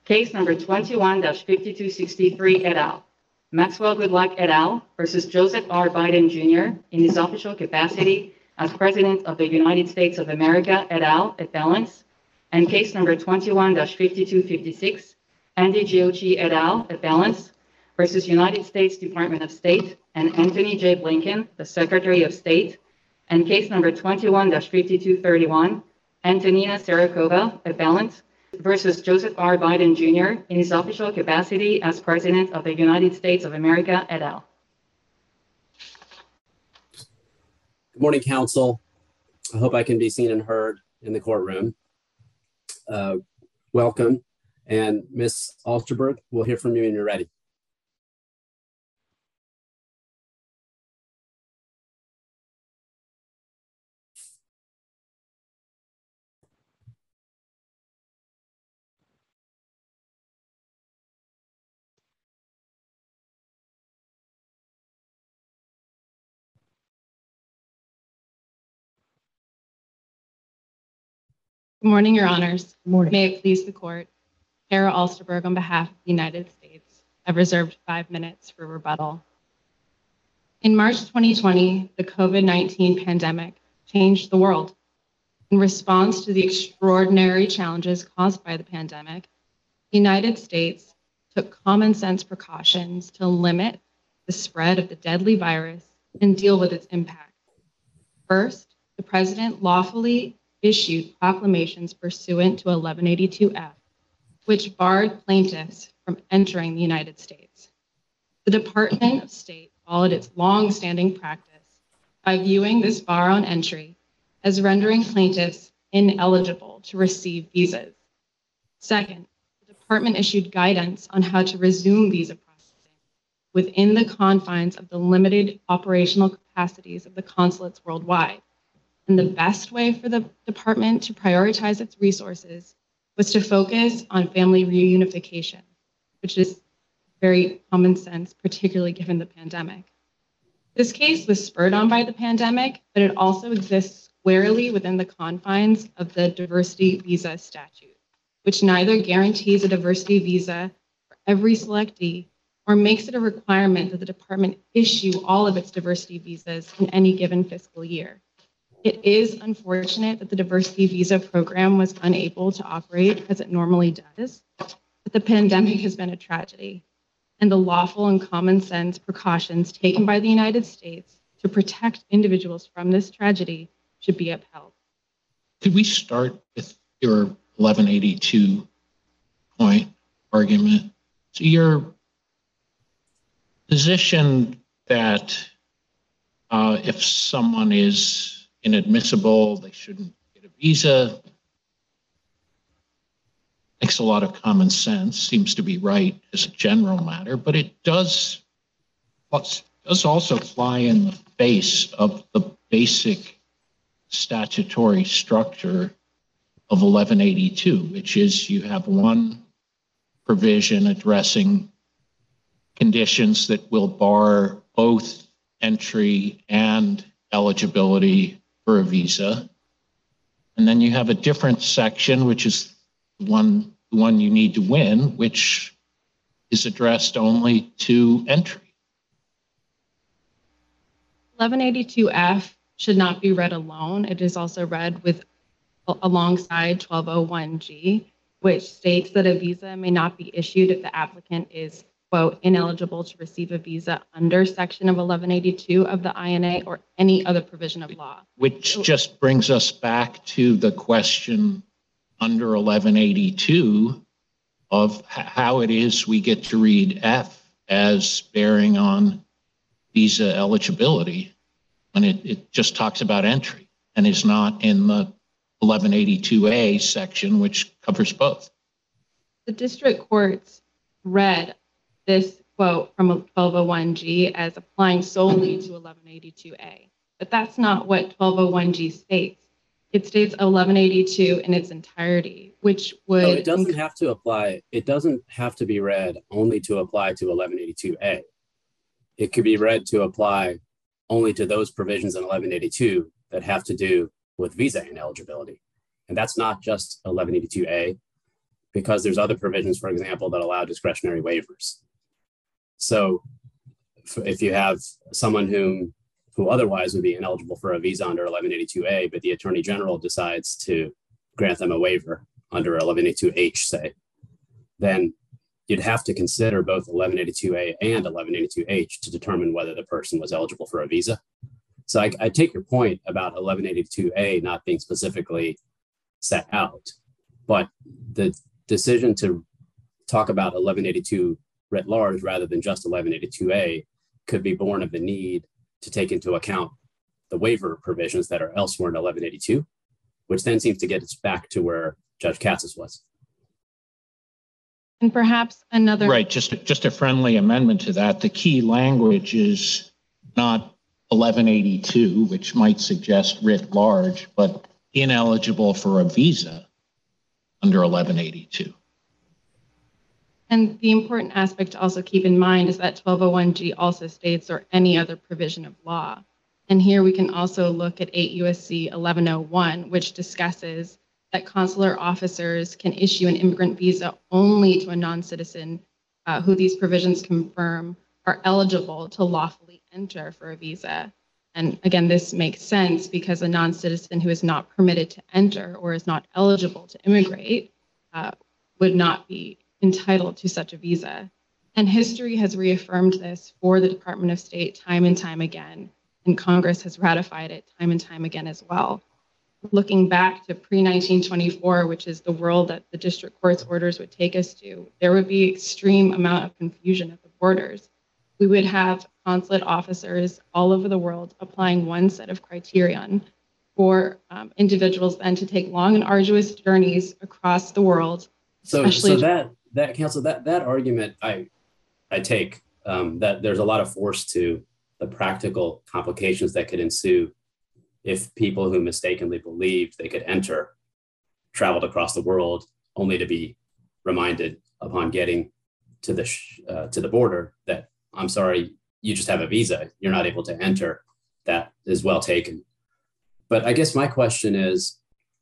Case number 21-5263 et al. Maxwell Goodluck et al. Versus Joseph R. Biden Jr. in his official capacity as President of the United States of America et al. At balance. And case number 21-5256, Andy Giochi et al. At balance versus United States Department of State and Anthony J. Blinken, the Secretary of State. And case number 21-5231, Antonina Sarakova at balance versus Joseph R. Biden Jr. in his official capacity as President of the United States of America et al. Good morning, counsel. I hope I can be seen and heard in the courtroom. Welcome. And Ms. Alsterberg, we'll hear from you when you're ready. Good morning, Your Honors. Good morning. May it please the Court. Kara Alsterberg on behalf of the United States. I've reserved 5 minutes for rebuttal. In March 2020, the COVID-19 pandemic changed the world. In response to the extraordinary challenges caused by the pandemic, the United States took common sense precautions to limit the spread of the deadly virus and deal with its impact. First, the President lawfully issued proclamations pursuant to 1182F, which barred plaintiffs from entering the United States. The Department of State followed its long-standing practice by viewing this bar on entry as rendering plaintiffs ineligible to receive visas. Second, the department issued guidance on how to resume visa processing within the confines of the limited operational capacities of the consulates worldwide. And the best way for the department to prioritize its resources was to focus on family reunification, which is very common sense, particularly given the pandemic. This case was spurred on by the pandemic, but it also exists squarely within the confines of the diversity visa statute, which neither guarantees a diversity visa for every selectee or makes it a requirement that the department issue all of its diversity visas in any given fiscal year. It is unfortunate that the diversity visa program was unable to operate as it normally does, but the pandemic has been a tragedy, and the lawful and common sense precautions taken by the United States to protect individuals from this tragedy should be upheld. Could we start with your 1182 point argument? So your position that if someone is inadmissible, they shouldn't get a visa, makes a lot of common sense, seems to be right as a general matter, but it does also fly in the face of the basic statutory structure of 1182, which is you have one provision addressing conditions that will bar both entry and eligibility for a visa. And then you have a different section, which is the one you need to win, which is addressed only to entry. 1182F should not be read alone. It is also read alongside 1201G, which states that a visa may not be issued if the applicant is, quote, ineligible to receive a visa under section of 1182 of the INA or any other provision of law. Which just brings us back to the question under 1182 of how it is we get to read F as bearing on visa eligibility when it just talks about entry and is not in the 1182A section, which covers both. The district courts read this quote from 1201G as applying solely to 1182A, but that's not what 1201G states. It states 1182 in its entirety, which would— No, it doesn't have to apply. It doesn't have to be read only to apply to 1182A. It could be read to apply only to those provisions in 1182 that have to do with visa ineligibility. And that's not just 1182A. because there's other provisions, for example, that allow discretionary waivers. So if you have someone who otherwise would be ineligible for a visa under 1182A, but the Attorney General decides to grant them a waiver under 1182H, say, then you'd have to consider both 1182A and 1182H to determine whether the person was eligible for a visa. So I take your point about 1182A not being specifically set out, but the decision to talk about 1182 writ large rather than just 1182A could be born of the need to take into account the waiver provisions that are elsewhere in 1182, which then seems to get us back to where Judge Katsas was. And perhaps another... Right, just a friendly amendment to that. The key language is not 1182, which might suggest writ large, but ineligible for a visa under 1182. And the important aspect to also keep in mind is that 1201G also states or any other provision of law. And here we can also look at 8 U.S.C. 1101, which discusses that consular officers can issue an immigrant visa only to a non-citizen who these provisions confirm are eligible to lawfully enter for a visa. And again, this makes sense because a non-citizen who is not permitted to enter or is not eligible to immigrate would not be entitled to such a visa. And history has reaffirmed this for the Department of State time and time again, and Congress has ratified it time and time again as well. Looking back to pre-1924, which is the world that the district court's orders would take us to, there would be extreme amount of confusion at the borders. We would have consulate officers all over the world applying one set of criterion for individuals then to take long and arduous journeys across the world. So that counsel, that argument I take that there's a lot of force to the practical complications that could ensue if people who mistakenly believed they could enter traveled across the world only to be reminded upon getting to the border that, I'm sorry, you just have a visa, you're not able to enter. That is well taken. But I guess my question is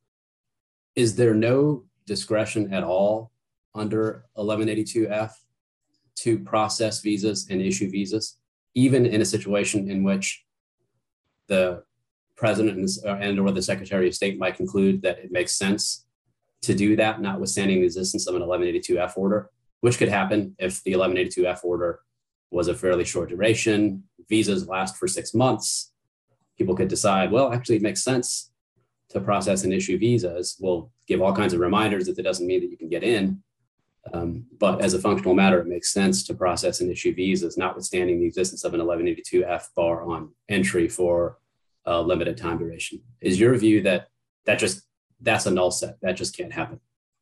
there no discretion at all under 1182F to process visas and issue visas, even in a situation in which the president and or the Secretary of State might conclude that it makes sense to do that, notwithstanding the existence of an 1182F order, which could happen if the 1182F order was a fairly short duration, visas last for 6 months. People could decide, well, actually it makes sense to process and issue visas. We'll give all kinds of reminders that doesn't mean that you can get in. But as a functional matter, it makes sense to process and issue visas, notwithstanding the existence of an 1182F bar on entry for a limited time duration. Is your view that that's a null set? That just can't happen?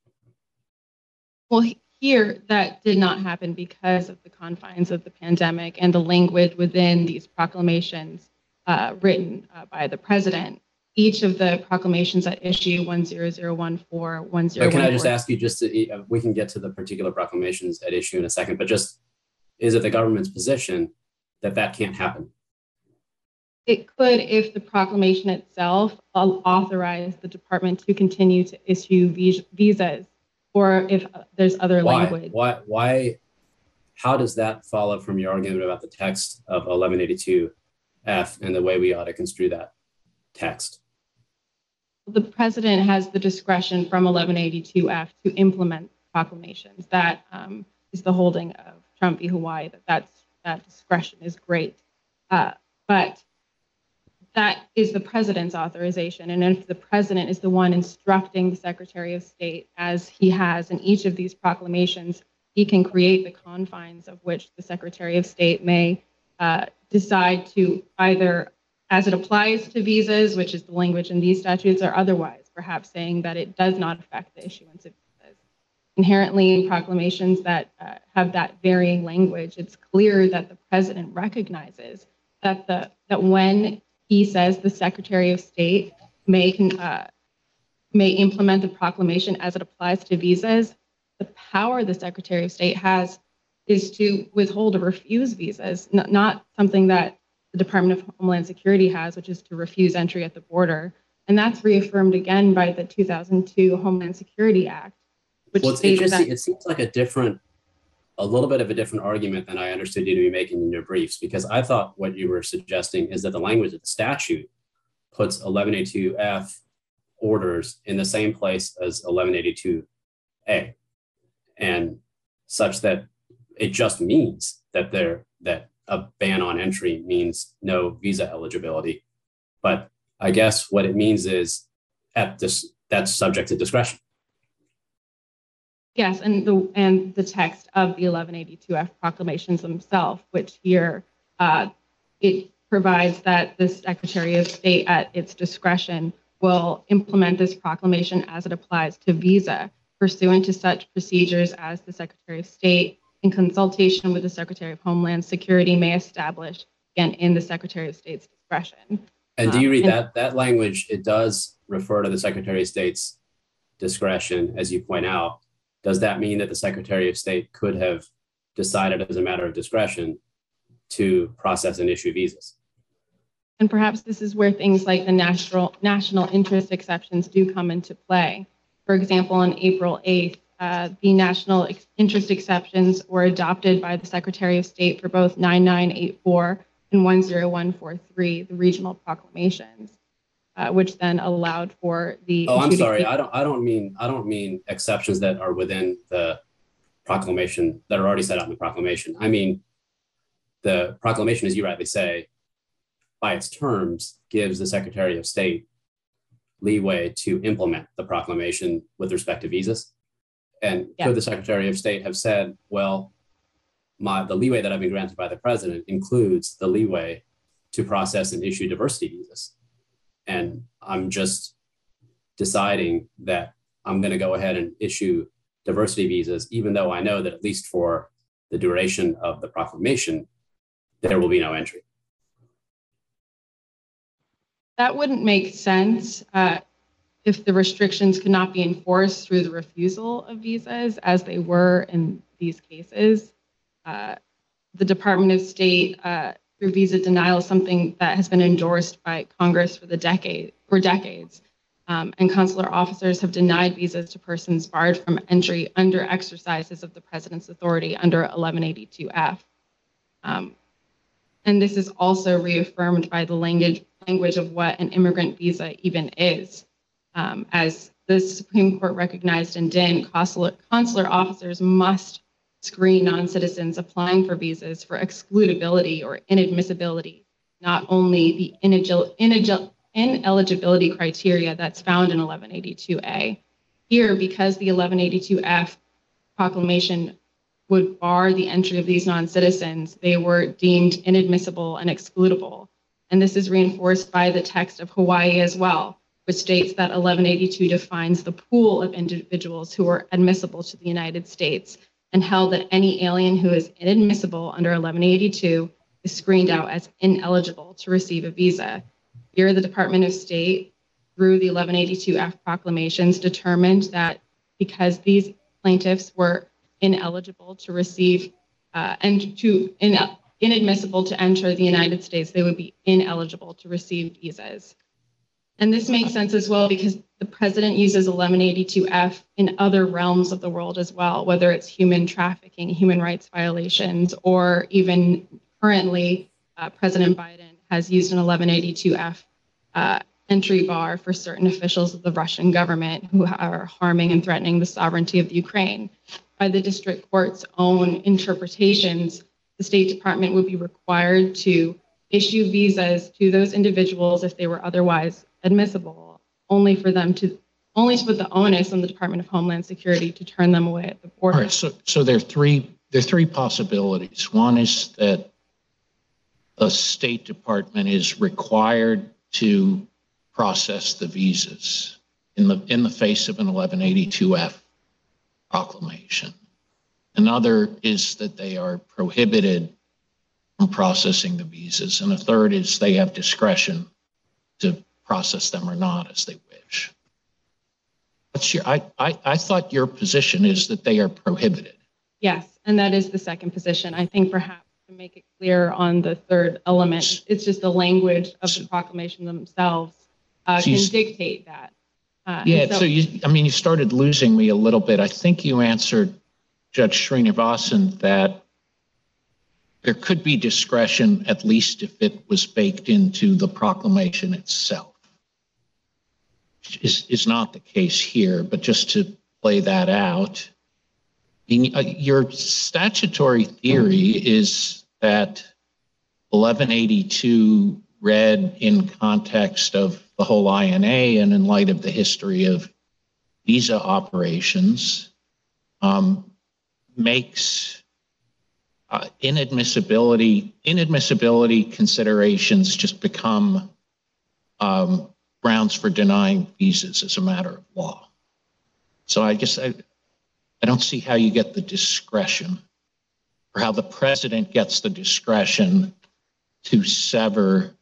Well, here that did not happen because of the confines of the pandemic and the language within these proclamations written by the president. Each of the proclamations at issue 10014, 1014. But can I just ask you, we can get to the particular proclamations at issue in a second, but just, is it the government's position that that can't happen? It could if the proclamation itself authorized the department to continue to issue visas, or if there's other language. Why? How does that follow from your argument about the text of 1182F and the way we ought to construe that text? The president has the discretion from 1182F to implement proclamations. That is the holding of Trump v. Hawaii, that discretion is great. But that is the president's authorization. And if the president is the one instructing the Secretary of State, as he has in each of these proclamations, he can create the confines of which the Secretary of State may decide to either, as it applies to visas, which is the language in these statutes, or otherwise, perhaps saying that it does not affect the issuance of visas. Inherently in proclamations that have that varying language, it's clear that the president recognizes that when he says the Secretary of State may implement the proclamation as it applies to visas, the power the Secretary of State has is to withhold or refuse visas, not something that the Department of Homeland Security has, which is to refuse entry at the border. And that's reaffirmed again by the 2002 Homeland Security Act, which Well, states that it seems like a little bit of a different argument than I understood you to be making in your briefs, because I thought what you were suggesting is that the language of the statute puts 1182F orders in the same place as 1182A, and such that it just means that a ban on entry means no visa eligibility. But I guess what it means is that's subject to discretion. yes, and the text of the 1182F proclamations themselves, which here it provides that the Secretary of State at its discretion will implement this proclamation as it applies to visa, pursuant to such procedures as the Secretary of State, in consultation with the Secretary of Homeland Security, may establish, again, in the Secretary of State's discretion. And do you read that language? It does refer to the Secretary of State's discretion, as you point out. Does that mean that the Secretary of State could have decided as a matter of discretion to process and issue visas? And perhaps this is where things like the national interest exceptions do come into play. For example, on April 8th, the national interest exceptions were adopted by the Secretary of State for both 9984 and 10143, the regional proclamations, which then allowed for the. Oh, I'm sorry. I don't mean exceptions that are within the proclamation that are already set out in the proclamation. I mean, the proclamation, as you rightly say, by its terms, gives the Secretary of State leeway to implement the proclamation with respect to visas. And could the Secretary of State have said, well, the leeway that I've been granted by the president includes the leeway to process and issue diversity visas. And I'm just deciding that I'm going to go ahead and issue diversity visas, even though I know that at least for the duration of the proclamation, there will be no entry. That wouldn't make sense if the restrictions could not be enforced through the refusal of visas, as they were in these cases. The Department of State, through visa denial, is something that has been endorsed by Congress for decades. And consular officers have denied visas to persons barred from entry under exercises of the president's authority under 1182F. And this is also reaffirmed by the language of what an immigrant visa even is. As the Supreme Court recognized in Dinh, consular officers must screen non-citizens applying for visas for excludability or inadmissibility, not only the ineligibility criteria that's found in 1182A. Here, because the 1182F proclamation would bar the entry of these non-citizens, they were deemed inadmissible and excludable. And this is reinforced by the text of Hawaii as well, which states that 1182 defines the pool of individuals who are admissible to the United States, and held that any alien who is inadmissible under 1182 is screened out as ineligible to receive a visa. Here, the Department of State, through the 1182F proclamations, determined that because these plaintiffs were ineligible to receive inadmissible to enter the United States, they would be ineligible to receive visas. And this makes sense as well because the president uses 1182F in other realms of the world as well, whether it's human trafficking, human rights violations, or even currently President Biden has used an 1182F entry bar for certain officials of the Russian government who are harming and threatening the sovereignty of the Ukraine. By the district court's own interpretations, the State Department would be required to issue visas to those individuals if they were otherwise admissible, only to put the onus on the Department of Homeland Security to turn them away at the border. All right, so there are three possibilities. One is that the State Department is required to process the visas in the face of an 1182F proclamation. Another is that they are prohibited from processing the visas, and a third is they have discretion to process them or not as they wish. I thought your position is that they are prohibited. Yes, and that is the second position. I think perhaps to make it clear on the third element, it's just the language of the proclamation themselves can dictate that. You started losing me a little bit. I think you answered Judge Srinivasan that there could be discretion, at least if it was baked into the proclamation itself. Is not the case here, but just to play that out, your statutory theory is that 1182 read in context of the whole INA and in light of the history of visa operations makes inadmissibility considerations just become grounds for denying visas as a matter of law. So I guess I don't see how you get the discretion, or how the president gets the discretion to sever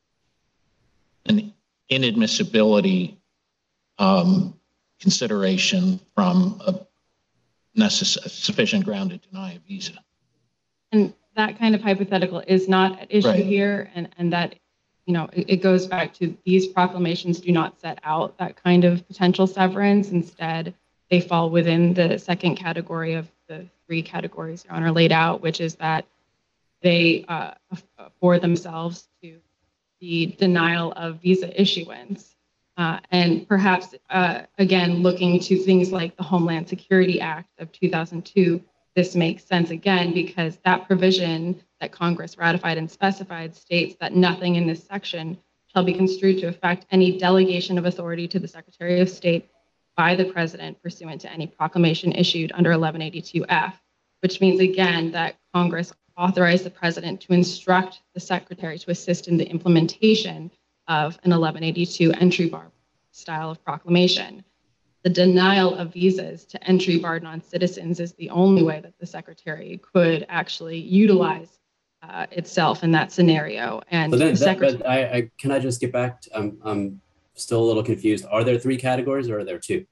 an inadmissibility consideration from a sufficient ground to deny a visa. And that kind of hypothetical is not at issue here, and that, it goes back to these proclamations do not set out that kind of potential severance. Instead, they fall within the second category of the three categories Your Honor laid out, which is that they afford themselves to the denial of visa issuance. And perhaps, again, looking to things like the Homeland Security Act of 2002, this makes sense again, because that provision that Congress ratified and specified states that nothing in this section shall be construed to affect any delegation of authority to the Secretary of State by the President pursuant to any proclamation issued under 1182F, which means, again, that Congress authorized the President to instruct the Secretary to assist in the implementation of an 1182 entry bar style of proclamation. The denial of visas to entry barred non-citizens is the only way that the Secretary could actually utilize itself in that scenario. And but then, can I just get back to, I'm still a little confused. Are there three categories or are there two?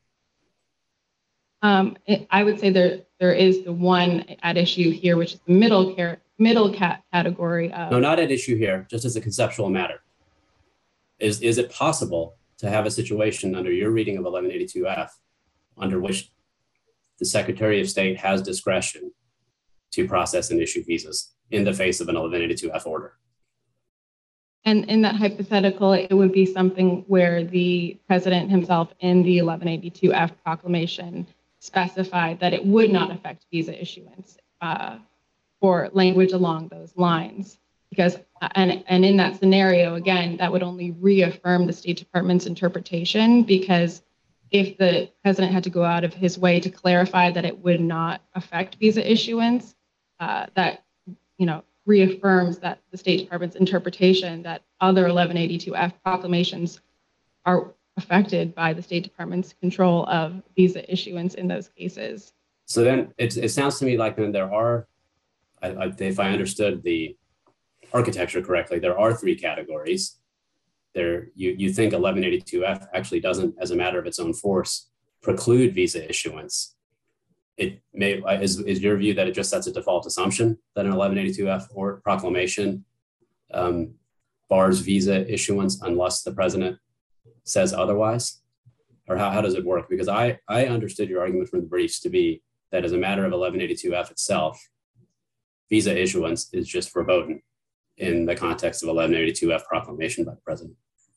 I would say there is the one at issue here, which is the middle category of... No, not at issue here, just as a conceptual matter. Is it possible to have a situation under your reading of 1182F under which the Secretary of State has discretion to process and issue visas in the face of an 1182F order? And in that hypothetical, it would be something where the President himself in the 1182F proclamation specified that it would not affect visa issuance or language along those lines. Because, and in that scenario, again, that would only reaffirm the State Department's interpretation, because if the President had to go out of his way to clarify that it would not affect visa issuance, that, reaffirms that the State Department's interpretation that other 1182F proclamations are affected by the State Department's control of visa issuance in those cases. So then it sounds to me like then there are, if I understood the architecture correctly, there are three categories. You think 1182F actually doesn't, as a matter of its own force, preclude visa issuance. It may is your view that it just sets a default assumption that an 1182F or proclamation bars visa issuance unless the President says otherwise? Or how does it work? Because I understood your argument from the briefs to be that as a matter of 1182F itself, visa issuance is just verboten in the context of 1182F proclamation by the President.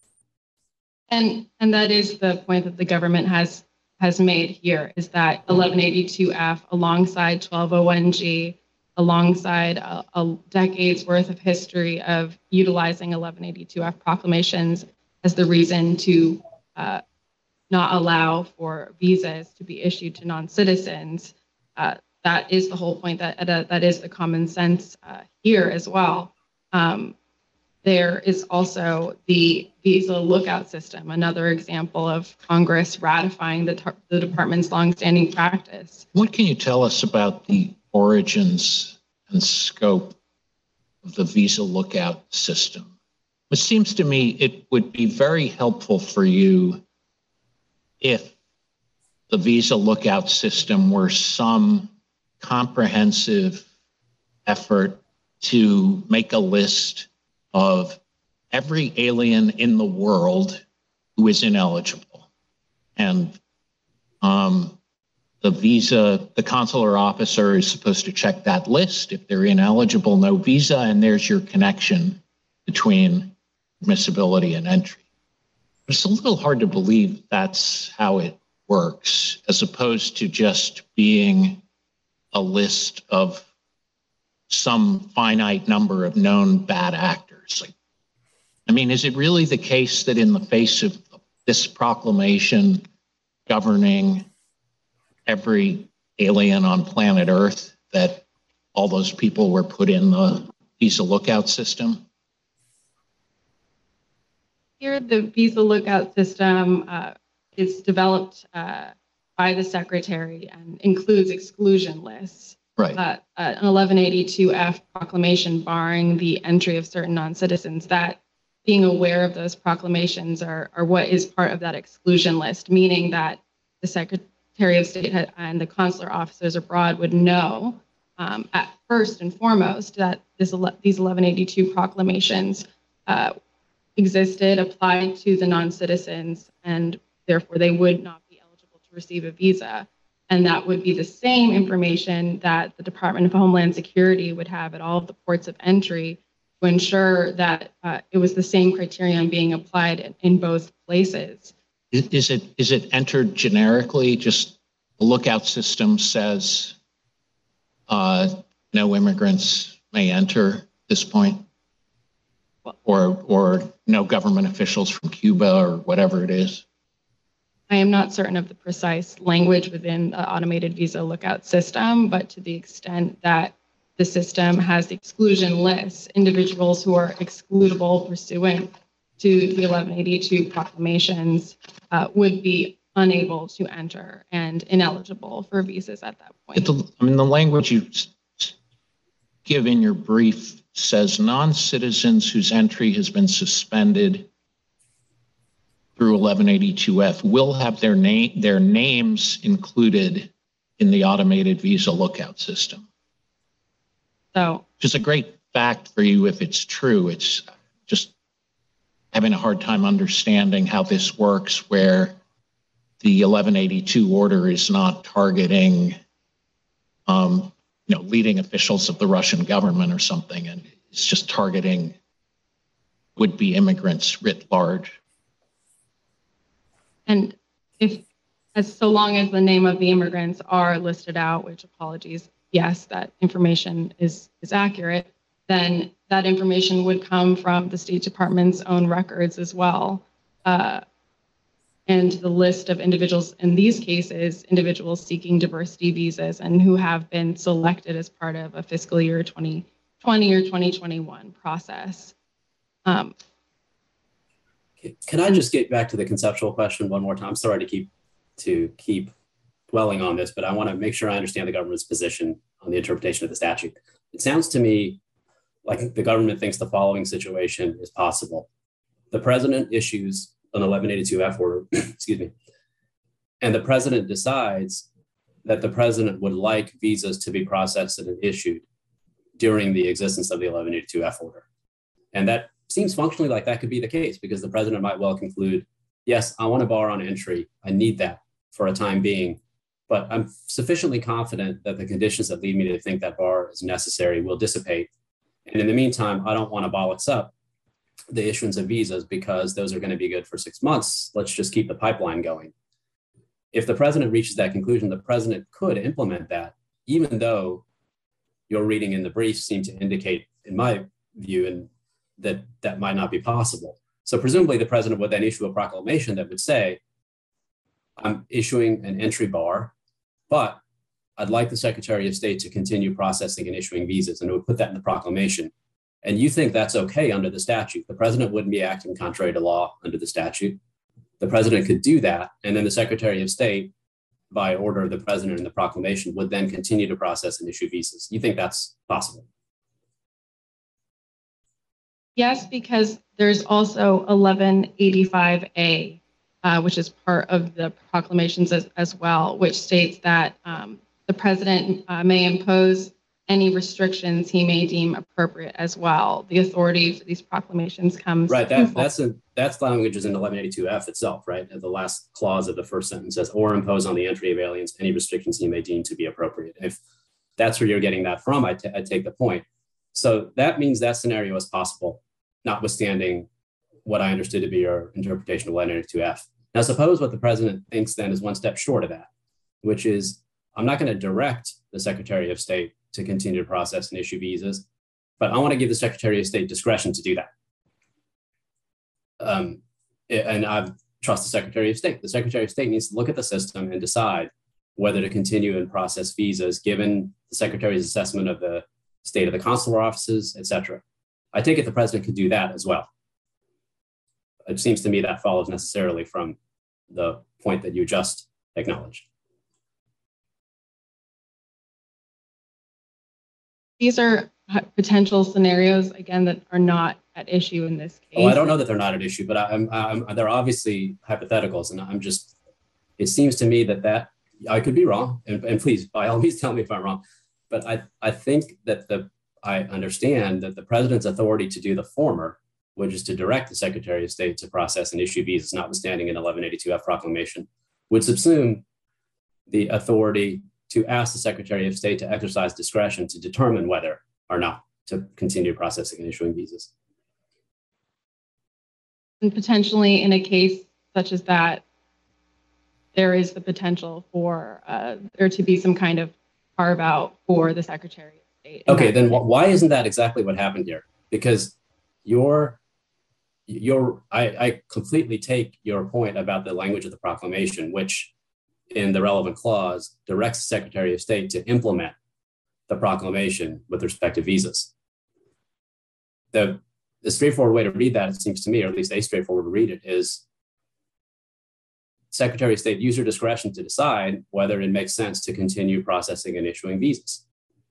And that is the point that the government has made here, is that 1182F alongside 1201G, alongside a decade's worth of history of utilizing 1182F proclamations as the reason to not allow for visas to be issued to non-citizens. That is the whole point, that is the common sense here as well. There is also the visa lookout system, another example of Congress ratifying the department's longstanding practice. What can you tell us about the origins and scope of the visa lookout system? It seems to me it would be very helpful for you if the visa lookout system were some comprehensive effort to make a list of every alien in the world who is ineligible. And the consular officer is supposed to check that list. If they're ineligible, no visa, and there's your connection between admissibility and entry. But it's a little hard to believe that's how it works, as opposed to just being a list of some finite number of known bad actors. I mean, is it really the case that in the face of this proclamation governing every alien on planet Earth that all those people were put in the visa lookout system? Here, the visa lookout system is developed by the Secretary and includes exclusion lists. Right. An 1182F proclamation barring the entry of certain non-citizens, that being aware of those proclamations are what is part of that exclusion list, meaning that the Secretary of State and the consular officers abroad would know at first and foremost that these 1182 proclamations existed, applied to the non-citizens, and therefore they would not be eligible to receive a visa. And that would be the same information that the Department of Homeland Security would have at all of the ports of entry to ensure that it was the same criterion being applied in both places. Is it entered generically? Just the lookout system says no immigrants may enter at this point? Or no government officials from Cuba or whatever it is? I am not certain of the precise language within the automated visa lookout system, but to the extent that the system has exclusion lists, individuals who are excludable pursuant to the 1182 proclamations would be unable to enter and ineligible for visas at that point. The language you give in your brief says non-citizens whose entry has been suspended through 1182F will have their names included in the automated visa lookout system. So, which is a great fact for you if it's true. It's just having a hard time understanding how this works, where the 1182 order is not targeting leading officials of the Russian government or something, and it's just targeting would-be immigrants writ large. And so long as the name of the immigrants are listed out, which, apologies, yes, that information is accurate, then that information would come from the State Department's own records as well. And the list of individuals in these cases, individuals seeking diversity visas and who have been selected as part of a fiscal year 2020 or 2021 process. Can I just get back to the conceptual question one more time? I'm sorry to keep dwelling on this, but I want to make sure I understand the government's position on the interpretation of the statute. It sounds to me like the government thinks the following situation is possible. The president issues an 1182F order, excuse me, and the president decides that the president would like visas to be processed and issued during the existence of the 1182F order. And that seems functionally like that could be the case, because the president might well conclude, yes, I want a bar on entry. I need that for a time being, but I'm sufficiently confident that the conditions that lead me to think that bar is necessary will dissipate. And in the meantime, I don't want to bollocks up the issuance of visas because those are going to be good for 6 months. Let's just keep the pipeline going. If the president reaches that conclusion, the president could implement that, even though your reading in the brief seemed to indicate, in my view, and that might not be possible. So presumably the president would then issue a proclamation that would say, I'm issuing an entry bar, but I'd like the Secretary of State to continue processing and issuing visas, and it would put that in the proclamation. And you think that's okay under the statute. The president wouldn't be acting contrary to law under the statute. The president could do that, and then the Secretary of State, by order of the president in the proclamation, would then continue to process and issue visas. You think that's possible? Yes, because there's also 1185A, which is part of the proclamations as well, which states that the president may impose any restrictions he may deem appropriate as well. The authority for these proclamations comes. Right, that's that's language is in 1182F itself, right? The last clause of the first sentence says, or impose on the entry of aliens any restrictions you may deem to be appropriate. If that's where you're getting that from, I take the point. So that means that scenario is possible, notwithstanding what I understood to be your interpretation of 1182F. Now, suppose what the president thinks then is one step short of that, which is, I'm not going to direct the Secretary of State to continue to process and issue visas, but I want to give the Secretary of State discretion to do that. And I trust the Secretary of State. The Secretary of State needs to look at the system and decide whether to continue and process visas, given the Secretary's assessment of the state of the consular offices, et cetera. I take it the president could do that as well. It seems to me that follows necessarily from the point that you just acknowledged. These are potential scenarios, again, that are not at issue in this case. Oh, I don't know that they're not at issue, but they're obviously hypotheticals. And it seems to me that I could be wrong. And please, by all means, tell me if I'm wrong. But I think that I understand that the president's authority to do the former, which is to direct the Secretary of State to process and issue visas, notwithstanding an 1182F proclamation, would subsume the authority to ask the Secretary of State to exercise discretion to determine whether or not to continue processing and issuing visas. And potentially in a case such as that, there is the potential for there to be some kind of carve out for the Secretary of State. Okay, then why isn't that exactly what happened here? Because I completely take your point about the language of the proclamation, which in the relevant clause directs the Secretary of State to implement the proclamation with respect to visas. The straightforward way to read that, it seems to me, or at least a straightforward way to read it, is Secretary of State use your discretion to decide whether it makes sense to continue processing and issuing visas.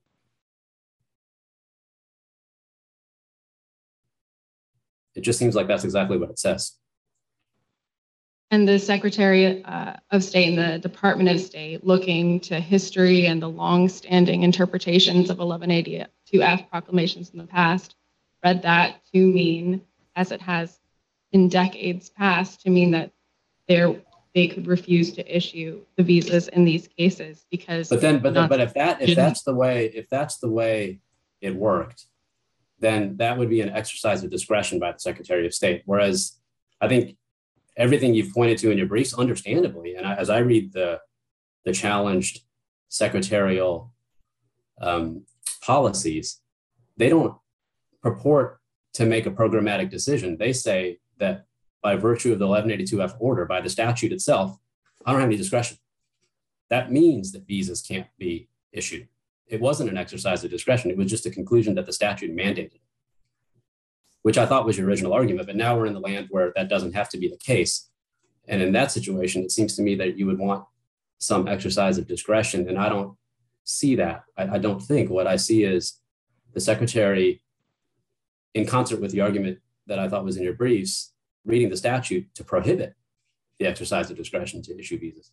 It just seems like that's exactly what it says. And the Secretary of State and the Department of State, looking to history and the long-standing interpretations of 1182F proclamations in the past, read that to mean, as it has in decades past, to mean that they could refuse to issue the visas in these cases because. But if that's the way it worked, then that would be an exercise of discretion by the Secretary of State. Whereas I think everything you've pointed to in your briefs, understandably, and as I read the challenged secretarial policies, they don't purport to make a programmatic decision. They say that by virtue of the 1182F order, by the statute itself, I don't have any discretion. That means that visas can't be issued. It wasn't an exercise of discretion. It was just a conclusion that the statute mandated, which I thought was your original argument. But now we're in the land where that doesn't have to be the case. And in that situation, it seems to me that you would want some exercise of discretion. And I don't see that. I don't think. What I see is the Secretary, in concert with the argument that I thought was in your briefs, reading the statute to prohibit the exercise of discretion to issue visas.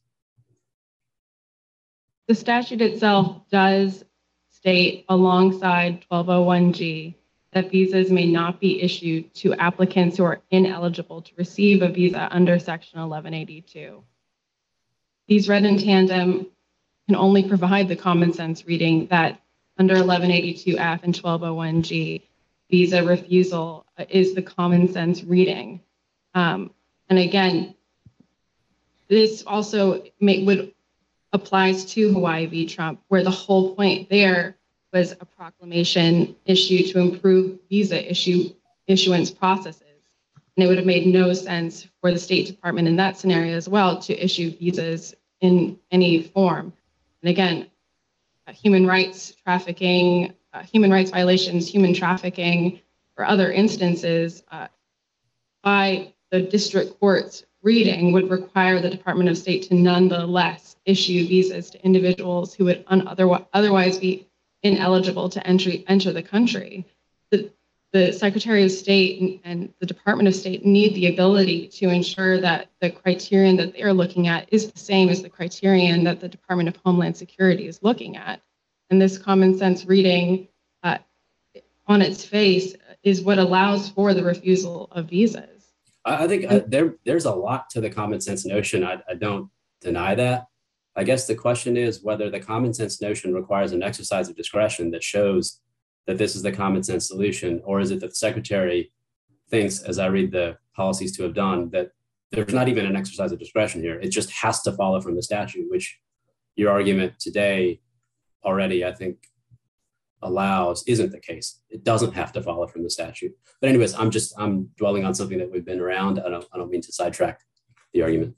The statute itself does state alongside 1201G that visas may not be issued to applicants who are ineligible to receive a visa under Section 1182. These read in tandem can only provide the common sense reading that under 1182F and 1201G, visa refusal is the common sense reading. And again, this also applies to Hawaii v. Trump, where the whole point there was a proclamation issued to improve visa issuance processes. And it would have made no sense for the State Department in that scenario as well to issue visas in any form. And again, human rights trafficking, human rights violations, human trafficking, or other instances by the district court's reading would require the Department of State to nonetheless issue visas to individuals who would otherwise be ineligible to enter the country. The Secretary of State and the Department of State need the ability to ensure that the criterion that they are looking at is the same as the criterion that the Department of Homeland Security is looking at. And this common sense reading on its face is what allows for the refusal of visas. I think there's a lot to the common sense notion. I don't deny that. I guess the question is whether the common sense notion requires an exercise of discretion that shows that this is the common sense solution, or is it that the secretary thinks, as I read the policies to have done, that there's not even an exercise of discretion here. It just has to follow from the statute, which your argument today already, I think, allows isn't the case. It doesn't have to follow from the statute. But anyways, I'm dwelling on something that we've been around. I don't mean to sidetrack the argument.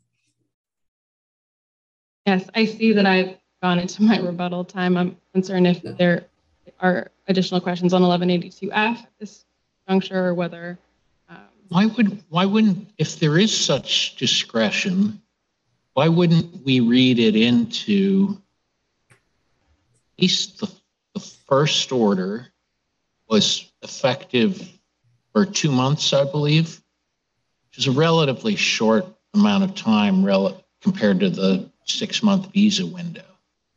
Yes, I see that I've gone into my rebuttal time. I'm concerned if there are additional questions on 1182F at this juncture, or whether. Why wouldn't, if there is such discretion, why wouldn't we read it into at least the first order was effective for 2 months, I believe, which is a relatively short amount of time compared to the 6-month visa window.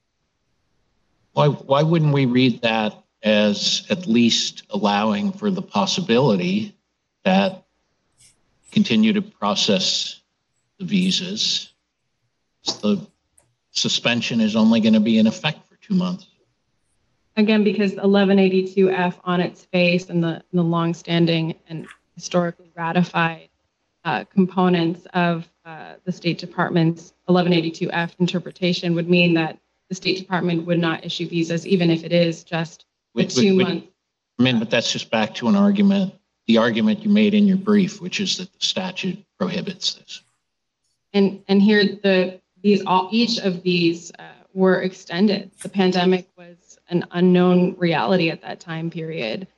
Why wouldn't we read that as at least allowing for the possibility that continue to process the visas? The suspension is only going to be in effect for 2 months. Again, because 1182F on its face and the longstanding and historically ratified components of the State Department's 1182F interpretation would mean that the State Department would not issue visas, even if it is just a 2 month. I mean, but that's just back to the argument you made in your brief, which is that the statute prohibits this. And here, each of these were extended. The pandemic was an unknown reality at that time period.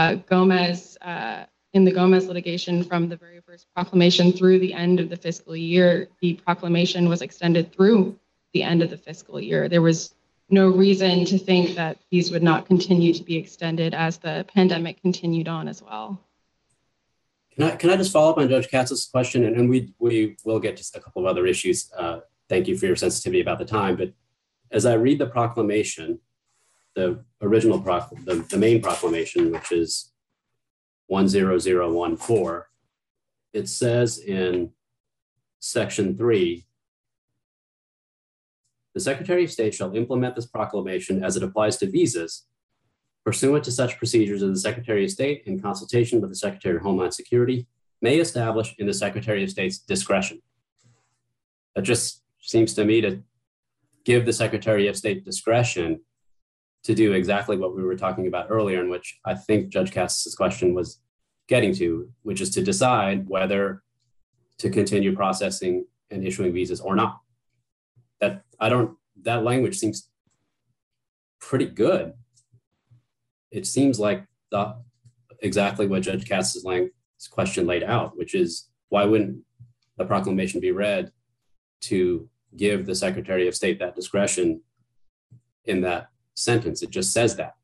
In the Gomez litigation, from the very first proclamation through the end of the fiscal year, the proclamation was extended through the end of the fiscal year. There was no reason to think that these would not continue to be extended as the pandemic continued on as well. Can I just follow up on Judge Katz's question? And we will get to a couple of other issues. Thank you for your sensitivity about the time. But as I read the proclamation, the original the main proclamation, which is 10014, it says in section 3, the Secretary of State shall implement this proclamation as it applies to visas pursuant to such procedures as the Secretary of State, in consultation with the Secretary of Homeland Security, may establish in the Secretary of State's discretion. That just seems to me to give the Secretary of State discretion to do exactly what we were talking about earlier, in which I think Judge Katz's question was getting to, which is to decide whether to continue processing and issuing visas or not. That language seems pretty good. It seems like exactly what Judge Katz's question laid out, which is why wouldn't the proclamation be read to give the Secretary of State that discretion in that sentence? It just says that.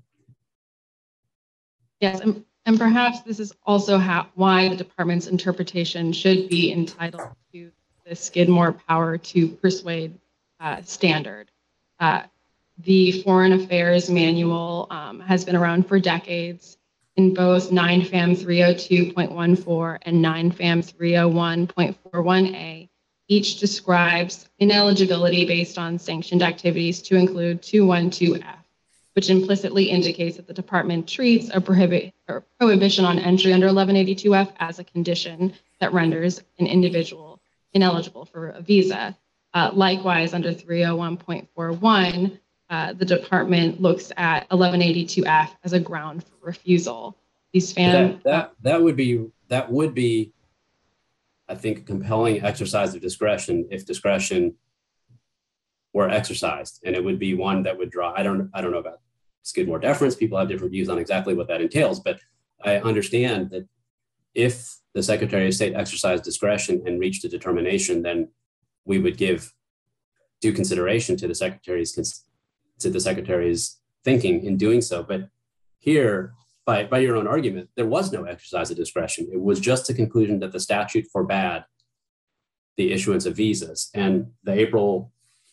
Yes, and perhaps this is also why the department's interpretation should be entitled to the Skidmore power to persuade standard. The Foreign Affairs Manual has been around for decades. In both 9 FAM 302.14 and 9 FAM 301.41a, each describes ineligibility based on sanctioned activities to include 212F, which implicitly indicates that the department treats a prohibition on entry under 1182F as a condition that renders an individual ineligible for a visa. Likewise, under 301.41, the department looks at 1182F as a ground for refusal. These that would be, I think, a compelling exercise of discretion if discretion were exercised, and it would be one that would draw. I don't know about Skidmore deference. People have different views on exactly what that entails, but I understand that if the Secretary of State exercised discretion and reached a determination, then we would give due consideration to the Secretary's thinking in doing so. But here, by your own argument, there was no exercise of discretion. It was just a conclusion that the statute forbade the issuance of visas. And the April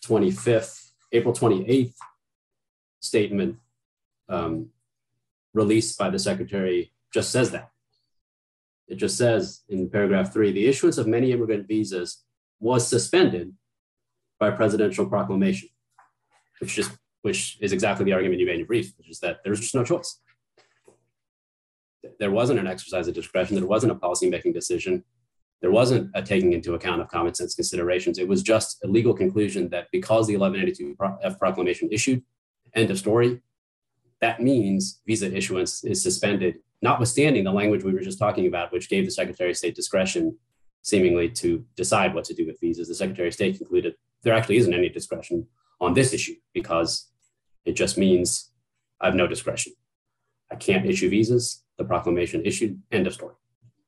28th statement released by the Secretary just says that. It just says in paragraph 3, the issuance of many immigrant visas was suspended by presidential proclamation, which is exactly the argument you made in your brief, which is that there's just no choice. There wasn't an exercise of discretion. There wasn't a policymaking decision. There wasn't a taking into account of common sense considerations. It was just a legal conclusion that because the 1182 proclamation issued, end of story, that means visa issuance is suspended, notwithstanding the language we were just talking about, which gave the Secretary of State discretion seemingly to decide what to do with visas. The Secretary of State concluded there actually isn't any discretion on this issue because it just means I have no discretion. I can't issue visas. The proclamation issued, end of story.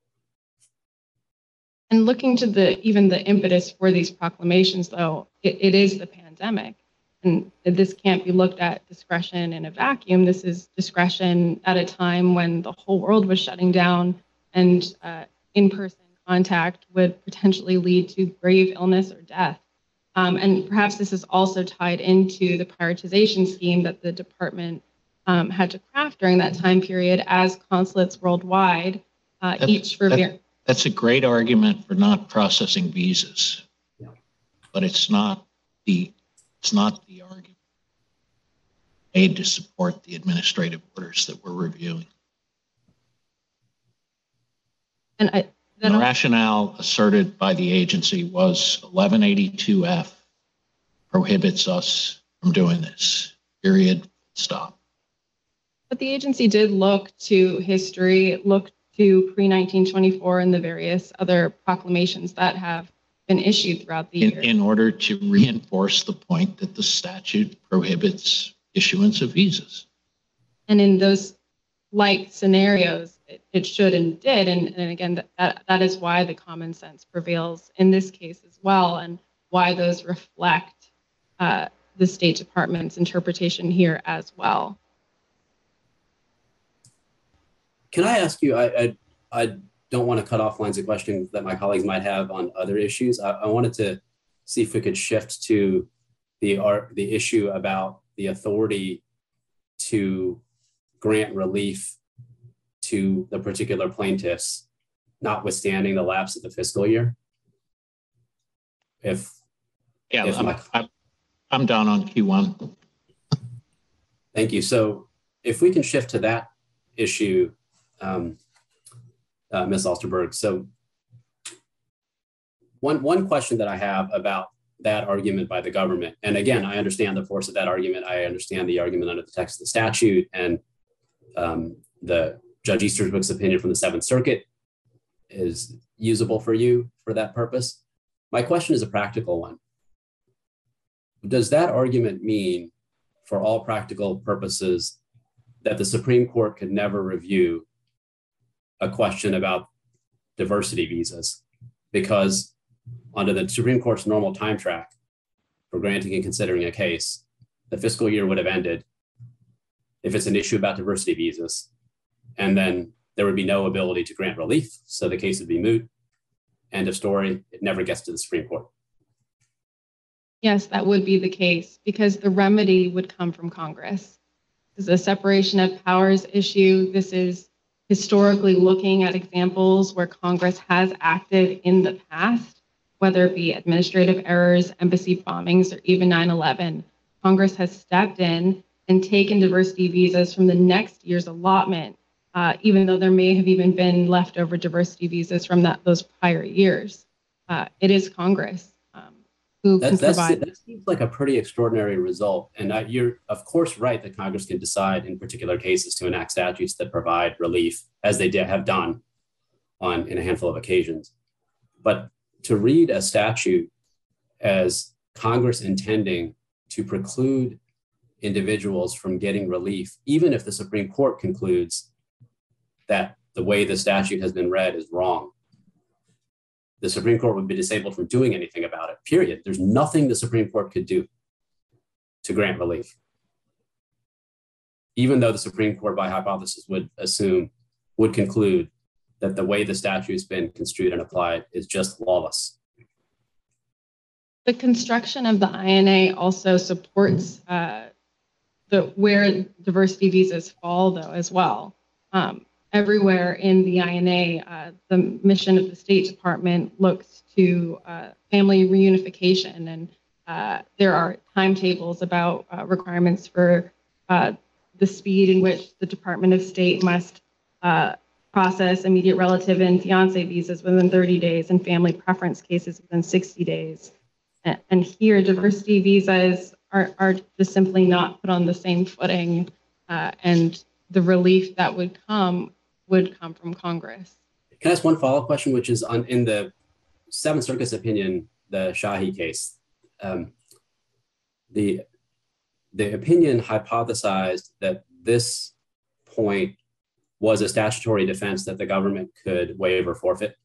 And looking to even the impetus for these proclamations, though, it is the pandemic. And this can't be looked at discretion in a vacuum. This is discretion at a time when the whole world was shutting down and in-person contact would potentially lead to grave illness or death. And perhaps this is also tied into the prioritization scheme that the department had to craft during that time period as consulates worldwide, each for That's a great argument for not processing visas, but it's not the argument made to support the administrative orders that we're reviewing. And the rationale asserted by the agency was 1182F prohibits us from doing this, period, stop. But the agency did look to history, look to pre-1924 and the various other proclamations that have been issued throughout the year. In order to reinforce the point that the statute prohibits issuance of visas. And in those like scenarios, it should and did. And again, that is why the common sense prevails in this case as well, and why those reflect the State Department's interpretation here as well. Can I ask you, I don't want to cut off lines of questioning that my colleagues might have on other issues. I wanted to see if we could shift to the issue about the authority to grant relief to the particular plaintiffs, notwithstanding the lapse of the fiscal year. I'm down on Q1. Thank you. So if we can shift to that issue, Ms. Alsterberg. So one question that I have about that argument by the government, and again, I understand the force of that argument. I understand the argument under the text of the statute, and the Judge Easterbrook's opinion from the Seventh Circuit is usable for you for that purpose. My question is a practical one. Does that argument mean, for all practical purposes, that the Supreme Court could never review a question about diversity visas? Because under the Supreme Court's normal time track for granting and considering a case, the fiscal year would have ended if it's an issue about diversity visas, and then there would be no ability to grant relief, so the case would be moot. End of story. It never gets to the Supreme Court. Yes, that would be the case, because the remedy would come from Congress. This is a separation of powers issue. This is historically looking at examples where Congress has acted in the past, whether it be administrative errors, embassy bombings, or even 9/11. Congress has stepped in and taken diversity visas from the next year's allotment, even though there may have even been leftover diversity visas from those prior years. It is Congress who can provide. That seems like a pretty extraordinary result. And you're, of course, right that Congress can decide in particular cases to enact statutes that provide relief, as they have done in a handful of occasions. But to read a statute as Congress intending to preclude individuals from getting relief, even if the Supreme Court concludes that the way the statute has been read is wrong, the Supreme Court would be disabled from doing anything about it, period. There's nothing the Supreme Court could do to grant relief, even though the Supreme Court, by hypothesis, would conclude that the way the statute has been construed and applied is just lawless. The construction of the INA also supports where diversity visas fall, though, as well. everywhere in the INA, the mission of the State Department looks to family reunification, and there are timetables about requirements for the speed in which the Department of State must process immediate relative and fiance visas within 30 days and family preference cases within 60 days. And here, diversity visas are just simply not put on the same footing, and the relief that would come from Congress. Can I ask one follow-up question, which is in the Seventh Circuit's opinion, the Shahi case, the opinion hypothesized that this point was a statutory defense that the government could waive or forfeit.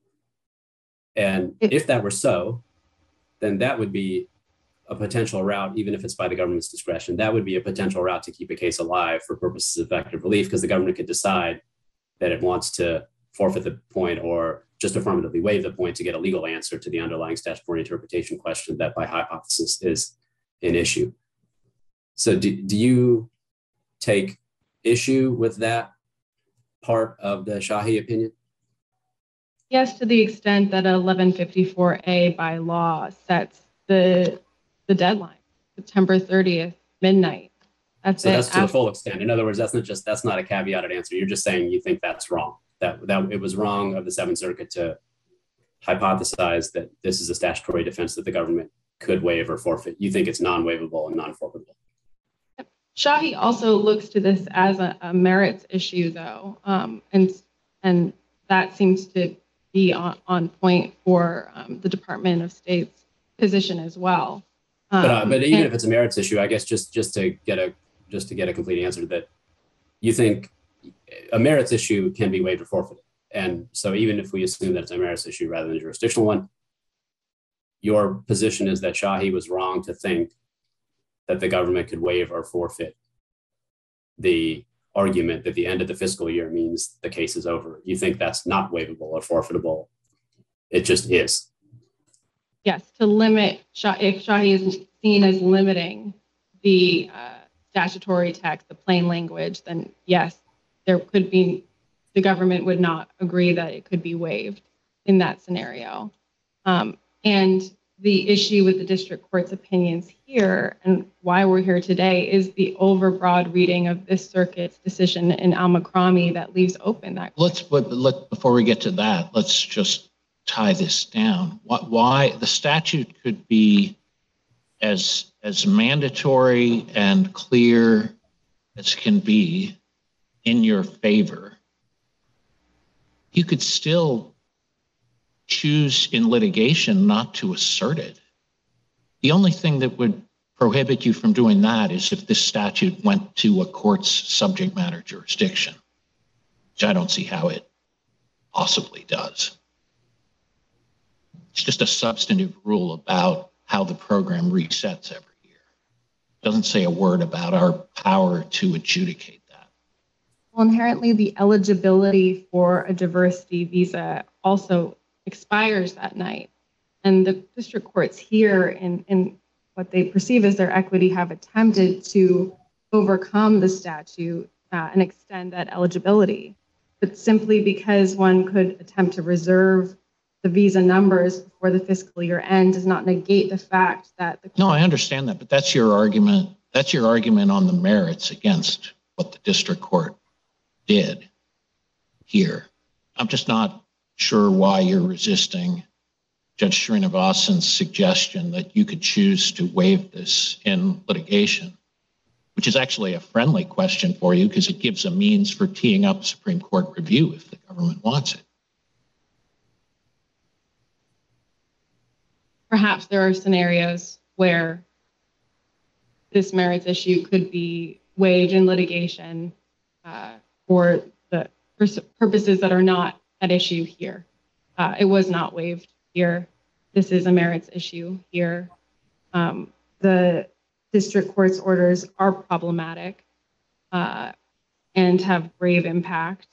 And if that were so, then that would be a potential route, even if it's by the government's discretion, that would be a potential route to keep a case alive for purposes of effective relief, because the government could decide that it wants to forfeit the point or just affirmatively waive the point to get a legal answer to the underlying statutory interpretation question that by hypothesis is an issue. So do you take issue with that part of the Shahi opinion? Yes, to the extent that 1154A by law sets the deadline, September 30th, midnight. That's to the full extent. In other words, that's not a caveated answer. You're just saying you think that's wrong. That it was wrong of the Seventh Circuit to hypothesize that this is a statutory defense that the government could waive or forfeit. You think it's non-waivable and non-forfeitable. Shahi also looks to this as a merits issue, though, and that seems to be on point for the Department of State's position as well. But even if it's a merits issue, I guess just to get a complete answer, that you think a merits issue can be waived or forfeited. And so even if we assume that it's a merits issue rather than a jurisdictional one, your position is that Shahi was wrong to think that the government could waive or forfeit the argument that the end of the fiscal year means the case is over. You think that's not waivable or forfeitable. It just is. Yes, to limit, if Shahi is seen as limiting the statutory text, the plain language, then yes, there could be, the government would not agree that it could be waived in that scenario. And the issue with the district court's opinions here and why we're here today is the overbroad reading of this circuit's decision in al-Makrami that leaves open that. Before we get to that, let's just tie this down. Why the statute could be as mandatory and clear as can be in your favor. You could still choose in litigation not to assert it. The only thing that would prohibit you from doing that is if this statute went to a court's subject matter jurisdiction, which I don't see how it possibly does. It's just a substantive rule about how the program resets every year. It doesn't say a word about our power to adjudicate that. Well, inherently, the eligibility for a diversity visa also expires that night. And the district courts here in what they perceive as their equity have attempted to overcome the statute and extend that eligibility. But simply because one could attempt to reserve the visa numbers before the fiscal year end does not negate the fact that No, I understand that, but that's your argument. That's your argument on the merits against what the district court did here. I'm just not sure why you're resisting Judge Srinivasan's suggestion that you could choose to waive this in litigation, which is actually a friendly question for you because it gives a means for teeing up Supreme Court review if the government wants it. Perhaps there are scenarios where this merits issue could be waived in litigation for the purposes that are not at issue here. It was not waived here. This is a merits issue here. The district court's orders are problematic and have grave impact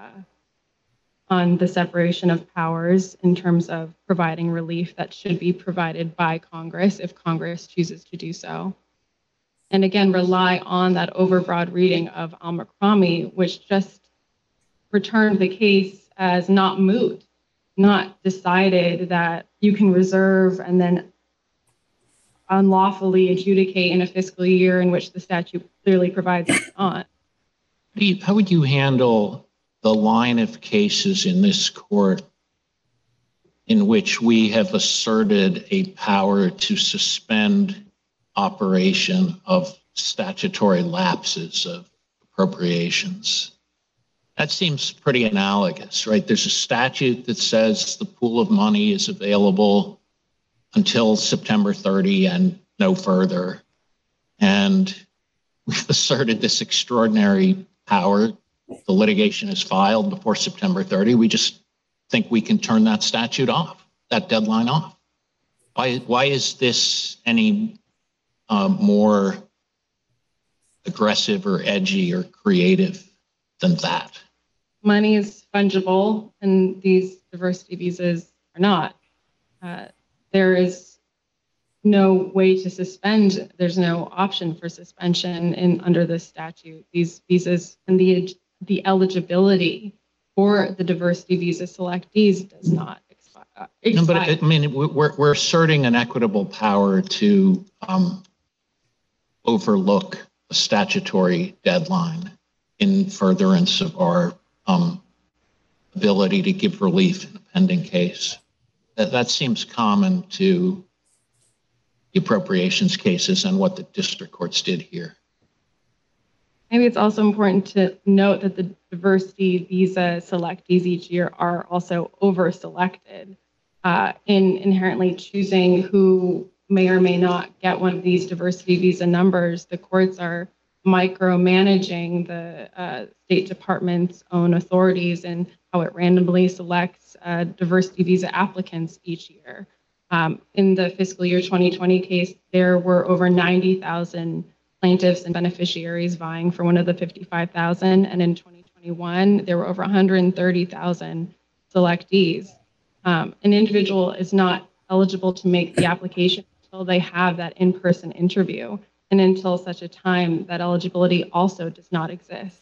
on the separation of powers in terms of providing relief that should be provided by Congress if Congress chooses to do so. And again, rely on that overbroad reading of al-Makrami, which just returned the case as not moot, not decided that you can reserve and then unlawfully adjudicate in a fiscal year in which the statute clearly provides it's not. How would you handle the line of cases in this court in which we have asserted a power to suspend operation of statutory lapses of appropriations? That seems pretty analogous, right? There's a statute that says the pool of money is available until September 30 and no further. And we've asserted this extraordinary power. The litigation is filed before September 30. We just think we can turn that statute off, that deadline off. Why is this any more aggressive or edgy or creative than that? Money is fungible, and these diversity visas are not. There is no way to suspend. There's no option for suspension under this statute. These visas and the eligibility for the diversity visa selectees does not expire. No, but I mean, we're asserting an equitable power to overlook a statutory deadline in furtherance of our ability to give relief in a pending case. That seems common to the appropriations cases and what the district courts did here. Maybe it's also important to note that the diversity visa selectees each year are also over-selected in inherently choosing who may or may not get one of these diversity visa numbers. The courts are micromanaging the State Department's own authorities and how it randomly selects diversity visa applicants each year. In the fiscal year 2020 case, there were over 90,000 plaintiffs and beneficiaries vying for one of the 55,000, and in 2021, there were over 130,000 selectees. An individual is not eligible to make the application until they have that in-person interview, and until such a time that eligibility also does not exist.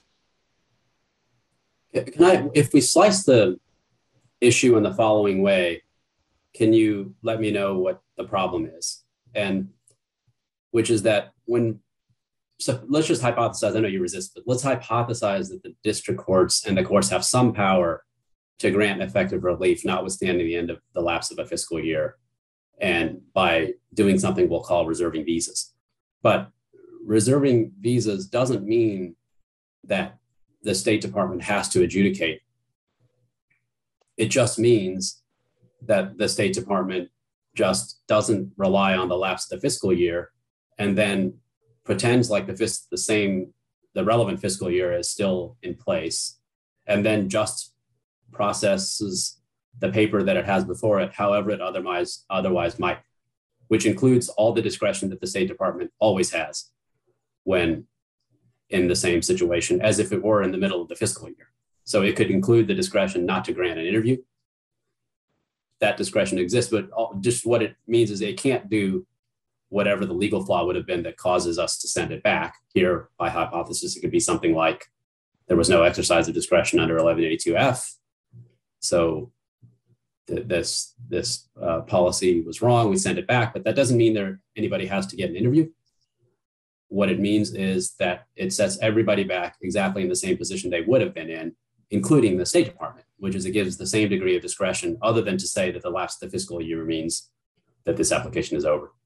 If we slice the issue in the following way, can you let me know what the problem is? And which is that so let's just hypothesize, I know you resist, but let's hypothesize that the district courts and the courts have some power to grant effective relief, notwithstanding the end of the lapse of a fiscal year, and by doing something we'll call reserving visas. But reserving visas doesn't mean that the State Department has to adjudicate. It just means that the State Department just doesn't rely on the lapse of the fiscal year and then pretends like the relevant fiscal year is still in place, and then just processes the paper that it has before it, however it otherwise might, which includes all the discretion that the State Department always has when in the same situation as if it were in the middle of the fiscal year. So it could include the discretion not to grant an interview. That discretion exists, but just what it means is it can't do whatever the legal flaw would have been that causes us to send it back. Here, by hypothesis, it could be something like there was no exercise of discretion under 1182F. So this policy was wrong, we send it back, but that doesn't mean anybody has to get an interview. What it means is that it sets everybody back exactly in the same position they would have been in, including the State Department, which is it gives the same degree of discretion other than to say that the lapse of the fiscal year means that this application is over.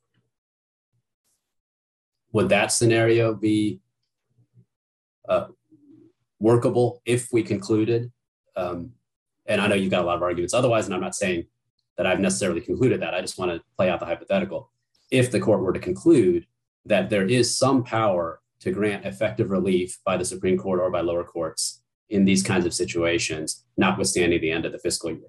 Would that scenario be workable if we concluded, and I know you've got a lot of arguments otherwise, and I'm not saying that I've necessarily concluded that, I just want to play out the hypothetical. If the court were to conclude that there is some power to grant effective relief by the Supreme Court or by lower courts in these kinds of situations, notwithstanding the end of the fiscal year.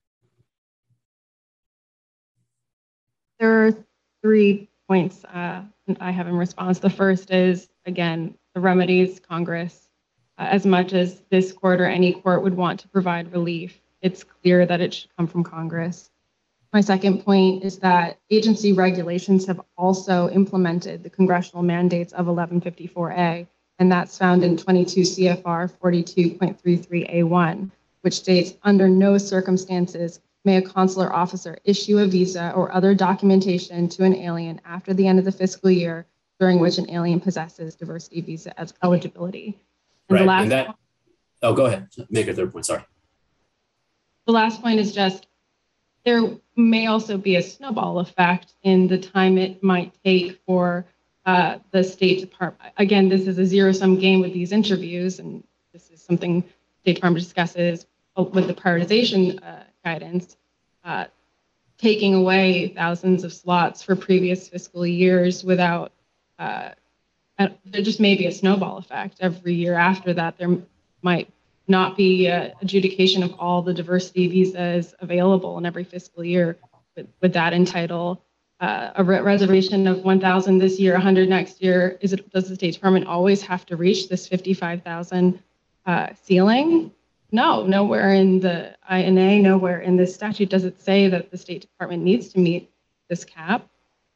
There are 3 points I have in response. The first is, again, the remedies. Congress, as much as this court or any court would want to provide relief, it's clear that it should come from Congress. My second point is that agency regulations have also implemented the congressional mandates of 1154A, and that's found in 22 CFR 42.33A1, which states, under no circumstances may a consular officer issue a visa or other documentation to an alien after the end of the fiscal year during which an alien possesses diversity visa as eligibility. And right. And that, oh, go ahead. Make a third point. Sorry. The last point is just there may also be a snowball effect in the time it might take for the State Department. Again, this is a zero-sum game with these interviews, and this is something State Department discusses with the prioritization guidance, taking away thousands of slots for previous fiscal years without, there just may be a snowball effect. Every year after that, there might not be adjudication of all the diversity visas available in every fiscal year. Would that entitle a reservation of 1,000 this year, 100 next year? Does the State Department always have to reach this 55,000 ceiling? No, nowhere in the INA, nowhere in this statute does it say that the State Department needs to meet this cap.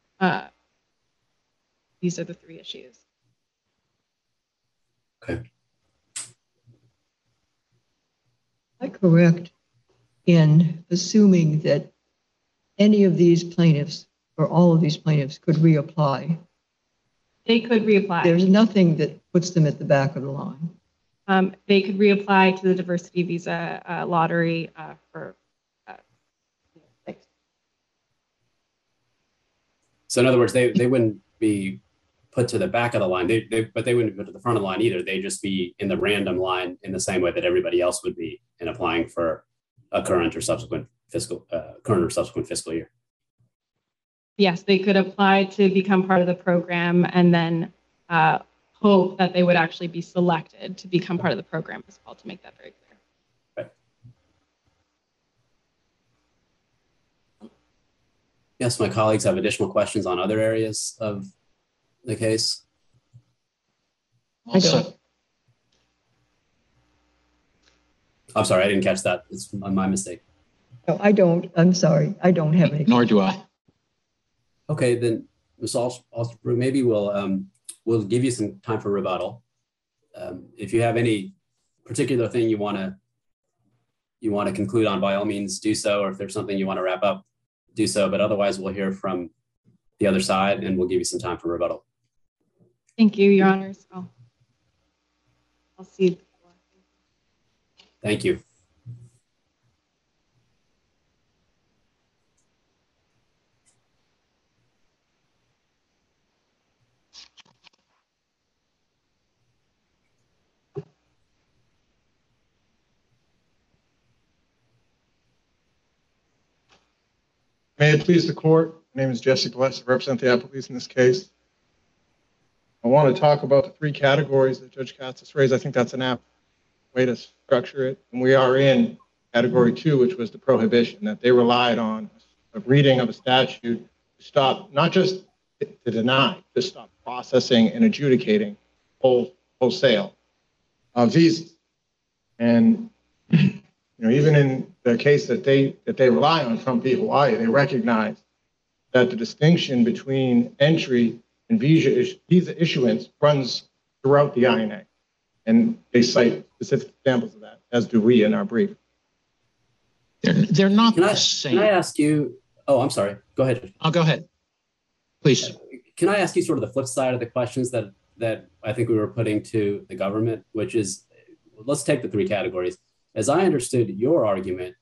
These are the three issues. Okay. Am I correct in assuming that any of these plaintiffs or all of these plaintiffs could reapply? They could reapply. There's nothing that puts them at the back of the line. They could reapply to the diversity visa lottery for. So in other words, they wouldn't be put to the back of the line, but they wouldn't go to the front of the line either. They'd just be in the random line in the same way that everybody else would be in applying for a current or subsequent fiscal year. Yes, they could apply to become part of the program and then hope that they would actually be selected to become part of the program as well, to make that very clear. Right. Yes, my colleagues have additional questions on other areas of the case. Also, I'm sorry, I didn't catch that. It's my mistake. no, I don't. I'm sorry. I don't have any. Nor do I. Okay, then Ms. Alsterbrook, maybe we'll give you some time for rebuttal. If you have any particular thing you want to conclude on, by all means do so, or if there's something you want to wrap up, do so. But otherwise, we'll hear from the other side and we'll give you some time for rebuttal. Thank you, Your Honors. I'll cede the floor. Thank you. May it please the court. My name is Jesse Bless. I represent the appellees in this case. I want to talk about the three categories that Judge Katz has raised. I think that's an apt way to structure it. And we are in category 2, which was the prohibition, that they relied on a reading of a statute to stop, not just to deny, to stop processing and adjudicating wholesale visas. And even in the case that they rely on, Trump v. Hawaii, they recognize that the distinction between entry and visa issuance runs throughout the INA. And they cite specific examples of that, as do we in our brief. They're not the same. Can I ask you, oh, I'm sorry, go ahead. I'll go ahead, please. Can I ask you sort of the flip side of the questions that I think we were putting to the government, which is, let's take the three categories. As I understood your argument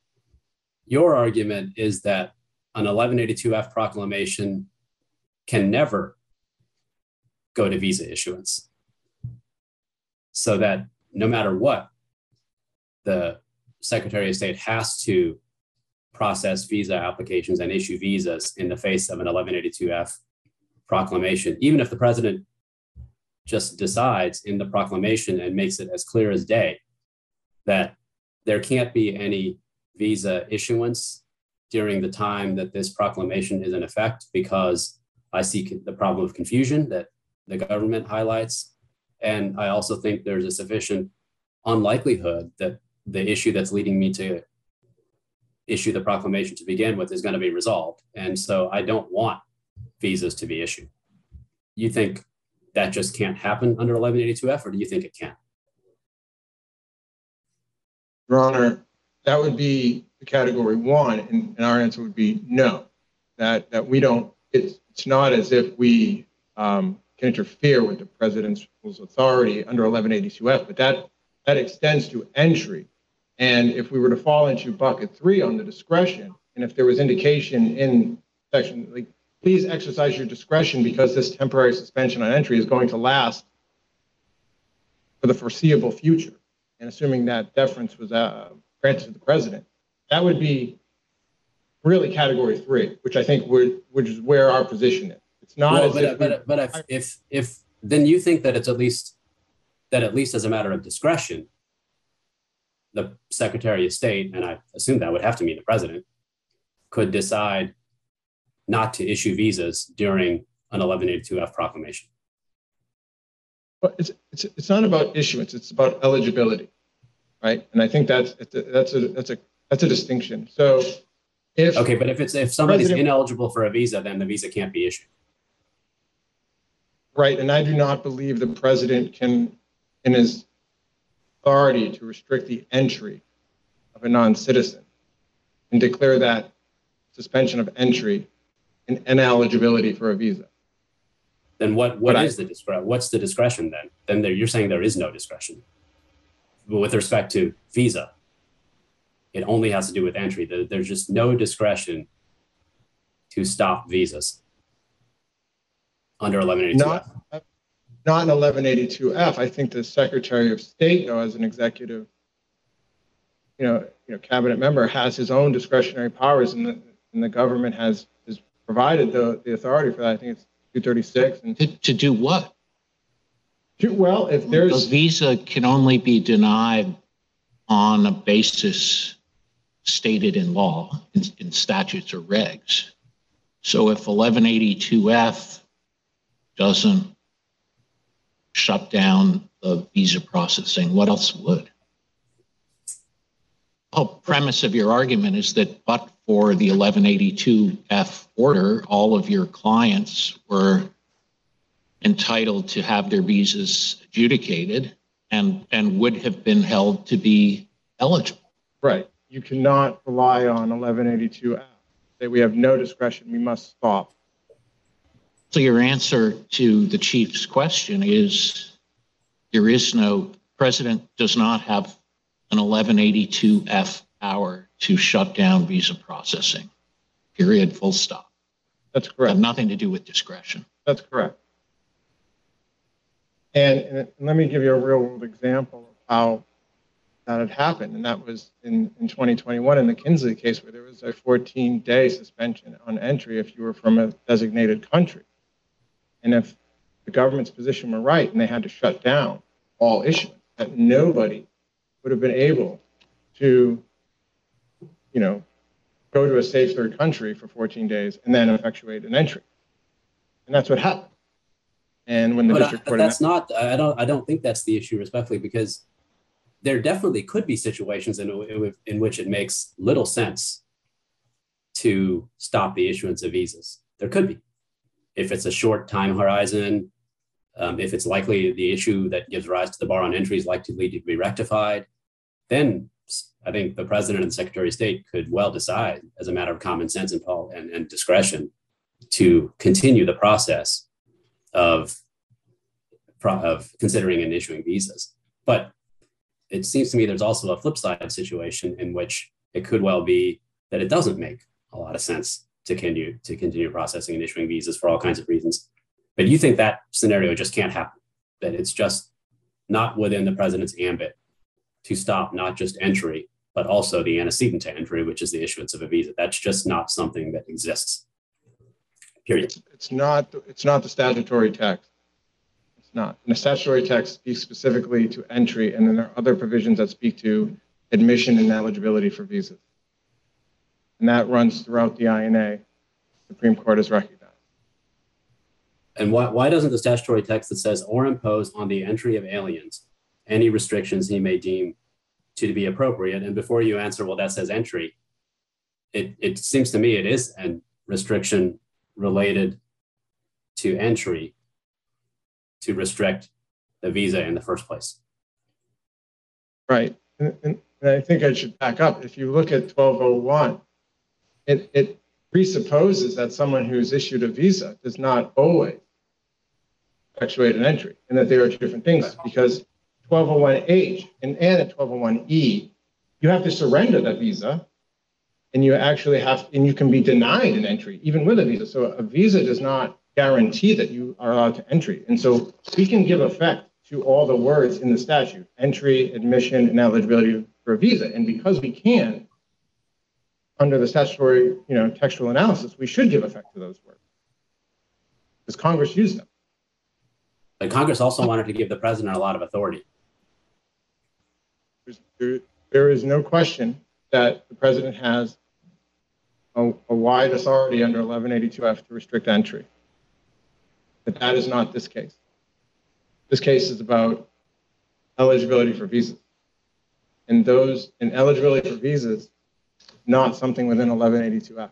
is that an 1182F proclamation can never go to visa issuance. So that no matter what, the Secretary of State has to process visa applications and issue visas in the face of an 1182F proclamation, even if the president just decides in the proclamation and makes it as clear as day that there can't be any visa issuance during the time that this proclamation is in effect, because I see the problem of confusion that the government highlights. And I also think there's a sufficient unlikelihood that the issue that's leading me to issue the proclamation to begin with is going to be resolved. And so I don't want visas to be issued. You think that just can't happen under 1182F, or do you think it can? Your Honor, that would be the category one, and our answer would be no, that we don't, it's not as if we can interfere with the president's authority under 1182F, but that extends to entry. And if we were to fall into bucket 3 on the discretion, and if there was indication in section, like, please exercise your discretion because this temporary suspension on entry is going to last for the foreseeable future, and assuming that deference was granted to the president, that would be really category 3, which I think which is where our position is. It's not. Well, but if then you think that it's at least as a matter of discretion, the Secretary of State, and I assume that would have to mean the president, could decide not to issue visas during an 1182F proclamation. But it's not about issuance; it's about eligibility, right? And I think that's a distinction. So, if somebody's ineligible for a visa, then the visa can't be issued. Right, and I do not believe the president can, in his authority to restrict the entry of a non-citizen, and declare that suspension of entry an ineligibility for a visa. Then what's the discretion then? Then you're saying there is no discretion with respect to visa. It only has to do with entry. There's just no discretion to stop visas under 1182F. Not in 1182F. I think the Secretary of State, though, as an executive, cabinet member, has his own discretionary powers, and the government has provided the authority for that. I think it's 236. And to do what? Well, if there's a visa can only be denied on a basis stated in law, in statutes or regs. So if 1182F doesn't shut down the visa processing, what else would? The whole premise of your argument is that but for the 1182F order, all of your clients were entitled to have their visas adjudicated and would have been held to be eligible. Right. You cannot rely on 1182F. Say we have no discretion, we must stop. So your answer to the Chief's question is president does not have an 1182F power to shut down visa processing, period, full stop. That's correct. Have nothing to do with discretion. That's correct. And let me give you a real world example of how that had happened. And that was in 2021 in the Kinsley case, where there was a 14-day suspension on entry if you were from a designated country. And if the government's position were right and they had to shut down all issuance, that nobody would have been able to, go to a safe third country for 14 days and then effectuate an entry. And that's what happened. And when the district court, I don't think that's the issue, respectfully, because there definitely could be situations in which it makes little sense to stop the issuance of visas. There could be, if it's a short time horizon, if it's likely the issue that gives rise to the bar on entry is likely to be rectified, then I think the president and the Secretary of State could well decide, as a matter of common sense and discretion, to continue the process of considering and issuing visas. But it seems to me there's also a flip side situation in which it could well be that it doesn't make a lot of sense to continue processing and issuing visas for all kinds of reasons. But you think that scenario just can't happen, that it's just not within the president's ambit to stop not just entry, but also the antecedent to entry, which is the issuance of a visa. That's just not something that exists, period. It's not the statutory text. It's not. And the statutory text speaks specifically to entry, and then there are other provisions that speak to admission and eligibility for visas. And that runs throughout the INA. The Supreme Court has recognized. And why doesn't the statutory text that says, or impose on the entry of aliens any restrictions he may deem to be appropriate? And before you answer, well, that says entry, it seems to me it is a restriction related to entry to restrict the visa in the first place. Right. And I think I should back up. If you look at 1201, it presupposes that someone who's issued a visa does not always effectuate an entry, and that there are two different things, because 1201H and in 1201E, you have to surrender that visa, and you actually have, and you can be denied an entry even with a visa. So a visa does not guarantee that you are allowed to entry. And so we can give effect to all the words in the statute: entry, admission, and eligibility for a visa. And because we can, under the statutory, textual analysis, we should give effect to those words because Congress used them. But Congress also wanted to give the president a lot of authority. There is no question that the president has a wide authority under 1182F to restrict entry. But that is not this case. This case is about eligibility for visas. And eligibility for visas, not something within 1182F.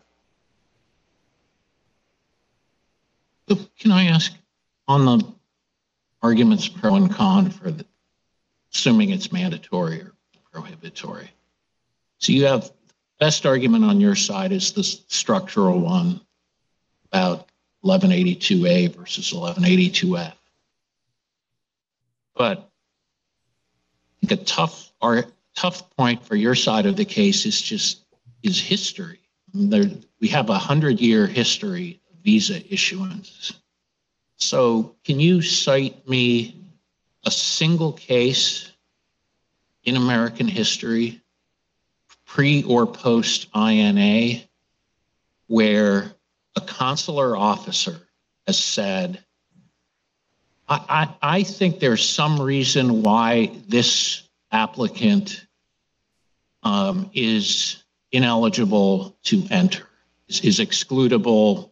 So can I ask, on the arguments pro and con for assuming it's mandatory or prohibitory? So you have best argument on your side is the structural one about 1182A versus 1182F. But I think a tough point for your side of the case is history. We have 100-year history of visa issuance. So can you cite me a single case in American history, pre or post INA, where a consular officer has said, I think there's some reason why this applicant is ineligible to enter, is excludable,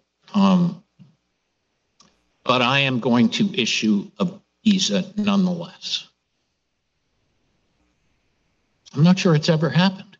but I am going to issue a visa nonetheless. I'm not sure it's ever happened.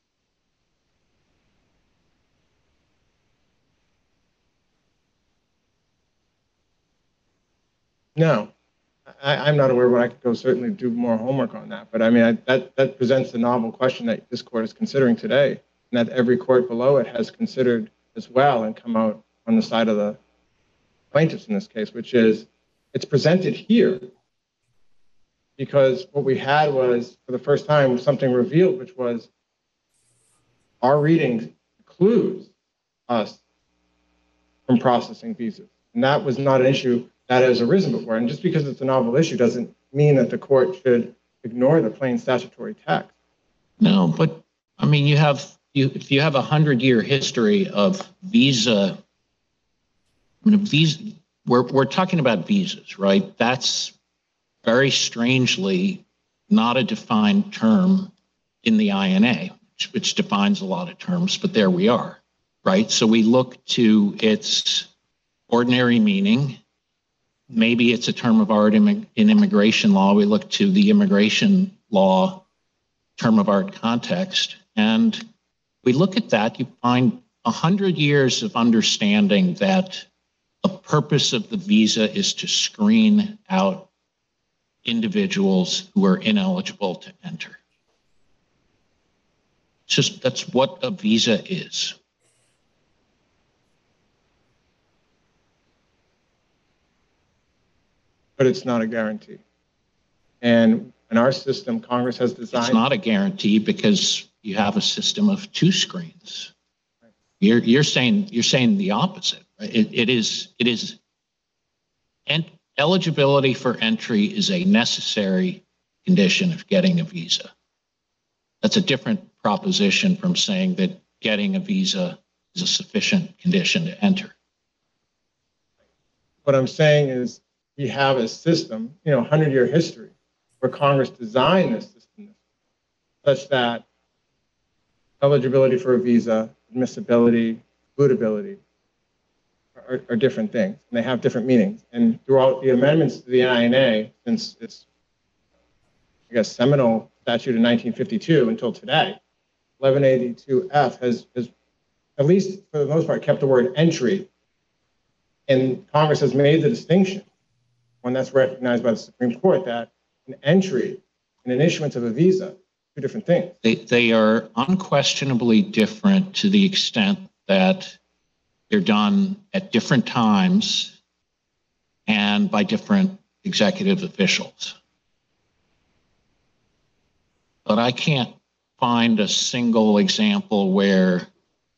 No, I'm not aware, but I could go certainly do more homework on that. But I mean, that presents a novel question that this court is considering today, and that every court below it has considered as well and come out on the side of the plaintiffs in this case, which is it's presented here because what we had was, for the first time, something revealed, which was our reading excludes us from processing visas. And that was not an issue that has arisen before. And just because it's a novel issue doesn't mean that the court should ignore the plain statutory text. No, but I mean, if you have 100-year history of visa, I mean, we're talking about visas, right? That's very strangely not a defined term in the INA, which defines a lot of terms, but there we are, right? So we look to its ordinary meaning. Maybe it's a term of art in immigration law. We look to the immigration law term of art context, and we look at that. You find 100 years of understanding that the purpose of the visa is to screen out individuals who are ineligible to enter. It's just, that's what a visa is. But it's not a guarantee. And in our system, Congress has designed... It's not a guarantee because you have a system of two screens. Right. You're saying the opposite. Right? It is, and eligibility for entry is a necessary condition of getting a visa. That's a different proposition from saying that getting a visa is a sufficient condition to enter. What I'm saying is we have a system, 100-year history, where Congress designed this system such that eligibility for a visa, admissibility, excludability are different things, and they have different meanings. And throughout the amendments to the INA, since its, seminal statute in 1952 until today, 1182F has, at least for the most part, kept the word entry. And Congress has made the distinction one that's recognized by the Supreme Court, that an entry and an issuance of a visa, two different things. They are unquestionably different to the extent that they're done at different times and by different executive officials. But I can't find a single example where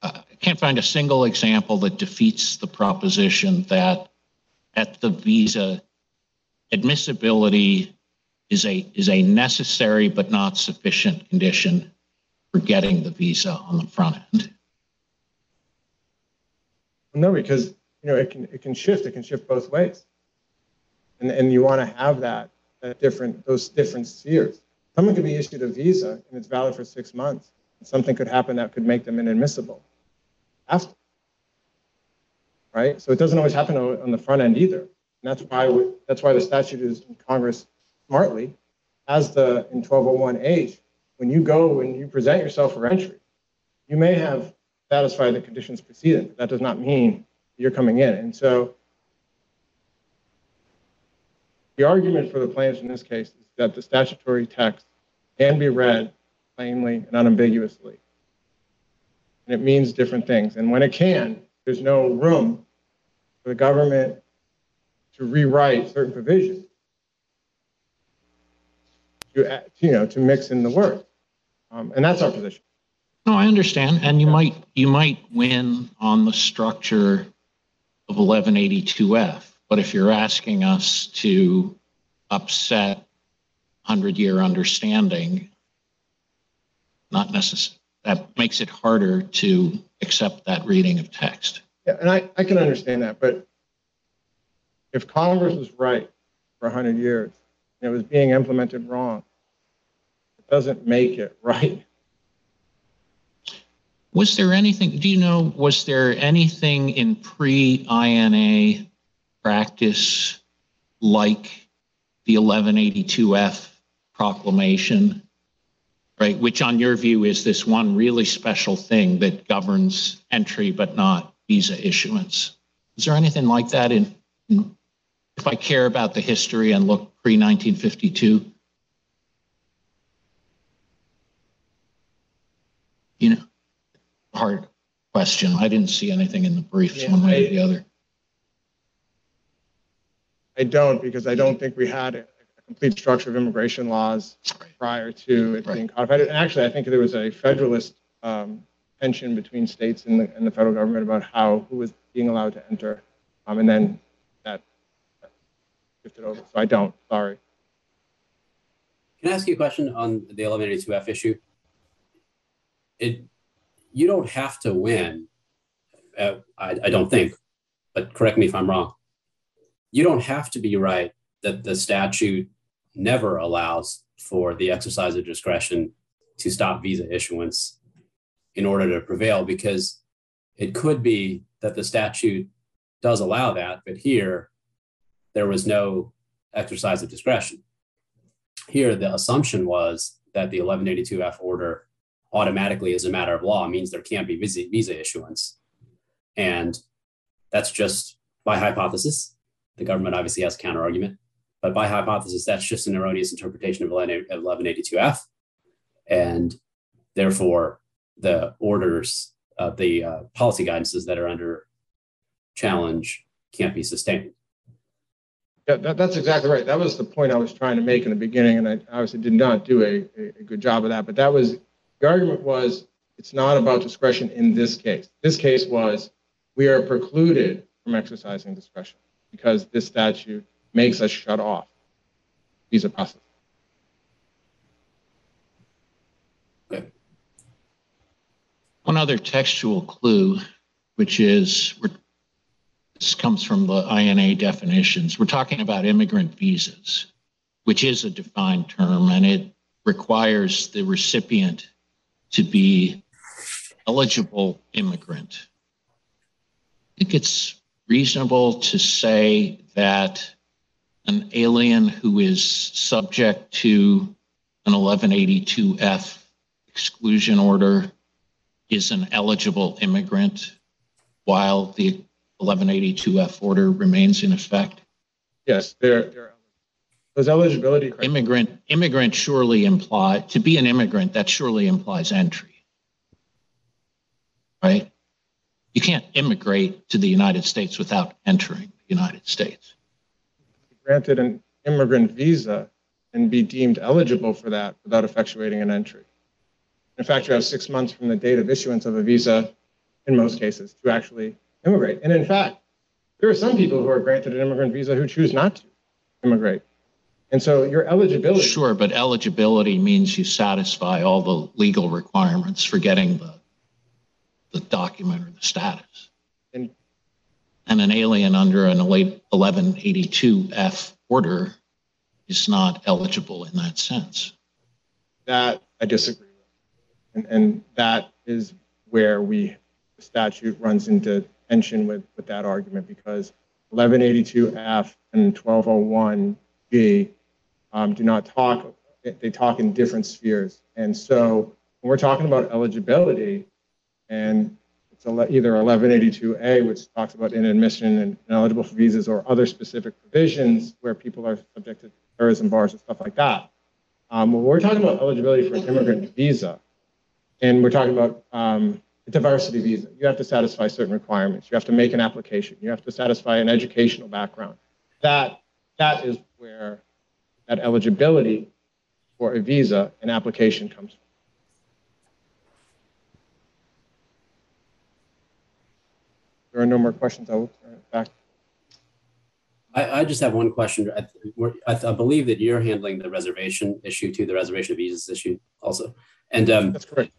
that defeats the proposition that at the visa, admissibility is a necessary but not sufficient condition for getting the visa on the front end. No, because it can shift both ways, and you want to have those different spheres. Someone could be issued a visa and it's valid for 6 months, and something could happen that could make them inadmissible after. Right? So it doesn't always happen on the front end either. And that's why the statute is in Congress smartly has in 1201H, when you present yourself for entry, you may have satisfied the conditions precedent, but that does not mean you're coming in. And so the argument for the plaintiffs in this case is that the statutory text can be read plainly and unambiguously. And it means different things. And when it can, there's no room for the government to rewrite certain provisions to mix in the words. And that's our position. No, I understand. And you might win on the structure of 1182F. But if you're asking us to upset 100-year understanding, not necessarily, that makes it harder to accept that reading of text. Yeah, and I can understand that. But if Congress was right for 100 years and it was being implemented wrong, it doesn't make it right. Was there anything in pre-INA practice like the 1182F proclamation, right, which on your view is this one really special thing that governs entry but not visa issuance? Is there anything like that if I care about the history and look pre-1952? Hard question. I didn't see anything in the briefs one way or the other. I don't, because I don't think we had a complete structure of immigration laws prior to it being codified. And actually, I think there was a federalist tension between states and the federal government about who was being allowed to enter. And then that shifted over. So I don't, sorry. Can I ask you a question on the 1182F issue? You don't have to win, I don't think, but correct me if I'm wrong. You don't have to be right that the statute never allows for the exercise of discretion to stop visa issuance in order to prevail, because it could be that the statute does allow that, but here there was no exercise of discretion. Here, the assumption was that the 1182F order automatically, as a matter of law, means there can't be visa issuance. And that's just by hypothesis. The government obviously has a counter argument, but by hypothesis, that's just an erroneous interpretation of 1182F. And therefore, the orders of the policy guidances that are under challenge can't be sustained. Yeah, that's exactly right. That was the point I was trying to make in the beginning, and I obviously did not do a good job of that. But that was, the argument was, it's not about discretion in this case. This case was, we are precluded from exercising discretion because this statute makes us shut off visa process. Okay. One other textual clue, which is, this comes from the INA definitions. We're talking about immigrant visas, which is a defined term, and it requires the recipient to be eligible immigrant. I think it's reasonable to say that an alien who is subject to an 1182F exclusion order is an eligible immigrant while the 1182F order remains in effect. Yes, those eligibility criteria. Immigrant surely imply, to be an immigrant, that surely implies entry, right? You can't immigrate to the United States without entering the United States. Granted an immigrant visa and be deemed eligible for that without effectuating an entry. In fact, you have 6 months from the date of issuance of a visa, in most cases, to actually immigrate. And in fact, there are some people who are granted an immigrant visa who choose not to immigrate. And so your eligibility. Sure, but eligibility means you satisfy all the legal requirements for getting the document or the status. And an alien under an 1182F order is not eligible in that sense. That I disagree with. And that is where the statute runs into tension with that argument, because 1182F and 1201G do not talk, they talk in different spheres. And so when we're talking about eligibility, and it's either 1182A, which talks about inadmission and eligible for visas, or other specific provisions where people are subject to terrorism bars and stuff like that. When we're talking about eligibility for an immigrant visa, and we're talking about a diversity visa, you have to satisfy certain requirements. You have to make an application. You have to satisfy an educational background. That is where that eligibility for a visa and application comes from. If there are no more questions, I will turn it back. I just have one question. I believe that you're handling the reservation issue too, the reservation of visas issue also. And that's correct.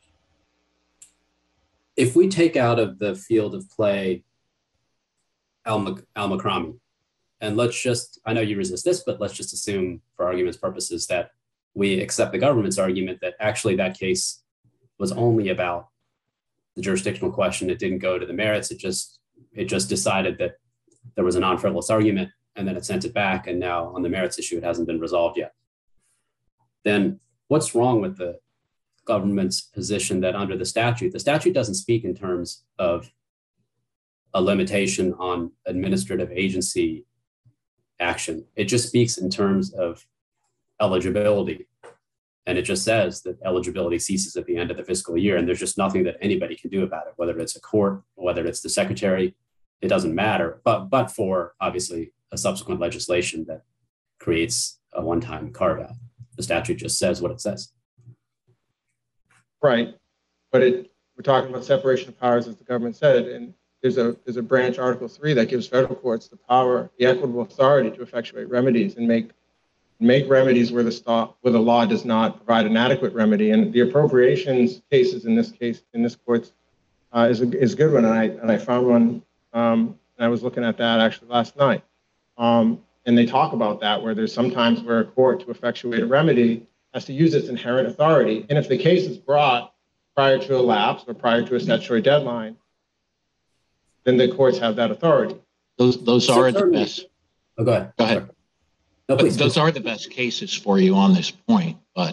If we take out of the field of play al-Makrami, and let's just, I know you resist this, but let's just assume for argument's purposes that we accept the government's argument that actually that case was only about the jurisdictional question. It didn't go to the merits. It just decided that there was a non-frivolous argument, and then it sent it back, and now on the merits issue, it hasn't been resolved yet. Then what's wrong with the government's position that under the statute doesn't speak in terms of a limitation on administrative agency action. It just speaks in terms of eligibility. And it just says that eligibility ceases at the end of the fiscal year. And there's just nothing that anybody can do about it, whether it's a court, whether it's the secretary, it doesn't matter. But for obviously a subsequent legislation that creates a one-time carve out. The statute just says what it says. Right. But we're talking about separation of powers, as the government said, and there's a branch, Article 3, that gives federal courts the power, the equitable authority to effectuate remedies and make remedies where the law does not provide an adequate remedy. And the appropriations cases in this court is a good one. And I found one, and I was looking at that actually last night. And they talk about that, where there's sometimes where a court to effectuate a remedy has to use its inherent authority. And if the case is brought prior to a lapse or prior to a statutory deadline, then the courts have that authority. Those are the best. Oh, go ahead. Go ahead. No, please. Those are the best cases for you on this point, but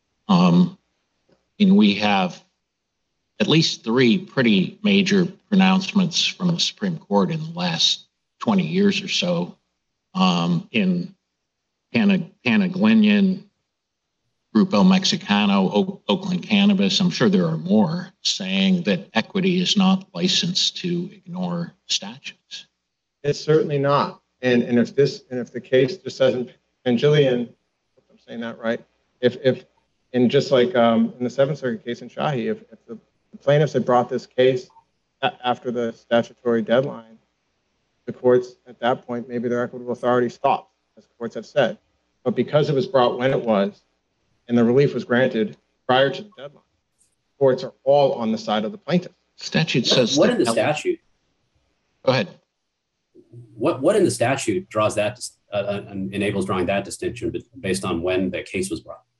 we have at least 3 pretty major pronouncements from the Supreme Court in the last 20 years or so. In Panaglinian, Grupo Mexicano, Oakland Cannabis, I'm sure there are more, saying that equity is not licensed to ignore statutes. It's certainly not. And if the case just says in Pangilian, if I'm saying that right, and just like in the Seventh Circuit case in Shahi, if the plaintiffs had brought this case after the statutory deadline, the courts at that point, maybe their equitable authority stopped, as courts have said. But because it was brought when it was, and the relief was granted prior to the deadline, courts are all on the side of the plaintiff. Statute says what in the statute? Go ahead. What in the statute draws that enables drawing that distinction based on when the case was brought?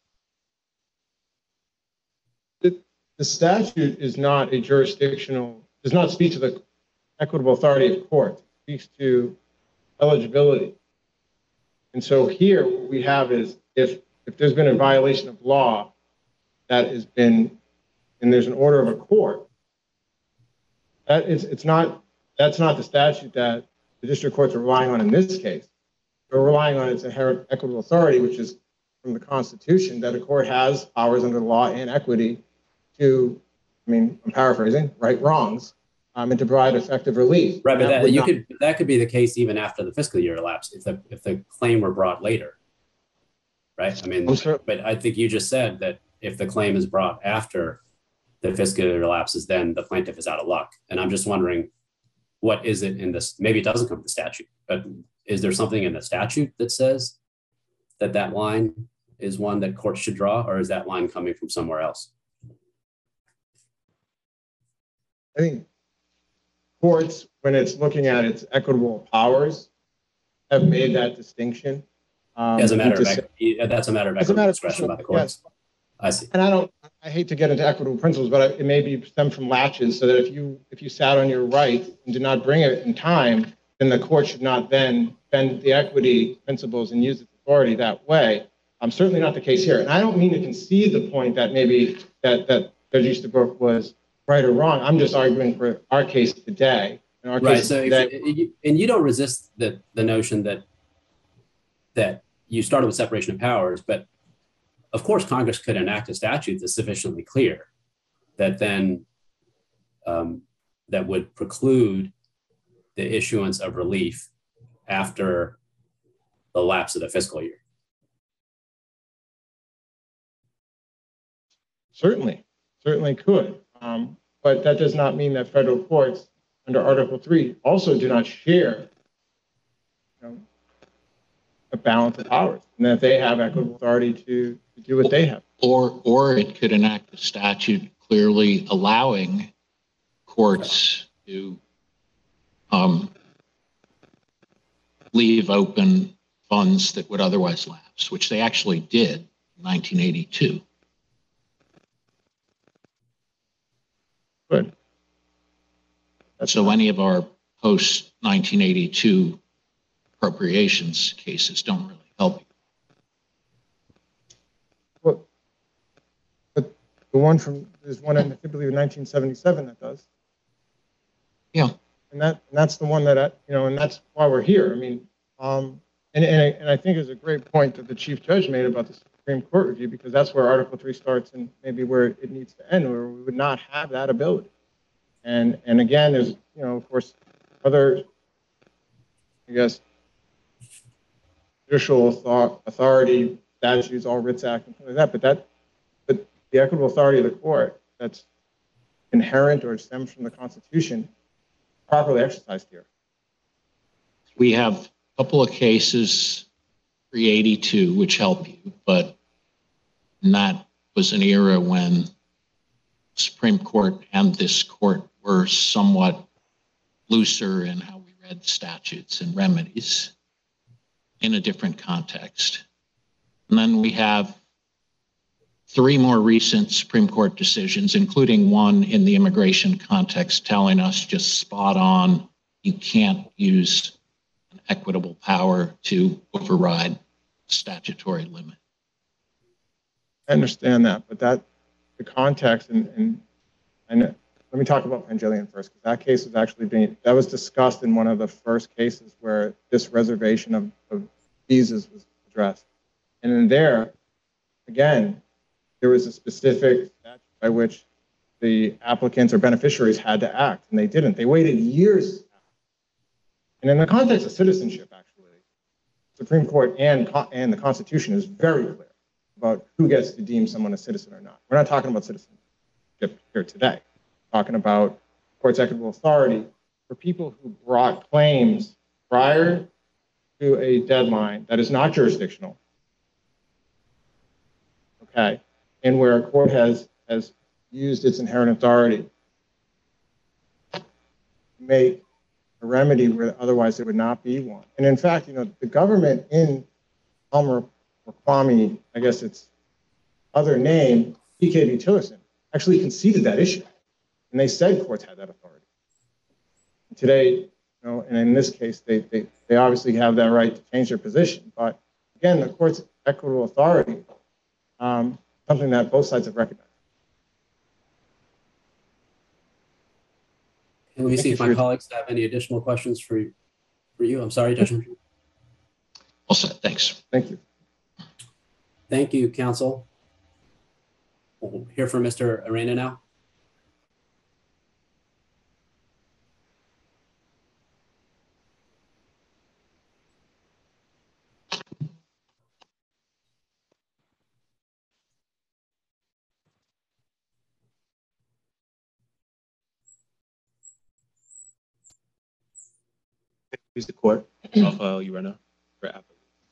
The statute is not a jurisdictional, does not speak to the equitable authority of courts. It speaks to eligibility. And so here what we have is if there's been a violation of law that has been, and there's an order of a court, that's not the statute that the district courts are relying on in this case. we're relying on its inherent equitable authority, which is from the Constitution, that a court has powers under the law and equity to, I mean, I'm paraphrasing, right wrongs, and to provide effective relief. Right, but That that could be the case even after the fiscal year elapsed if the claim were brought later, right? I mean, but I think you just said that if the claim is brought after the fiscal year elapses, then the plaintiff is out of luck. And I'm just wondering, what is it in this? Maybe it doesn't come from the statute, but is there something in the statute that says that that line is one that courts should draw, or is that line coming from somewhere else? I think courts, when it's looking at its equitable powers, have made that distinction. As a matter of that's a matter of equitable discretion by the courts. Yes. I see. And I hate to get into equitable principles, but it may be stemmed from latches, so that if you sat on your right and did not bring it in time, then the court should not then bend the equity principles and use its authority that way. Certainly not the case here. And I don't mean to concede the point that maybe that Judge Easterbrook was right or wrong. I'm just arguing for our case today. Right. So and you don't resist the notion that you started with separation of powers, but of course Congress could enact a statute that's sufficiently clear that then that would preclude the issuance of relief after the lapse of the fiscal year. Certainly could. But that does not mean that federal courts under Article 3 also do not share a balance of powers, and that they have equitable authority to do what they have. Or it could enact a statute clearly allowing courts to leave open funds that would otherwise lapse, which they actually did in 1982. Good. So any of our post-1982 appropriations cases don't really help you. Well, but there's one in, I believe, 1977 that does. Yeah. And that's the one that and that's why we're here. I mean, and I think it's a great point that the Chief Judge made about the Supreme Court review, because that's where Article 3 starts and maybe where it needs to end, where we would not have that ability. And again, there's of course other, I guess, judicial authority statutes, all Writs Act and things like that. But the equitable authority of the court that's inherent or stems from the Constitution properly exercised here. We have a couple of cases pre-82 which help you, but that was an era when Supreme Court and this court were somewhat looser in how we read statutes and remedies in a different context. And then we have 3 more recent Supreme Court decisions, including one in the immigration context, telling us just spot on, you can't use an equitable power to override statutory limit. I understand that, but the context and let me talk about Pangilinan first, because that case was actually that was discussed in one of the first cases where this reservation of visas was addressed. And in there, again, there was a specific statute by which the applicants or beneficiaries had to act, and they didn't. They waited years. And in the context of citizenship, actually, Supreme Court and the Constitution is very clear about who gets to deem someone a citizen or not. We're not talking about citizenship here today. We're talking about court's equitable authority for people who brought claims prior to a deadline that is not jurisdictional, okay, and where a court has used its inherent authority to make a remedy where otherwise there would not be one. And in fact, the government in Elmer Kwame, I guess its other name, P.K.V. Tillerson, actually conceded that issue. And they said courts had that authority. And today, and in this case, they obviously have that right to change their position. But again, the court's equitable authority, something that both sides have recognized. And let me see if my colleagues have any additional questions for you. I'm sorry, Judge. All set. Thanks. Thank you. Thank you, counsel. We'll hear from Mr. Arena now. Please the court, Rafael Urena for appellate.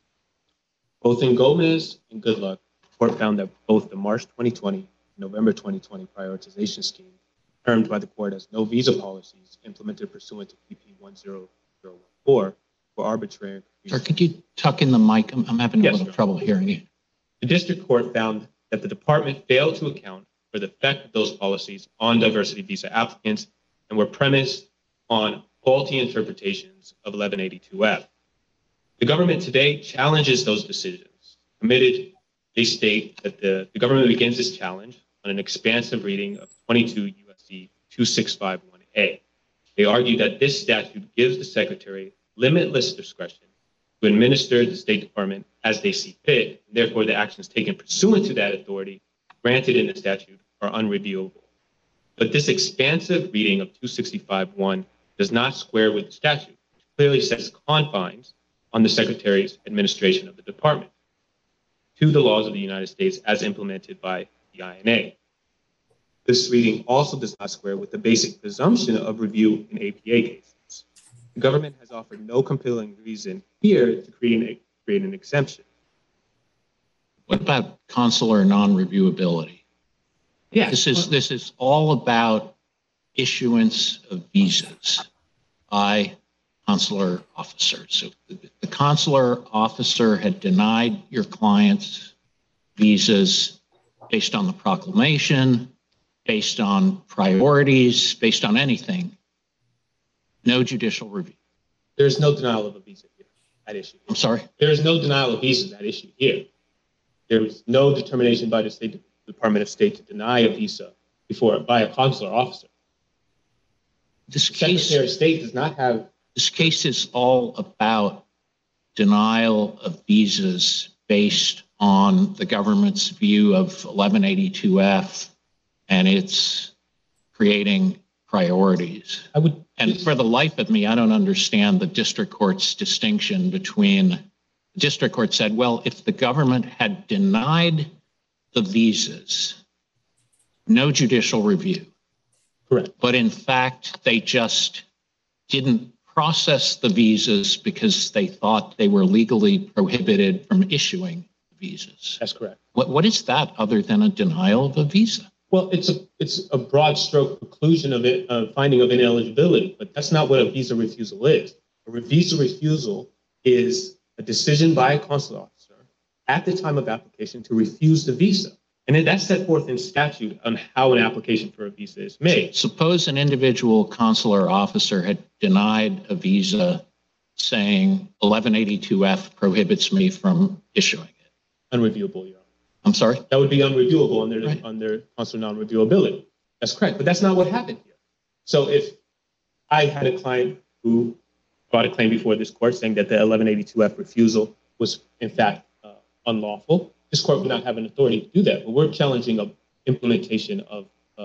Both in Gomez and Goodluck, the court found that both the March 2020 and November 2020 prioritization scheme, termed by the court as no visa policies implemented pursuant to PP 10014, were arbitrary and Sir, capricious. could you tuck in the mic? I'm having a Yes, little sir. trouble hearing you. The district court found that the department failed to account for the effect of those policies on diversity visa applicants and were premised on faulty interpretations of 1182F. The government today challenges those decisions. Committed, they state that the government begins this challenge on an expansive reading of 22 U.S.C. 2651A. They argue that this statute gives the secretary limitless discretion to administer the State Department as they see fit, and therefore the actions taken pursuant to that authority granted in the statute are unreviewable. But this expansive reading of 265.1 does not square with the statute, which clearly sets confines on the Secretary's administration of the department to the laws of the United States as implemented by the INA. This reading also does not square with the basic presumption of review in APA cases. The government has offered no compelling reason here to create an exemption. What about consular non-reviewability? Yeah, This is all about issuance of visas by consular officers. So the consular officer had denied your clients visas based on the proclamation, based on priorities, based on anything. No judicial review. there's no denial of a visa here at issue. I'm sorry. There is no denial of visas at issue here. There is no determination by the State Department of State to deny a visa by a consular officer. This The Secretary of State does not have. This case is all about denial of visas based on the government's view of 1182F and its creating priorities. And for the life of me, I don't understand the district court's distinction between, the district court said, well, if the government had denied the visas, no judicial review. Correct. But in fact, they just didn't process the visas because they thought they were legally prohibited from issuing visas. That's correct. What is that other than a denial of a visa? Well, it's a broad stroke preclusion of it, finding of ineligibility, but that's not what a visa refusal is. A visa refusal is a decision by a consular officer at the time of application to refuse the visa. And that's set forth in statute on how an application for a visa is made. Suppose an individual consular officer had denied a visa saying 1182F prohibits me from issuing it. Unreviewable, Your Honor. I'm sorry? That would be unreviewable under, Right. under consular non-reviewability. That's correct, but that's not what happened here. So if I had a client who brought a claim before this court saying that the 1182F refusal was in fact unlawful, this court would not have an authority to do that. But we're challenging an implementation of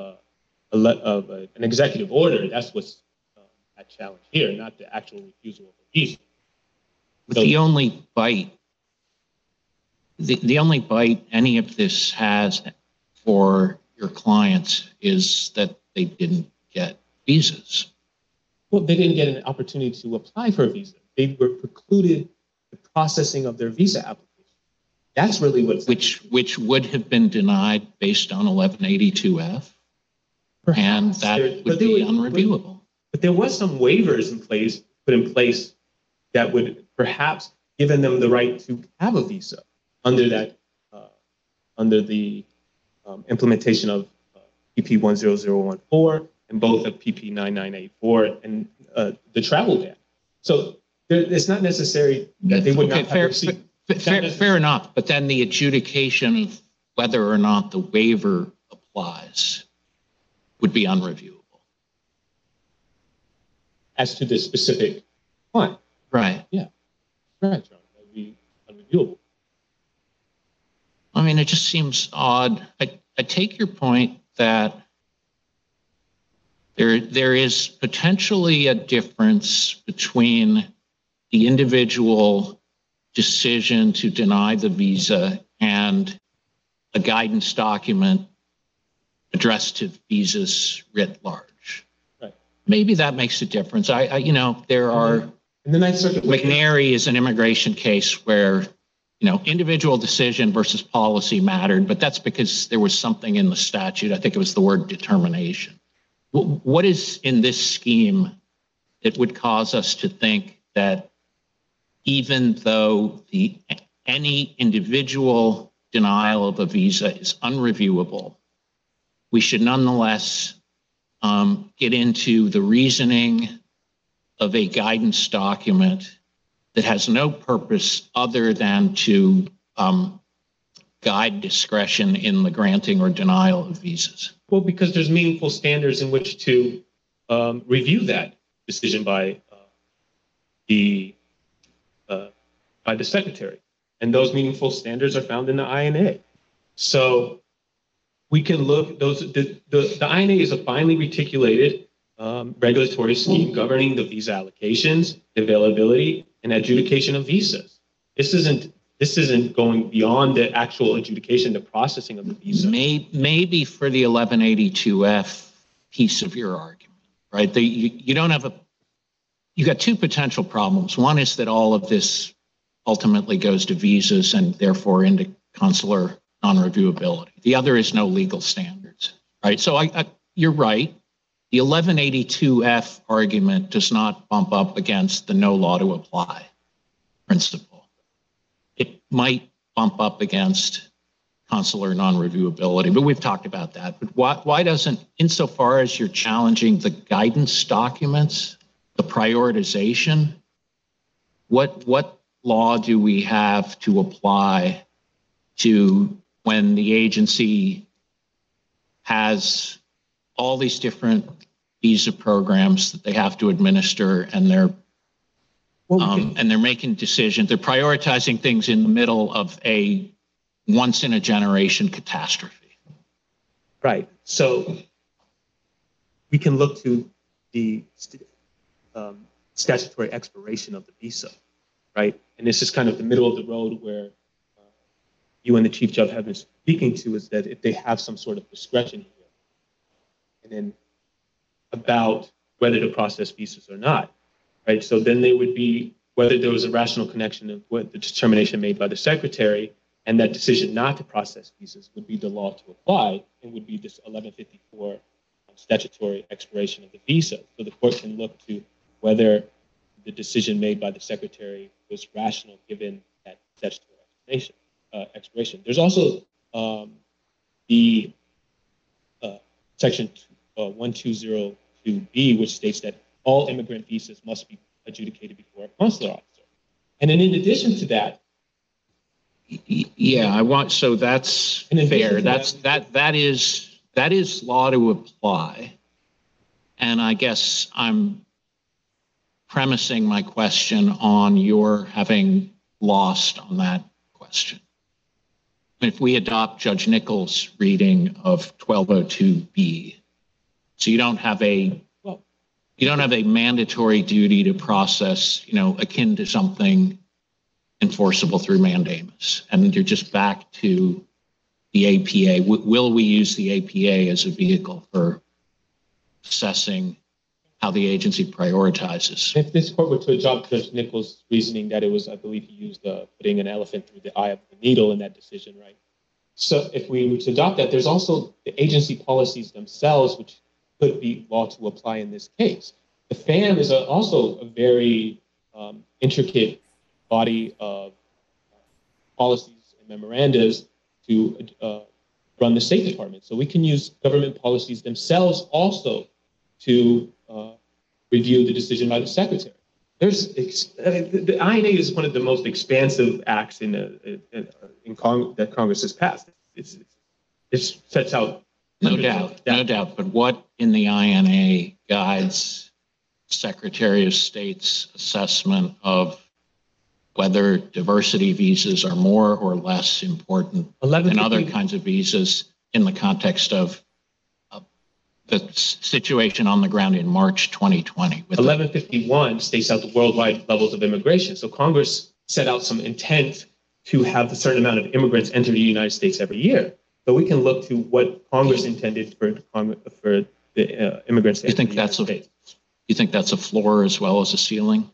an executive order. That's what's at challenge here, not the actual refusal of a visa. But the only bite, the only bite any of this has for your clients is that they didn't get visas. Well, they didn't get an opportunity to apply for a visa. They were precluded the processing of their visa application. That's really what it's Which would have been denied based on 1182F, and that would be unreviewable. But there was some waivers put in place that would perhaps given them the right to have a visa under that under the implementation of PP 10014 and both of PP 9984 and the travel ban. So it's not necessary that they would not have received. Fair enough, but then the adjudication of whether or not the waiver applies would be unreviewable. As to the specific client. Right. Yeah. Right, John. That would be non-reviewable. I mean, it just seems odd. I take your point that there is potentially a difference between the individual decision to deny the visa and a guidance document addressed to visas writ large. Right. Maybe that makes a difference. There are, And the Ninth Circuit. McNary is an immigration case where, individual decision versus policy mattered, but that's because there was something in the statute. I think it was the word determination. What is in this scheme that would cause us to think that even though any individual denial of a visa is unreviewable, we should nonetheless get into the reasoning of a guidance document that has no purpose other than to guide discretion in the granting or denial of visas? Well, because there's meaningful standards in which to review that decision by the secretary, and those meaningful standards are found in the INA. So we can look; the INA is a finely reticulated regulatory scheme governing the visa allocations, availability, and adjudication of visas. This isn't going beyond the actual adjudication, the processing of the visa. Maybe for the 1182F piece of your argument, right? You don't have you got two potential problems. One is that all of this ultimately goes to visas and therefore into consular non-reviewability. The other is no legal standards, right? So you're right. The 1182F argument does not bump up against the no law to apply principle. It might bump up against consular non-reviewability, but we've talked about that. But why doesn't, insofar as you're challenging the guidance documents, the prioritization, what law do we have to apply to when the agency has all these different visa programs that they have to administer, and they're making decisions, they're prioritizing things in the middle of a once in a generation catastrophe? Right. So we can look to the statutory expiration of the visa, right? And this is kind of the middle of the road where you and the Chief Judge have been speaking to, is that if they have some sort of discretion here, and then about whether to process visas or not, right? So then they would be whether there was a rational connection of what the determination made by the secretary, and that decision not to process visas would be the law to apply, and would be this 1154 statutory expiration of the visa. So the court can look to whether the decision made by the secretary was rational given that statutory expiration. There's also the section 1202B, which states that all immigrant visas must be adjudicated before a consular officer. And then in addition to that, so that's fair. That is law to apply. And I guess I'm premising my question on your having lost on that question. If we adopt Judge Nichols' reading of 1202B, so you don't have a mandatory duty to process, akin to something enforceable through mandamus, and you're just back to the APA. Will we use the APA as a vehicle for assessing how the agency prioritizes? If this court were to adopt Judge Nichols' reasoning that it was, I believe he used putting an elephant through the eye of the needle in that decision, right? So if we were to adopt that, there's also the agency policies themselves, which could be law to apply in this case. The FAM is also a very intricate body of policies and memorandas to run the State Department. So we can use government policies themselves also to review the decision by the secretary. The INA is one of the most expansive acts that Congress has passed. It sets out. No doubt. But what in the INA guides Secretary of State's assessment of whether diversity visas are more or less important than other kinds of visas in the context of the situation on the ground in March 2020. 1151 states out the worldwide levels of immigration. So Congress set out some intent to have a certain amount of immigrants enter the United States every year. So we can look to what Congress intended for the immigrants to enter the United States. You think that's a floor as well as a ceiling?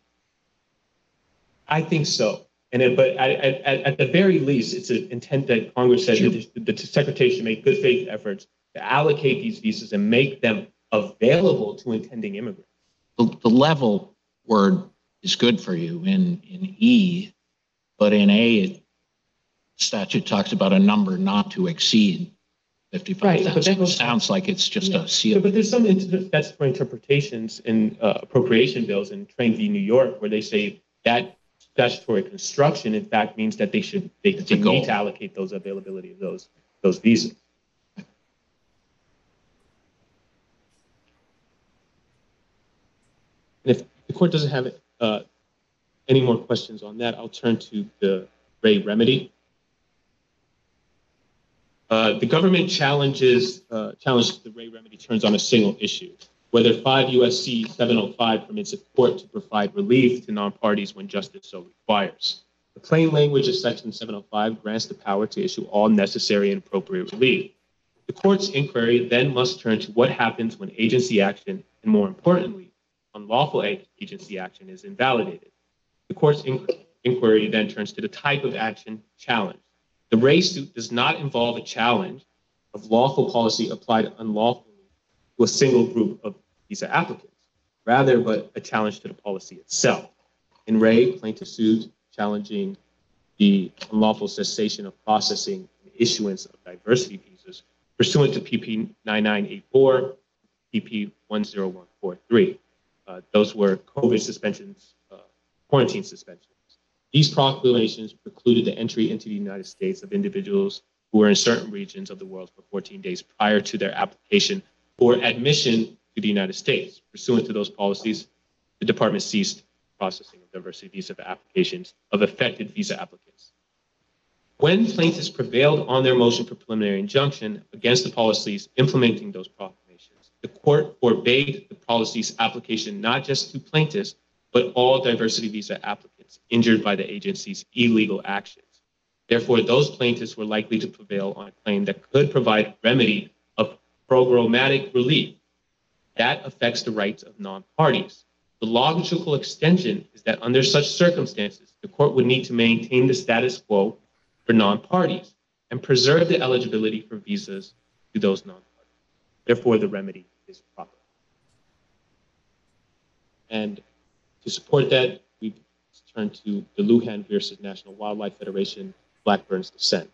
I think so. But at the very least, it's an intent that Congress said that the Secretary should make good faith efforts to allocate these visas and make them available to intending immigrants. The level word is good for you in E, but in A, statute talks about a number not to exceed 55,000. It sounds like it's just a ceiling. But there's some statutory interpretations in appropriation bills in Train v. New York where they say that statutory construction, in fact, means that they need to allocate those availability of those visas. And if the court doesn't have any more questions on that, I'll turn to the Ray remedy. The government challenged the Ray remedy turns on a single issue, whether 5 U.S.C. 705 permits a court to provide relief to non-parties when justice so requires. The plain language of Section 705 grants the power to issue all necessary and appropriate relief. The court's inquiry then must turn to what happens when agency action, and more importantly, unlawful agency action is invalidated. The court's inquiry then turns to the type of action challenged. The Ray suit does not involve a challenge of lawful policy applied unlawfully to a single group of visa applicants, rather but a challenge to the policy itself. In Ray, plaintiff sued challenging the unlawful cessation of processing and issuance of diversity visas pursuant to PP 9984, PP 10143. Those were COVID suspensions, quarantine suspensions. These proclamations precluded the entry into the United States of individuals who were in certain regions of the world for 14 days prior to their application for admission to the United States. Pursuant to those policies, the department ceased processing of diversity visa applications of affected visa applicants. When plaintiffs prevailed on their motion for preliminary injunction against the policies implementing those proclamations, the court forbade the policy's application not just to plaintiffs, but all diversity visa applicants injured by the agency's illegal actions. Therefore, those plaintiffs were likely to prevail on a claim that could provide remedy of programmatic relief that affects the rights of non-parties. The logical extension is that under such circumstances, the court would need to maintain the status quo for non-parties and preserve the eligibility for visas to those non-parties. Therefore, the remedy is proper. And to support that, we turn to the Lujan versus National Wildlife Federation, Blackburn's dissent.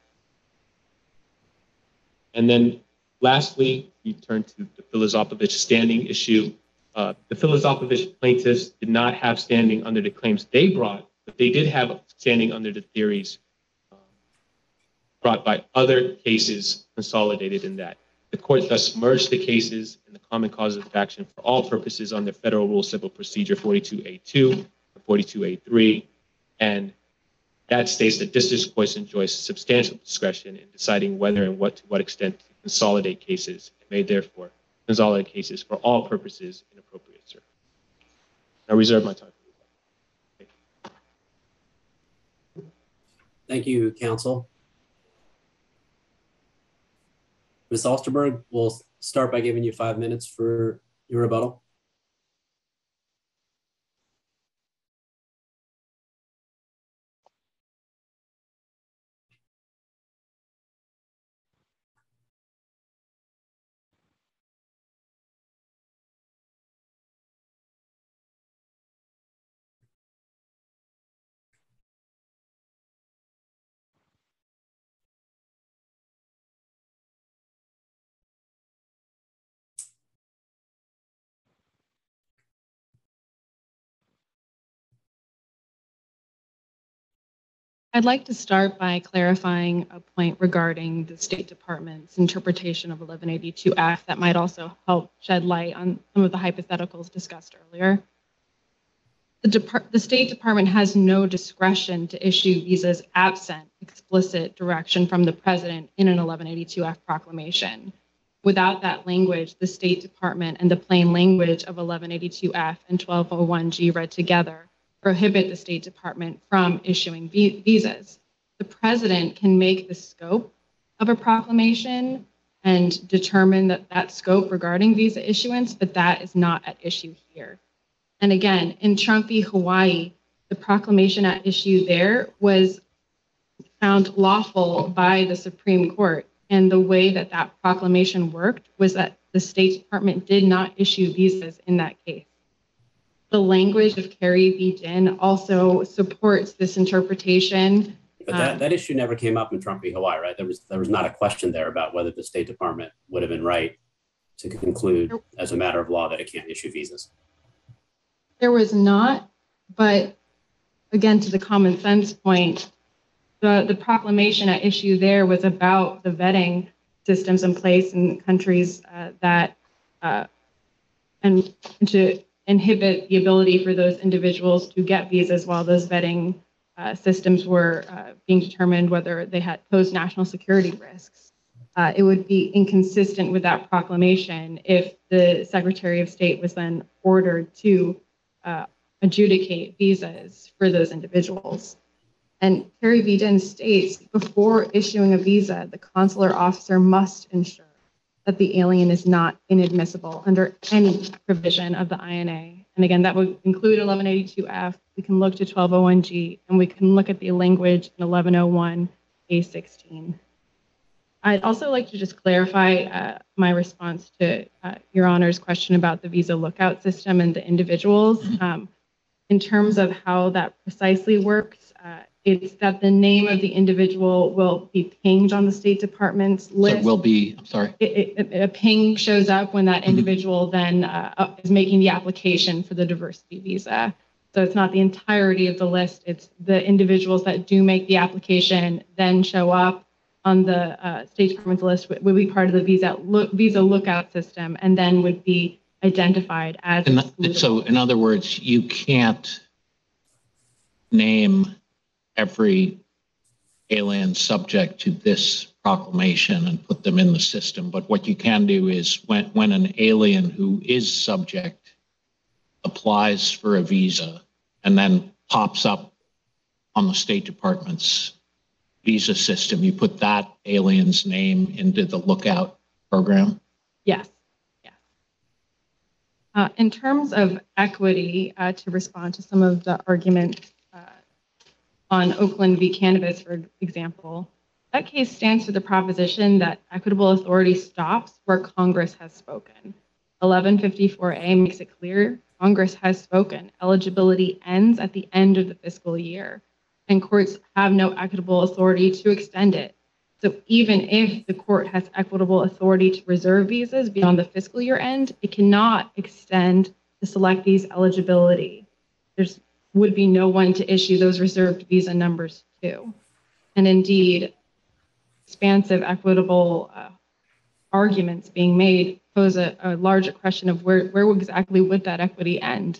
And then lastly, we turn to the Filizopovich standing issue. The Filizopovich plaintiffs did not have standing under the claims they brought, but they did have standing under the theories brought by other cases consolidated in that. The court thus merged the cases in the common causes of action for all purposes under Federal Rule Civil Procedure 42A2 and 42A3. And that states that district courts enjoy substantial discretion in deciding whether and to what extent to consolidate cases, and may therefore consolidate cases for all purposes in appropriate circumstances. I reserve my time. Thank you, counsel. Ms. Alsterberg, we'll start by giving you 5 minutes for your rebuttal. I'd like to start by clarifying a point regarding the State Department's interpretation of 1182F that might also help shed light on some of the hypotheticals discussed earlier. The State Department has no discretion to issue visas absent explicit direction from the president in an 1182F proclamation. Without that language, the State Department and the plain language of 1182F and 1201G read together prohibit the State Department from issuing visas. The president can make the scope of a proclamation and determine that scope regarding visa issuance, but that is not at issue here. And again, in Trump v. Hawaii, the proclamation at issue there was found lawful by the Supreme Court. And the way that that proclamation worked was that the State Department did not issue visas in that case. The language of Kerry v. Dinh also supports this interpretation. But that issue never came up in Trump v. Hawaii, right? There was not a question there about whether the State Department would have been right to conclude as a matter of law that it can't issue visas. There was not, but again, to the common sense point, the proclamation at issue there was about the vetting systems in place in countries and to inhibit the ability for those individuals to get visas while those vetting systems were being determined whether they had posed national security risks. It would be inconsistent with that proclamation if the Secretary of State was then ordered to adjudicate visas for those individuals. And Kerry v. Dinh states, before issuing a visa, the consular officer must ensure that the alien is not inadmissible under any provision of the INA. And again, that would include 1182F. We can look to 1201G, and we can look at the language in 1101A16. I'd also like to just clarify my response to Your Honor's question about the visa lookout system and the individuals. In terms of how that precisely works, it's that the name of the individual will be pinged on the State Department's list. So it will be, I'm sorry. A ping shows up when that individual then is making the application for the diversity visa. So it's not the entirety of the list. It's the individuals that do make the application then show up on the State Department's list would be part of the visa lookout system and then would be identified as excludable. So in other words, you can't name every alien subject to this proclamation and put them in the system. But what you can do is when an alien who is subject applies for a visa and then pops up on the State Department's visa system, you put that alien's name into the lookout program? Yes. In terms of equity, to respond to some of the arguments on Oakland v. Cannabis, for example, that case stands for the proposition that equitable authority stops where Congress has spoken. 1154A makes it clear Congress has spoken. Eligibility ends at the end of the fiscal year, and courts have no equitable authority to extend it. So even if the court has equitable authority to reserve visas beyond the fiscal year end, it cannot extend the selectee's eligibility. There would be no one to issue those reserved visa numbers to. And indeed, expansive equitable arguments being made pose a larger question of where exactly would that equity end?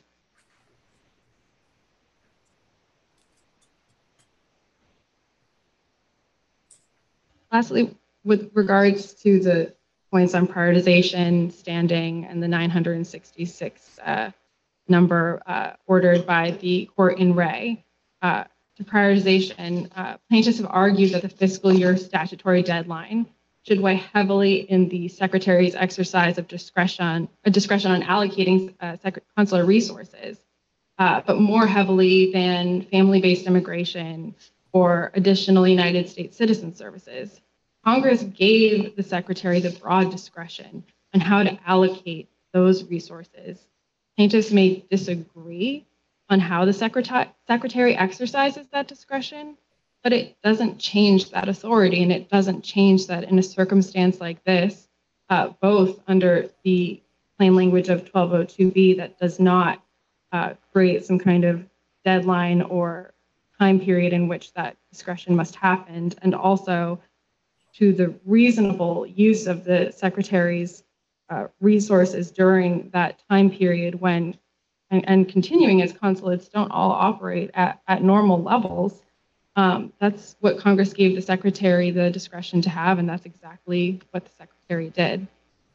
Lastly, with regards to the points on prioritization, standing, and the 966 number ordered by the court in Ray, to prioritization, plaintiffs have argued that the fiscal year statutory deadline should weigh heavily in the Secretary's exercise of discretion on allocating consular resources, but more heavily than family-based immigration or additional United States citizen services. Congress gave the Secretary the broad discretion on how to allocate those resources. Plaintiffs may disagree on how the Secretary exercises that discretion, but it doesn't change that authority, and it doesn't change that in a circumstance like this, both under the plain language of 1202B that does not create some kind of deadline or time period in which that discretion must happen, and also to the reasonable use of the Secretary's resources during that time period when and continuing as consulates don't all operate at normal levels. That's what Congress gave the secretary the discretion to have, and that's exactly what the secretary did.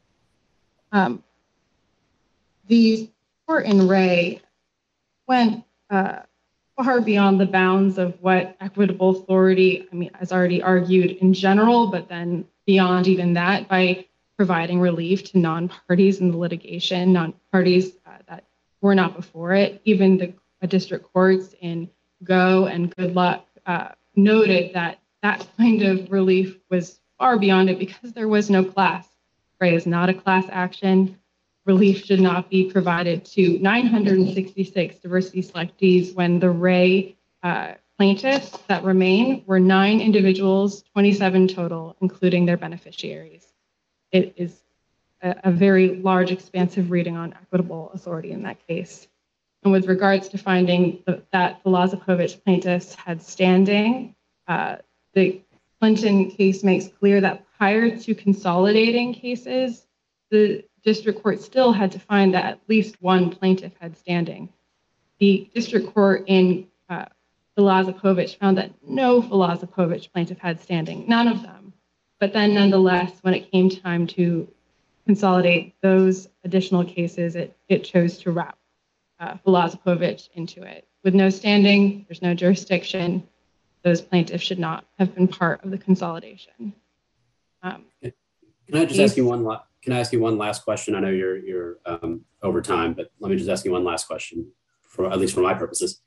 The court in Ray went far beyond the bounds of what equitable authority, has already argued in general, but then beyond even that by providing relief to non-parties in the litigation, non-parties that were not before it. Even the district courts in Go and Good Luck noted that that kind of relief was far beyond it because there was no class. Ray is not a class action. Relief should not be provided to 966 diversity selectees when the Ray plaintiffs that remain were 9 individuals, 27 total, including their beneficiaries. It is a very large, expansive reading on equitable authority in that case. And with regards to finding that the Lazapovich plaintiffs had standing, the Clinton case makes clear that prior to consolidating cases, the district court still had to find that at least one plaintiff had standing. The district court in Lazapovich found that no Lazapovich plaintiff had standing, none of them. But then nonetheless, when it came time to consolidate those additional cases, it chose to wrap Lazapovich into it. With no standing, there's no jurisdiction. Those plaintiffs should not have been part of the consolidation. Can I just ask you one? Can I ask you one last question? I know you're over time, but let me just ask you one last question, for at least for my purposes.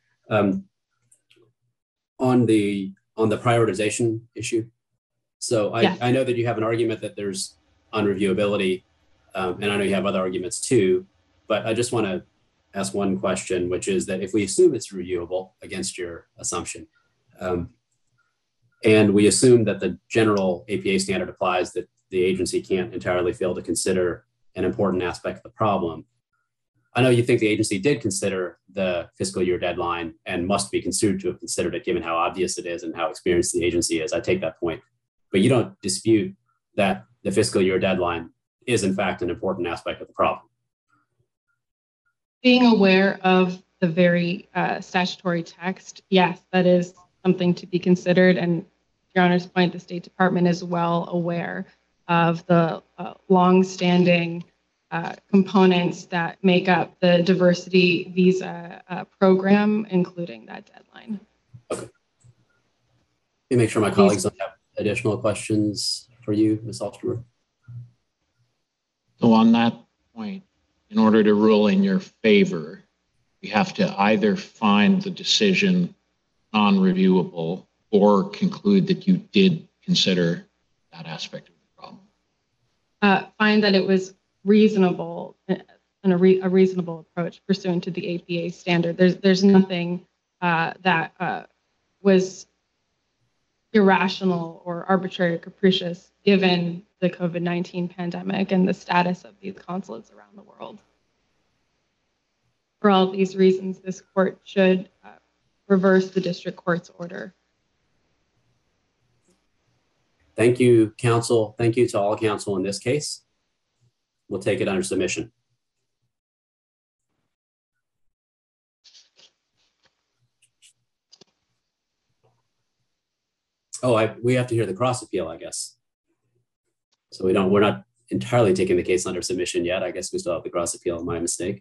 On the prioritization issue. So I know that you have an argument that there's unreviewability, and I know you have other arguments too. But I just want to ask one question, which is that if we assume it's reviewable against your assumption, and we assume that the general APA standard applies, that the agency can't entirely fail to consider an important aspect of the problem. I know you think the agency did consider the fiscal year deadline and must be considered to have considered it, given how obvious it is and how experienced the agency is. I take that point, but you don't dispute that the fiscal year deadline is in fact an important aspect of the problem. Being aware of the very statutory text, yes, that is something to be considered. And to Your Honor's point, the State Department is well aware of the long-standing components that make up the diversity visa program, including that deadline. Okay. Let me make sure my colleagues don't have additional questions for you, Ms. Alsterberg. So on that point, in order to rule in your favor, you have to either find the decision non-reviewable or conclude that you did consider that aspect of the problem. Find that it was reasonable and a reasonable approach pursuant to the APA standard. There's nothing that was irrational or arbitrary or capricious given the COVID-19 pandemic and the status of these consulates around the world. For all of these reasons, this court should reverse the district court's order. Thank you, counsel. Thank you to all counsel in this case. We'll take it under submission. Oh, we have to hear the cross appeal, I guess. So we're not entirely taking the case under submission yet. I guess we still have the cross appeal, my mistake.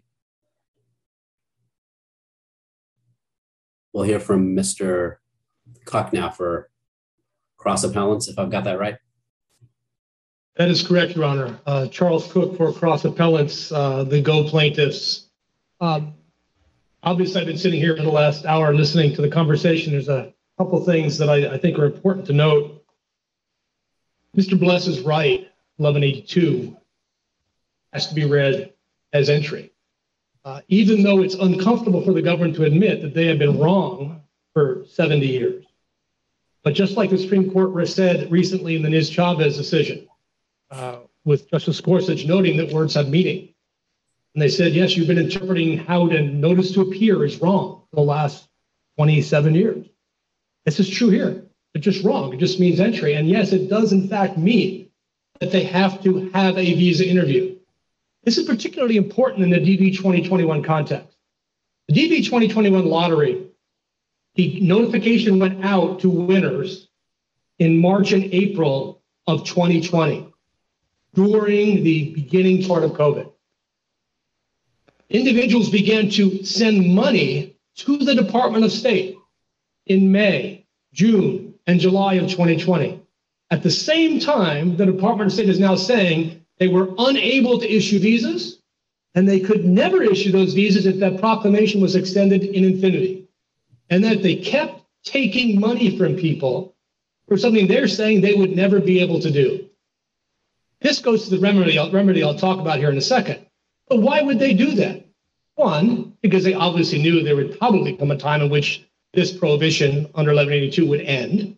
We'll hear from Mr. Cook now for cross appellants, if I've got that right. That is correct, Your Honor. Charles Cook for cross appellants, the Go plaintiffs. Obviously, I've been sitting here for the last hour listening to the conversation. There's a couple of things that I think are important to note. Mr. Bless is right. 1182 has to be read as entry. Even though it's uncomfortable for the government to admit that they have been wrong for 70 years. But just like the Supreme Court said recently in the Nis Chavez decision, with Justice Gorsuch noting that words have meaning. And they said, yes, you've been interpreting how the notice to appear is wrong for the last 27 years. This is true here. It's just wrong. It just means entry. And yes, it does in fact mean that they have to have a visa interview. This is particularly important in the DV 2021 context. The DV 2021 lottery, the notification went out to winners in March and April of 2020 during the beginning part of COVID. Individuals began to send money to the Department of State in May, June, and July of 2020. At the same time, the Department of State is now saying they were unable to issue visas, and they could never issue those visas if that proclamation was extended in infinity, and that they kept taking money from people for something they're saying they would never be able to do. This goes to the remedy I'll talk about here in a second. But why would they do that? One, because they obviously knew there would probably come a time in which this prohibition under 1182 would end.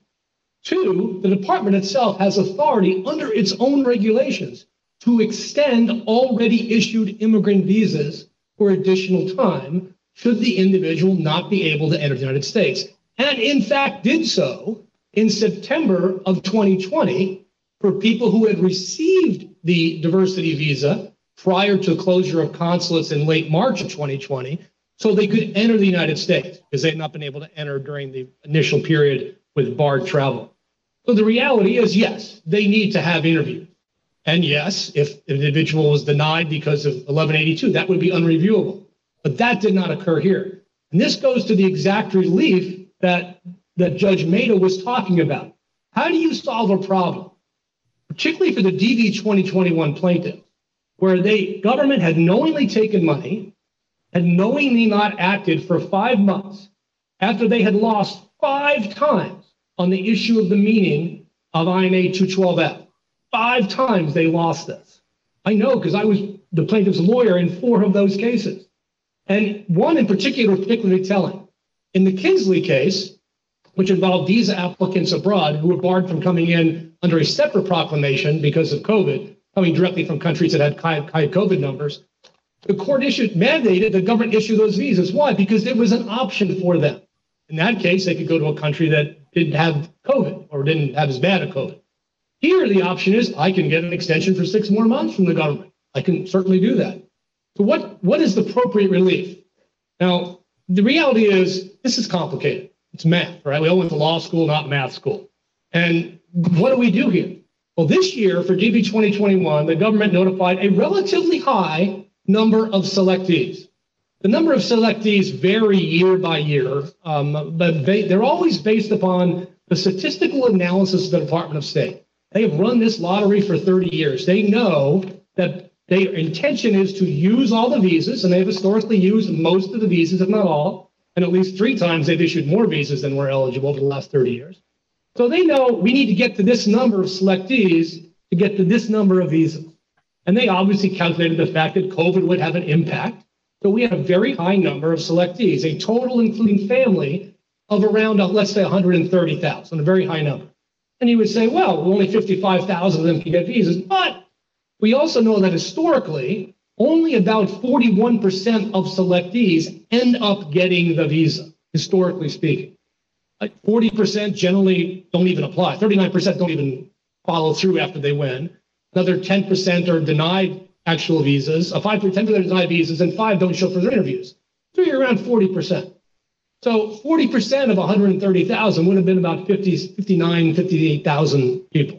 Two, the department itself has authority under its own regulations to extend already issued immigrant visas for additional time should the individual not be able to enter the United States. And in fact did so in September of 2020 for people who had received the diversity visa prior to closure of consulates in late March of 2020, so they could enter the United States because they had not been able to enter during the initial period with barred travel. So the reality is, yes, they need to have interviews. And yes, if an individual was denied because of 1182, that would be unreviewable. But that did not occur here. And this goes to the exact relief that Judge Maida was talking about. How do you solve a problem, particularly for the DV 2021 plaintiff, where government had knowingly taken money, had knowingly not acted for 5 months after they had lost 5 times on the issue of the meaning of INA 212F. 5 times they lost this. I know because I was the plaintiff's lawyer in 4 of those cases. And one in particular was particularly telling. In the Kinsley case, which involved visa applicants abroad who were barred from coming in under a separate proclamation because of COVID, coming directly from countries that had high COVID numbers, the court mandated the government issue those visas. Why? Because there was an option for them. In that case, they could go to a country that didn't have COVID or didn't have as bad a COVID. Here, the option is I can get an extension for 6 more months from the government. I can certainly do that. So what is the appropriate relief? Now, the reality is this is complicated. It's math, right? We all went to law school, not math school. And what do we do here? Well, this year for DV 2021, the government notified a relatively high number of selectees. The number of selectees vary year by year, but they're always based upon the statistical analysis of the Department of State. They have run this lottery for 30 years. They know that their intention is to use all the visas, and they've historically used most of the visas, if not all, and at least 3 times they've issued more visas than were eligible for the last 30 years. So they know we need to get to this number of selectees to get to this number of visas. And they obviously calculated the fact that COVID would have an impact. So we had a very high number of selectees, a total including family of around, let's say, 130,000, a very high number. And you would say, well, only 55,000 of them can get visas. But we also know that historically, only about 41% of selectees end up getting the visa, historically speaking. Like 40% generally don't even apply. 39% don't even follow through after they win. Another 10% are denied actual visas. 10% are denied visas, and 5 don't show for their interviews. So you're around 40%. So 40% of 130,000 would have been about 58,000 people.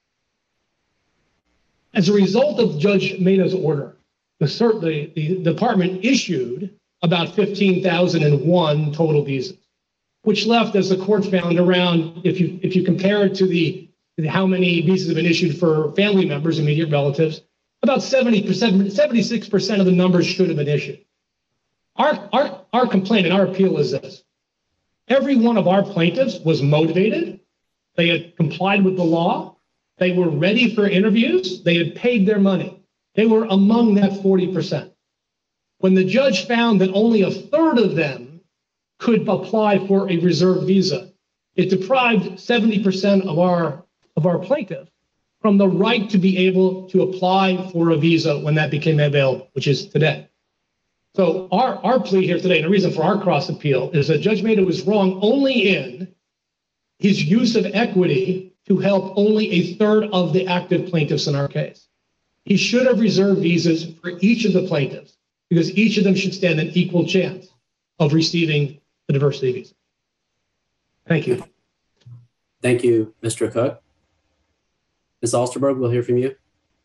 As a result of Judge Maida's order, the department issued about 15,001 total visas, which left, as the court found, around, if you compare it to how many visas have been issued for family members, immediate relatives, about 76% of the numbers should have been issued. Our complaint and our appeal is this. Every one of our plaintiffs was motivated. They had complied with the law. They were ready for interviews. They had paid their money. They were among that 40%. When the judge found that only a third of them could apply for a reserved visa, it deprived 70% of our plaintiffs from the right to be able to apply for a visa when that became available, which is today. So our plea here today, and the reason for our cross appeal, is that Judge Maida was wrong only in his use of equity to help only a third of the active plaintiffs in our case. He should have reserved visas for each of the plaintiffs because each of them should stand an equal chance. of receiving the diversity visa. Thank you. Thank you, Mr. Cook. Ms. Alsterberg, we'll hear from you.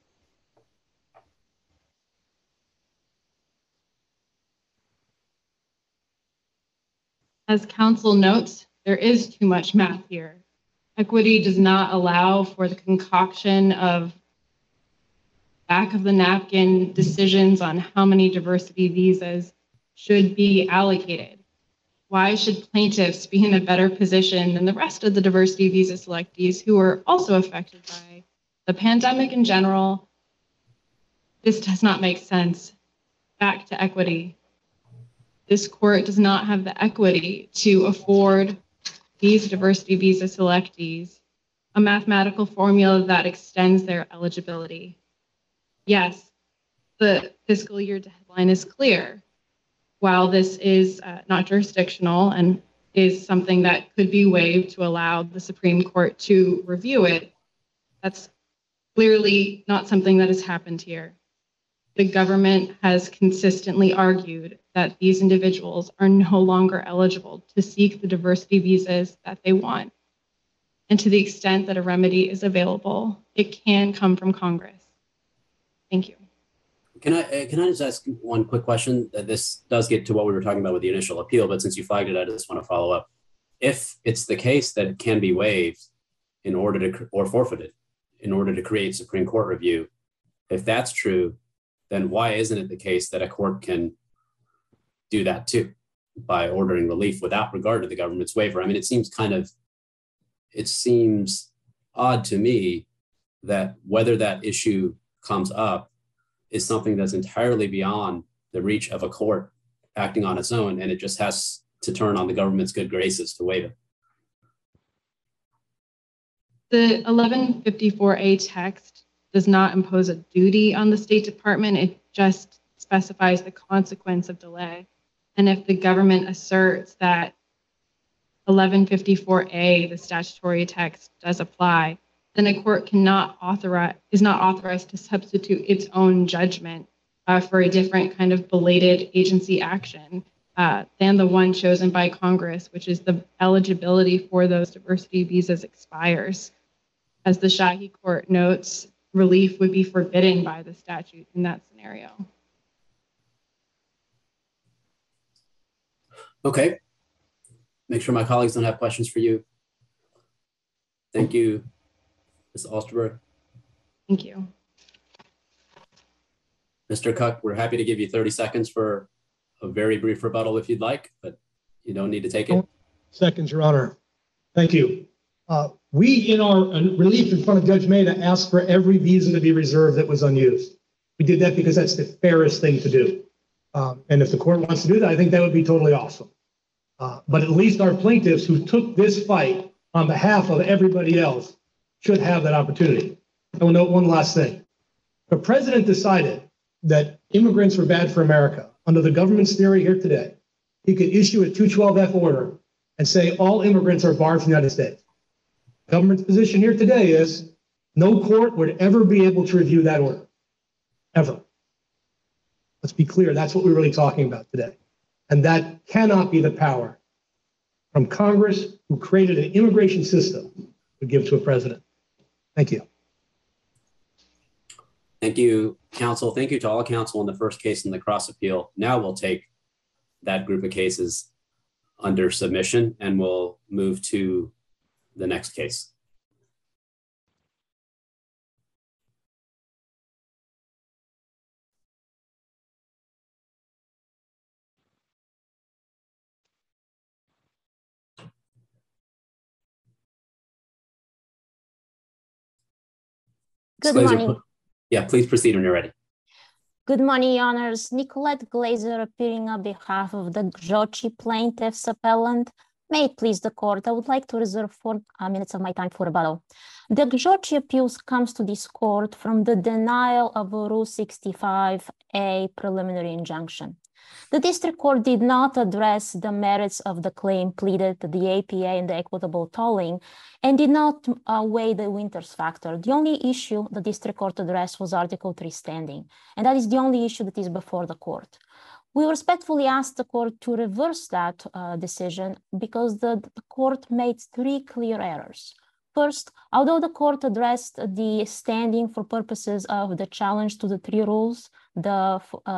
As council notes, there is too much math here. Equity does not allow for the concoction of back of the napkin decisions on how many diversity visas should be allocated. Why should plaintiffs be in a better position than the rest of the diversity visa selectees who are also affected by the pandemic in general? This does not make sense. Back to equity. This court does not have the equity to afford these diversity visa selectees a mathematical formula that extends their eligibility. Yes, the fiscal year deadline is clear. While this is not jurisdictional and is something that could be waived to allow the Supreme Court to review it, that's clearly not something that has happened here. The government has consistently argued that these individuals are no longer eligible to seek the diversity visas that they want. And to the extent that a remedy is available, it can come from Congress. Thank you. Can I just ask one quick question? This does get to what we were talking about with the initial appeal, but since you flagged it, I just want to follow up. If it's the case that it can be waived in order to, or forfeited in order to create Supreme Court review, if that's true, then why isn't it the case that a court can do that too by ordering relief without regard to the government's waiver? I mean, it seems odd to me that whether that issue comes up is something that's entirely beyond the reach of a court acting on its own, and it just has to turn on the government's good graces to waive it. The 1154A text does not impose a duty on the State Department. It just specifies the consequence of delay. And if the government asserts that 1154A, the statutory text, does apply, then a court is not authorized to substitute its own judgment for a different kind of belated agency action than the one chosen by Congress, which is the eligibility for those diversity visas expires. As the Shahi Court notes, relief would be forbidden by the statute in that scenario. Okay. Make sure my colleagues don't have questions for you. Thank you, Ms. Alsterberg. Thank you. Mr. Cook, we're happy to give you 30 seconds for a very brief rebuttal if you'd like, but you don't need to take it. Seconds, Your Honor. Thank you. We, in our relief in front of Judge Mehta, asked for every visa to be reserved that was unused. We did that because that's the fairest thing to do. And if the court wants to do that, I think that would be totally awesome. But at least our plaintiffs who took this fight on behalf of everybody else should have that opportunity. I will note one last thing. The president decided that immigrants were bad for America. Under the government's theory here today, he could issue a 212F order and say all immigrants are barred from the United States. The government's position here today is no court would ever be able to review that order, ever. Let's be clear, that's what we're really talking about today. And that cannot be the power from Congress, who created an immigration system, to give to a president. Thank you. Thank you, counsel. Thank you to all counsel in the first case in the cross appeal. Now we'll take that group of cases under submission and we'll move to the next case. Good morning. Yeah, please proceed when you're ready. Good morning, Your Honors. Nicolette Glazer appearing on behalf of the Grzoczi plaintiffs appellant. May it please the court, I would like to reserve 4 minutes of my time for rebuttal. The Grzoczi appeals comes to this court from the denial of a Rule 65A preliminary injunction. The district court did not address the merits of the claim pleaded, the APA and the equitable tolling, and did not weigh the Winters factor. The only issue the district court addressed was Article 3 standing, and that is the only issue that is before the court. We respectfully ask the court to reverse that decision because the court made three clear errors. First, although the court addressed the standing for purposes of the challenge to the three rules, the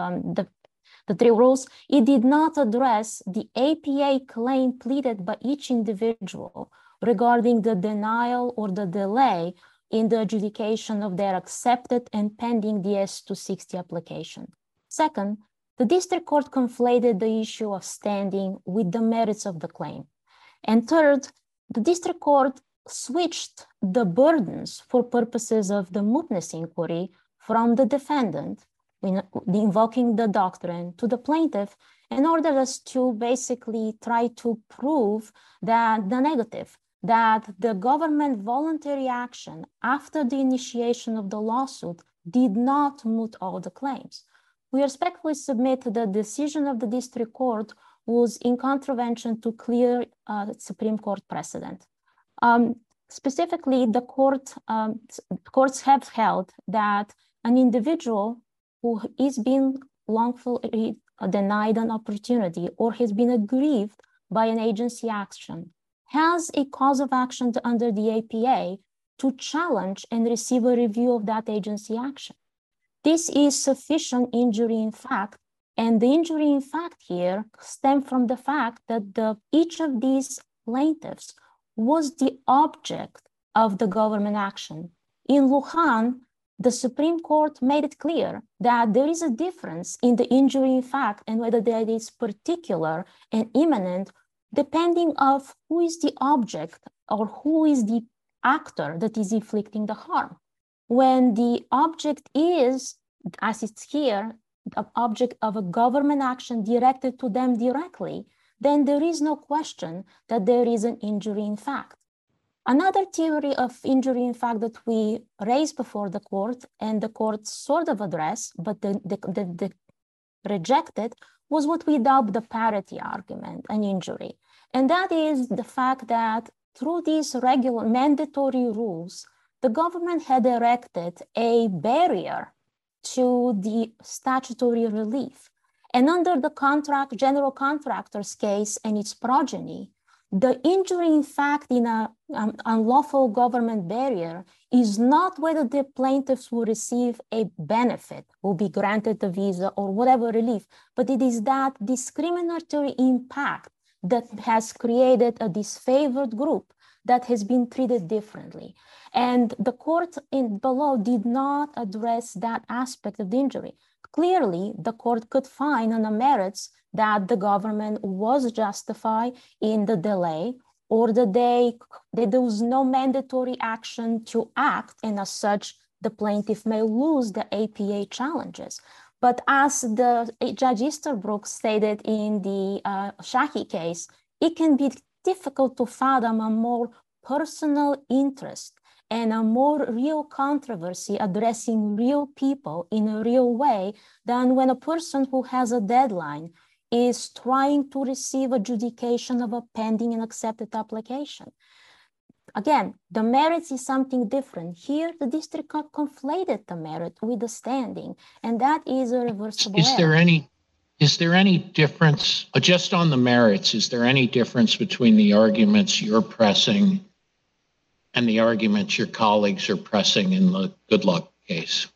three rules, it did not address the APA claim pleaded by each individual regarding the denial or the delay in the adjudication of their accepted and pending DS-260 application. Second, the district court conflated the issue of standing with the merits of the claim. And third, the district court switched the burdens for purposes of the mootness inquiry from the defendant, invoking the doctrine, to the plaintiff in order us to basically try to prove that the negative, that the government voluntary action after the initiation of the lawsuit did not moot all the claims. We respectfully submit that the decision of the district court was in contravention to clear Supreme Court precedent. Specifically, the courts have held that an individual who is being wrongfully denied an opportunity or has been aggrieved by an agency action has a cause of action under the APA to challenge and receive a review of that agency action. This is sufficient injury in fact, and the injury in fact here stems from the fact that each of these plaintiffs was the object of the government action. In Lujan, the Supreme Court made it clear that there is a difference in the injury in fact and whether that is particular and imminent, depending of who is the object or who is the actor that is inflicting the harm. When the object is, as it's here, the object of a government action directed to them directly, then there is no question that there is an injury in fact. Another theory of injury in fact that we raised before the court and the court sort of addressed, but the rejected, was what we dubbed the parity argument, an injury. And that is the fact that through these regular mandatory rules, the government had erected a barrier to the statutory relief. And under the general contractor's case and its progeny, the injury in fact in an unlawful government barrier is not whether the plaintiffs will receive a benefit, will be granted a visa or whatever relief, but it is that discriminatory impact that has created a disfavored group that has been treated differently. And the court below did not address that aspect of the injury. Clearly, the court could find on the merits that the government was justified in the delay or that there was no mandatory action to act, and as such, the plaintiff may lose the APA challenges. But as Judge Easterbrook stated in the Shahi case, it can be difficult to fathom a more personal interest and a more real controversy addressing real people in a real way than when a person who has a deadline is trying to receive adjudication of a pending and accepted application. Again, the merits is something different. Here, the district court conflated the merit with the standing, and that is a reversible error. Is there any difference, just on the merits, is there any difference between the arguments you're pressing and the arguments your colleagues are pressing in the Goodluck case?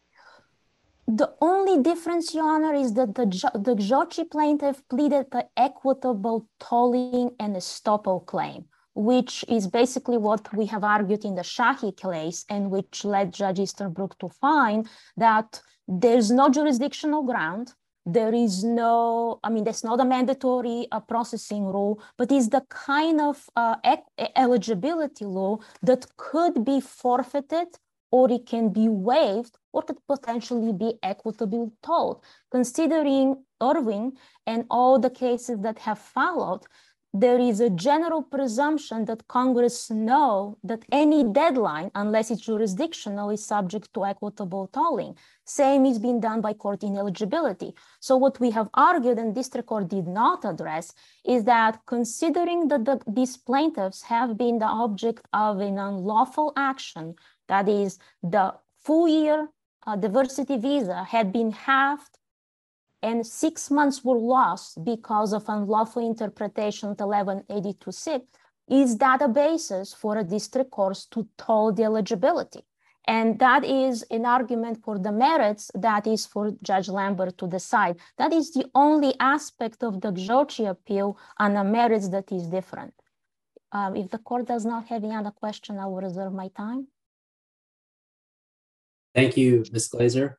The only difference, Your Honor, is that the Gjochi plaintiff pleaded the equitable tolling and estoppel claim, which is basically what we have argued in the Shahi case and which led Judge Easterbrook to find that there's no jurisdictional ground. There is no, there's not a mandatory processing rule, but is the kind of eligibility law that could be forfeited or it can be waived or could potentially be equitably tolled. Considering Irving and all the cases that have followed, there is a general presumption that Congress know that any deadline, unless it's jurisdictional, is subject to equitable tolling. Same is being done by court ineligibility. So what we have argued and district court did not address is that considering that these plaintiffs have been the object of an unlawful action, that is the full year diversity visa had been halved and 6 months were lost because of unlawful interpretation of 1182(6), is that a basis for a district court to toll the eligibility? And that is an argument for the merits that is for Judge Lambert to decide. That is the only aspect of the Gjochi appeal on the merits that is different. If the court does not have any other question, I will reserve my time. Thank you, Ms. Glazer.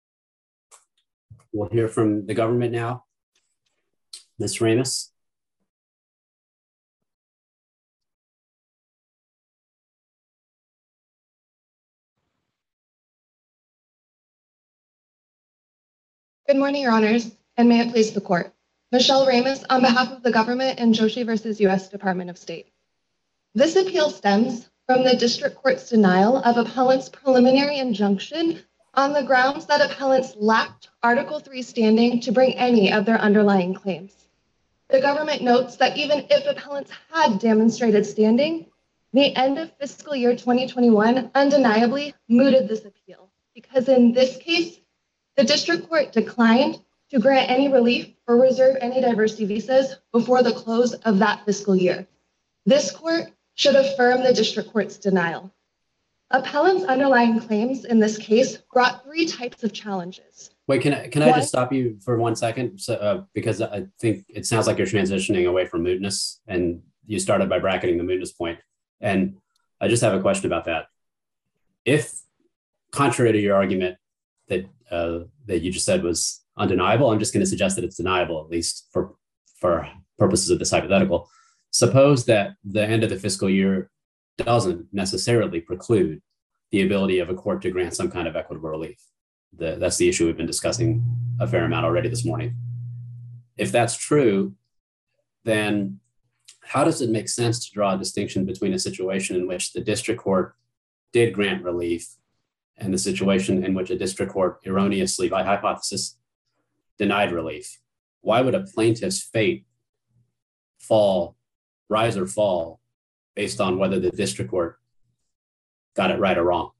We'll hear from the government now. Ms. Ramos. Good morning, Your Honors, and may it please the court. Michelle Ramos on behalf of the government in Gjochi versus U.S. Department of State. This appeal stems from the district court's denial of appellant's preliminary injunction on the grounds that appellants lacked Article III standing to bring any of their underlying claims. The government notes that even if appellants had demonstrated standing, the end of fiscal year 2021 undeniably mooted this appeal, because in this case, the district court declined to grant any relief or reserve any diversity visas before the close of that fiscal year. This court should affirm the district court's denial. Appellant's underlying claims in this case brought 3 types of challenges. Wait, can I just stop you for 1 second? So, because I think it sounds like you're transitioning away from mootness, and you started by bracketing the mootness point. And I just have a question about that. If, contrary to your argument that you just said was undeniable, I'm just going to suggest that it's deniable, at least for purposes of this hypothetical. Suppose that the end of the fiscal year doesn't necessarily preclude the ability of a court to grant some kind of equitable relief. That's the issue we've been discussing a fair amount already this morning. If that's true, then how does it make sense to draw a distinction between a situation in which the district court did grant relief and the situation in which a district court erroneously, by hypothesis, denied relief? Why would a plaintiff's fate rise or fall based on whether the district court got it right or wrong?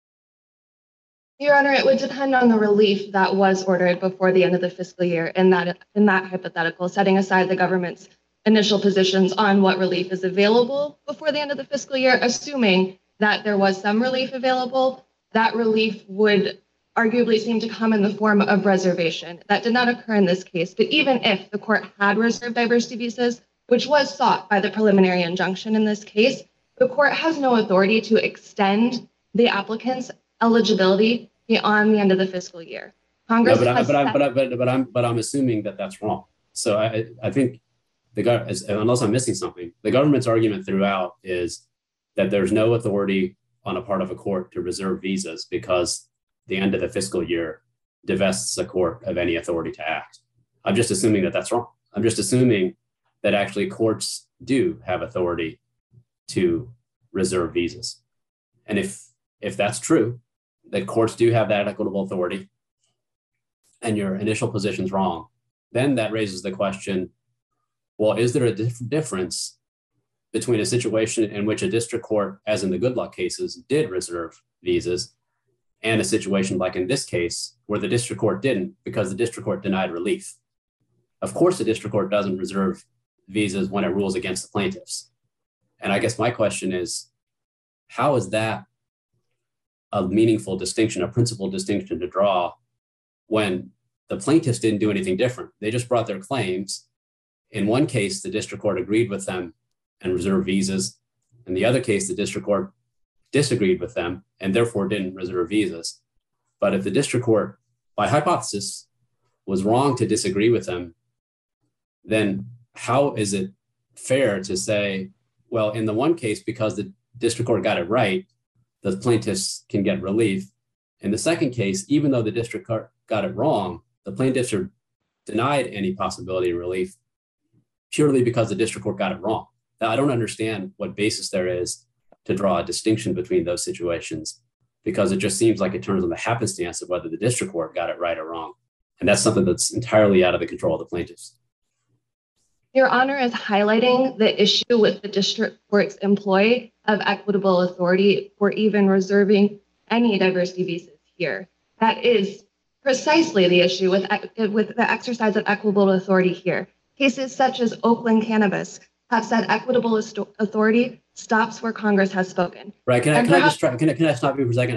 Your Honor, it would depend on the relief that was ordered before the end of the fiscal year in that hypothetical, setting aside the government's initial positions on what relief is available before the end of the fiscal year. Assuming that there was some relief available, that relief would arguably seem to come in the form of reservation. That did not occur in this case, but even if the court had reserved diversity visas, which was sought by the preliminary injunction in this case, the court has no authority to extend the applicant's eligibility beyond the end of the fiscal year. Congress but I'm assuming that that's wrong. So I think unless I'm missing something, the government's argument throughout is that there's no authority on a part of a court to reserve visas because the end of the fiscal year divests a court of any authority to act. I'm just assuming that that's wrong. I'm just assuming that actually courts do have authority to reserve visas. And if that's true, that courts do have that equitable authority, and your initial position's wrong, then that raises the question, well, is there a difference between a situation in which a district court, as in the good luck cases, did reserve visas, and a situation like in this case, where the district court didn't because the district court denied relief? Of course, the district court doesn't reserve visas when it rules against the plaintiffs. And I guess my question is, how is that a meaningful distinction, a principled distinction to draw when the plaintiffs didn't do anything different? They just brought their claims. In one case, the district court agreed with them and reserved visas. In the other case, the district court disagreed with them and therefore didn't reserve visas. But if the district court, by hypothesis, was wrong to disagree with them, then how is it fair to say, well, in the one case, because the district court got it right, the plaintiffs can get relief. In the second case, even though the district court got it wrong, the plaintiffs are denied any possibility of relief purely because the district court got it wrong. Now, I don't understand what basis there is to draw a distinction between those situations, because it just seems like it turns on the happenstance of whether the district court got it right or wrong. And that's something that's entirely out of the control of the plaintiffs. Your Honor is highlighting the issue with the district court's employ of equitable authority for even reserving any diversity visas here. That is precisely the issue with the exercise of equitable authority here. Cases such as Oakland Cannabis have said equitable authority stops where Congress has spoken. Right. Can I stop you for a second?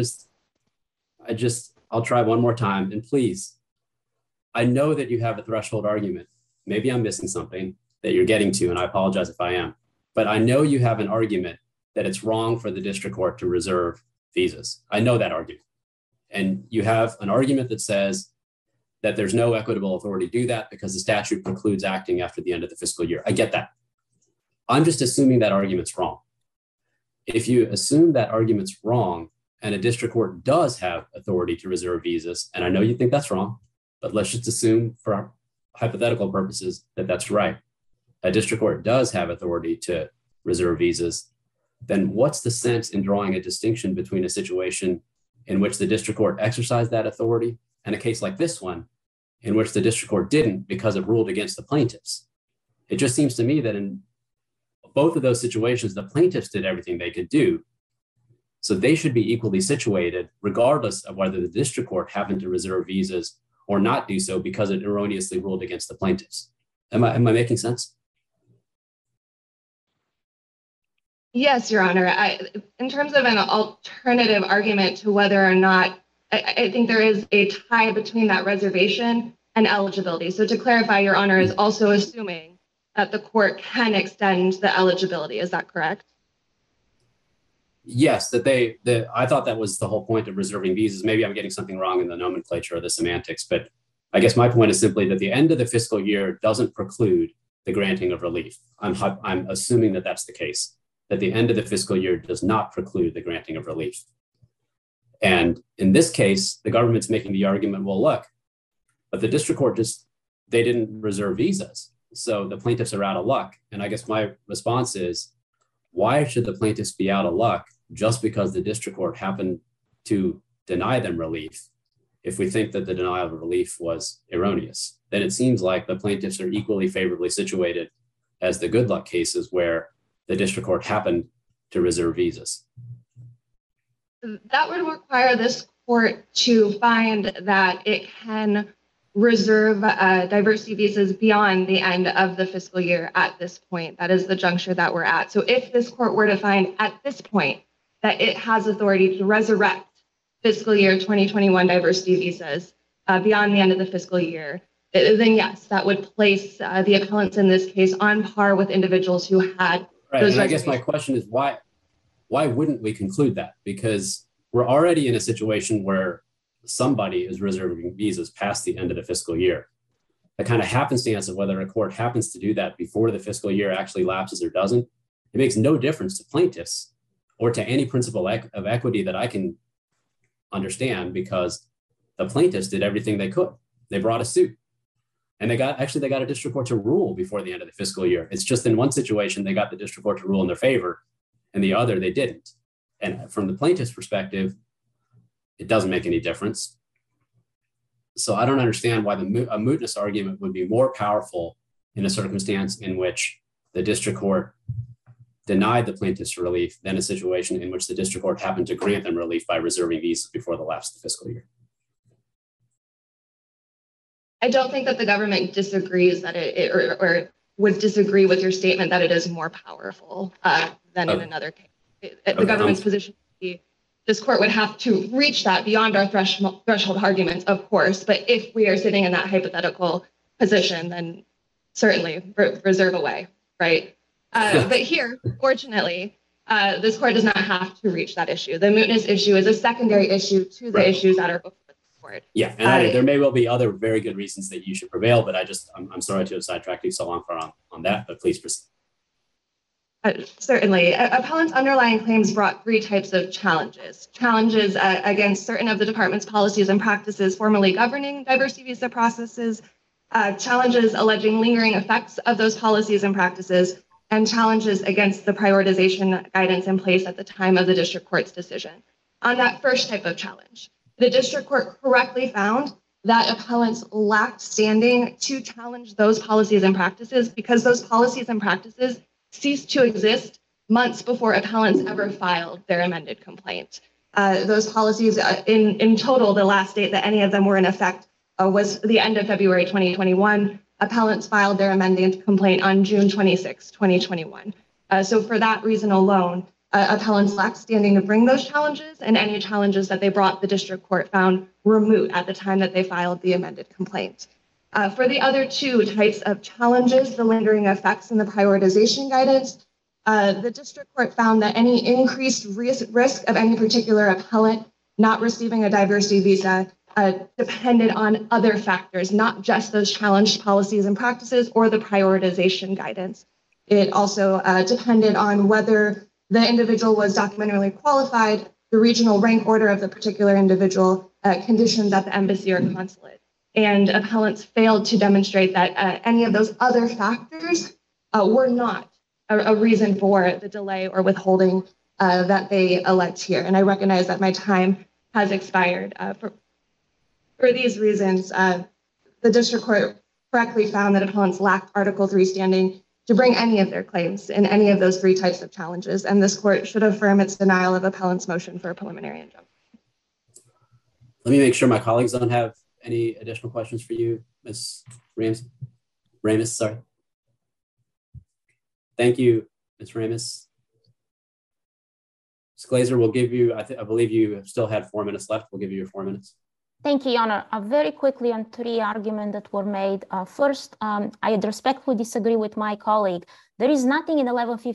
I'll try one more time. And please, I know that you have a threshold argument. Maybe I'm missing something that you're getting to, and I apologize if I am. But I know you have an argument that it's wrong for the district court to reserve visas. I know that argument. And you have an argument that says that there's no equitable authority to do that because the statute precludes acting after the end of the fiscal year. I get that. I'm just assuming that argument's wrong. If you assume that argument's wrong and a district court does have authority to reserve visas, and I know you think that's wrong, but let's just assume for our hypothetical purposes that that's right. A district court does have authority to reserve visas, then what's the sense in drawing a distinction between a situation in which the district court exercised that authority and a case like this one in which the district court didn't because it ruled against the plaintiffs? It just seems to me that in both of those situations, the plaintiffs did everything they could do. So they should be equally situated regardless of whether the district court happened to reserve visas or not do so because it erroneously ruled against the plaintiffs. Am I making sense? Yes, Your Honor. In terms of an alternative argument to whether or not, I think there is a tie between that reservation and eligibility. So to clarify, Your Honor is also assuming that the court can extend the eligibility. Is that correct? Yes, I thought that was the whole point of reserving visas. Maybe I'm getting something wrong in the nomenclature or the semantics, but I guess my point is simply that the end of the fiscal year doesn't preclude the granting of relief. I'm assuming that that's the case, that the end of the fiscal year does not preclude the granting of relief. And in this case, the government's making the argument, well, look, but the district court they didn't reserve visas. So the plaintiffs are out of luck. And I guess my response is, why should the plaintiffs be out of luck just because the district court happened to deny them relief? If we think that the denial of relief was erroneous, then it seems like the plaintiffs are equally favorably situated as the good luck cases where the district court happened to reserve visas. That would require this court to find that it can reserve diversity visas beyond the end of the fiscal year at this point. That is the juncture that we're at. So if this court were to find at this point that it has authority to resurrect fiscal year 2021 diversity visas beyond the end of the fiscal year, then yes, that would place the appellants in this case on par with individuals who had those. And I guess my question is why wouldn't we conclude that? Because we're already in a situation where somebody is reserving visas past the end of the fiscal year. The kind of happenstance of whether a court happens to do that before the fiscal year actually lapses or doesn't, it makes no difference to plaintiffs or to any principle of equity that I can understand, because the plaintiffs did everything they could. They brought a suit and they got a district court to rule before the end of the fiscal year. It's just in one situation, they got the district court to rule in their favor, and the other they didn't. And from the plaintiff's perspective, it doesn't make any difference. So I don't understand why a mootness argument would be more powerful in a circumstance in which the district court denied the plaintiffs relief than a situation in which the district court happened to grant them relief by reserving visas before the lapse of the fiscal year. I don't think that the government disagrees that or would disagree with your statement that it is more powerful than in another case. The government's position would be this court would have to reach that beyond our threshold arguments, of course. But if we are sitting in that hypothetical position, then certainly reserve away, right? But here, fortunately, this court does not have to reach that issue. The mootness issue is a secondary issue to the issues that are before the court. Yeah, and there may well be other very good reasons that you should prevail, but I'm sorry to have sidetracked you so long on that, but please proceed. Certainly. Appellant's underlying claims brought three types of challenges. Challenges against certain of the department's policies and practices formally governing diversity visa processes, challenges alleging lingering effects of those policies and practices, and challenges against the prioritization guidance in place at the time of the district court's decision. On that first type of challenge, the district court correctly found that appellants lacked standing to challenge those policies and practices because those policies and practices ceased to exist months before appellants ever filed their amended complaint. Those policies, in total, the last date that any of them were in effect was the end of February 2021. Appellants filed their amended complaint on June 26, 2021. So for that reason alone, appellants lacked standing to bring those challenges, and any challenges that they brought, the district court found were moot at the time that they filed the amended complaint. For the other two types of challenges, the lingering effects and the prioritization guidance, the district court found that any increased risk of any particular appellant not receiving a diversity visa depended on other factors, not just those challenged policies and practices or the prioritization guidance. It also depended on whether the individual was documentarily qualified, the regional rank order of the particular individual, conditions at the embassy or consulate. And appellants failed to demonstrate that any of those other factors were not a reason for the delay or withholding that they allege here. And I recognize that my time has expired. For these reasons, the district court correctly found that appellants lacked Article 3 standing to bring any of their claims in any of those three types of challenges, and this court should affirm its denial of appellant's motion for a preliminary injunction. Let me make sure my colleagues don't have any additional questions for you, Ms. Ramis, sorry. Thank you, Ms. Ramis. Ms. Glazer, we'll give you, I believe you still had 4 minutes left. We'll give you your 4 minutes. Thank you, Your Honor. Very quickly on three arguments that were made. First, I respectfully disagree with my colleague. There is nothing in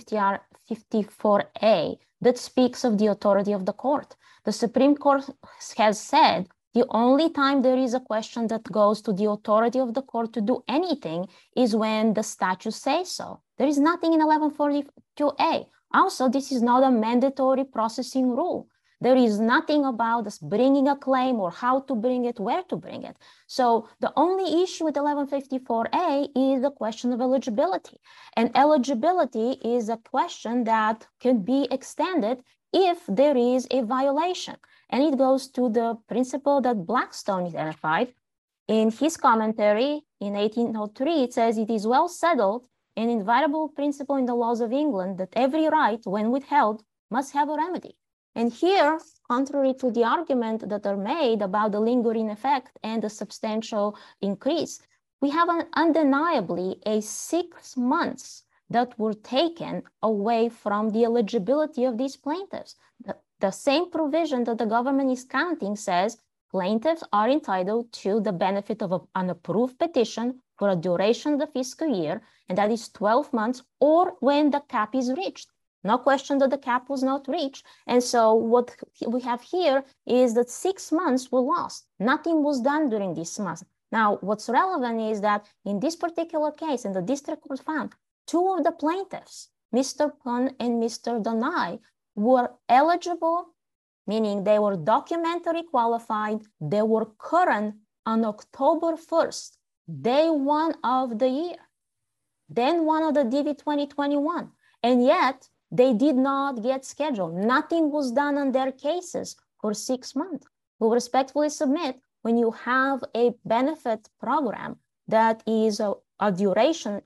1154A that speaks of the authority of the court. The Supreme Court has said the only time there is a question that goes to the authority of the court to do anything is when the statute says so. There is nothing in 1142A. Also, this is not a mandatory processing rule. There is nothing about us bringing a claim or how to bring it, where to bring it. So the only issue with 1154A is the question of eligibility. And eligibility is a question that can be extended if there is a violation. And it goes to the principle that Blackstone identified. In his commentary in 1803, it says it is well settled, an inviolable principle in the laws of England, that every right, when withheld, must have a remedy. And here, contrary to the argument that are made about the lingering effect and the substantial increase, we have undeniably 6 months that were taken away from the eligibility of these plaintiffs. The same provision that the government is counting says plaintiffs are entitled to the benefit of an approved petition for a duration of the fiscal year, and that is 12 months, or when the cap is reached. No question that the cap was not reached. And so what we have here is that 6 months were lost. Nothing was done during this month. Now, what's relevant is that in this particular case, in the district court found, 2 of the plaintiffs, Mr. Pun and Mr. Donai, were eligible, meaning they were documentary qualified, they were current on October 1st, day 1 of the year, then 1 of the DV 2021, and yet they did not get scheduled. Nothing was done on their cases for 6 months. We respectfully submit, when you have a benefit program that is a duration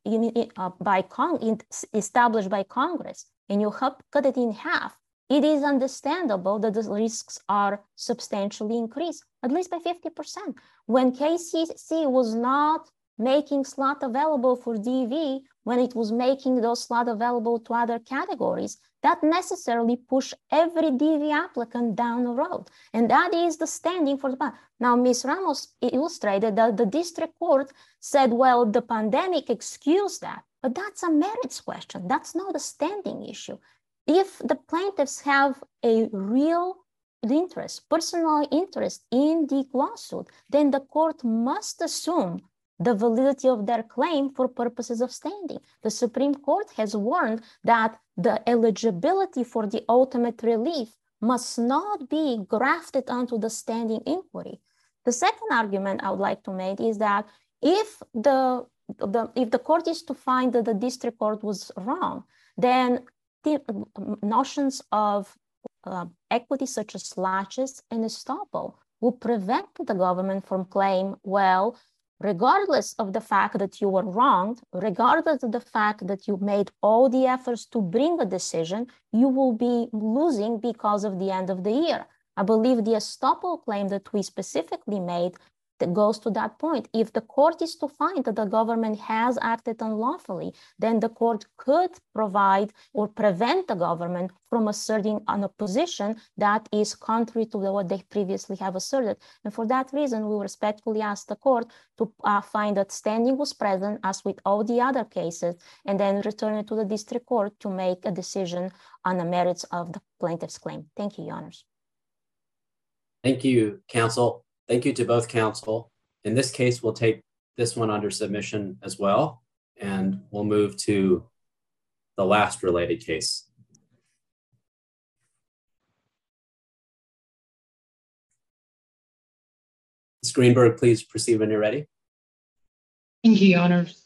established by Congress, and you cut it in half, it is understandable that the risks are substantially increased, at least by 50%. When KCC was not making slot available for DV, when it was making those slots available to other categories, that necessarily pushed every DV applicant down the road. And that is the standing for the plan. Now, Ms. Ramos illustrated that the district court said, well, the pandemic excused that, but that's a merits question. That's not a standing issue. If the plaintiffs have a real interest, personal interest in the lawsuit, then the court must assume the validity of their claim for purposes of standing. The Supreme Court has warned that the eligibility for the ultimate relief must not be grafted onto the standing inquiry. The second argument I would like to make is that if the court is to find that the district court was wrong, then the notions of equity such as laches and estoppel will prevent the government from claiming, well, regardless of the fact that you were wronged, regardless of the fact that you made all the efforts to bring a decision, you will be losing because of the end of the year. I believe the estoppel claim that we specifically made that goes to that point. If the court is to find that the government has acted unlawfully, then the court could provide or prevent the government from asserting on a position that is contrary to what they previously have asserted. And for that reason, we respectfully ask the court to find that standing was present as with all the other cases, and then return it to the district court to make a decision on the merits of the plaintiff's claim. Thank you, Your Honors. Thank you, counsel. Thank you to both counsel. In this case, we'll take this one under submission as well, and we'll move to the last related case. Ms. Greenberg, please proceed when you're ready. Thank you, Your Honors.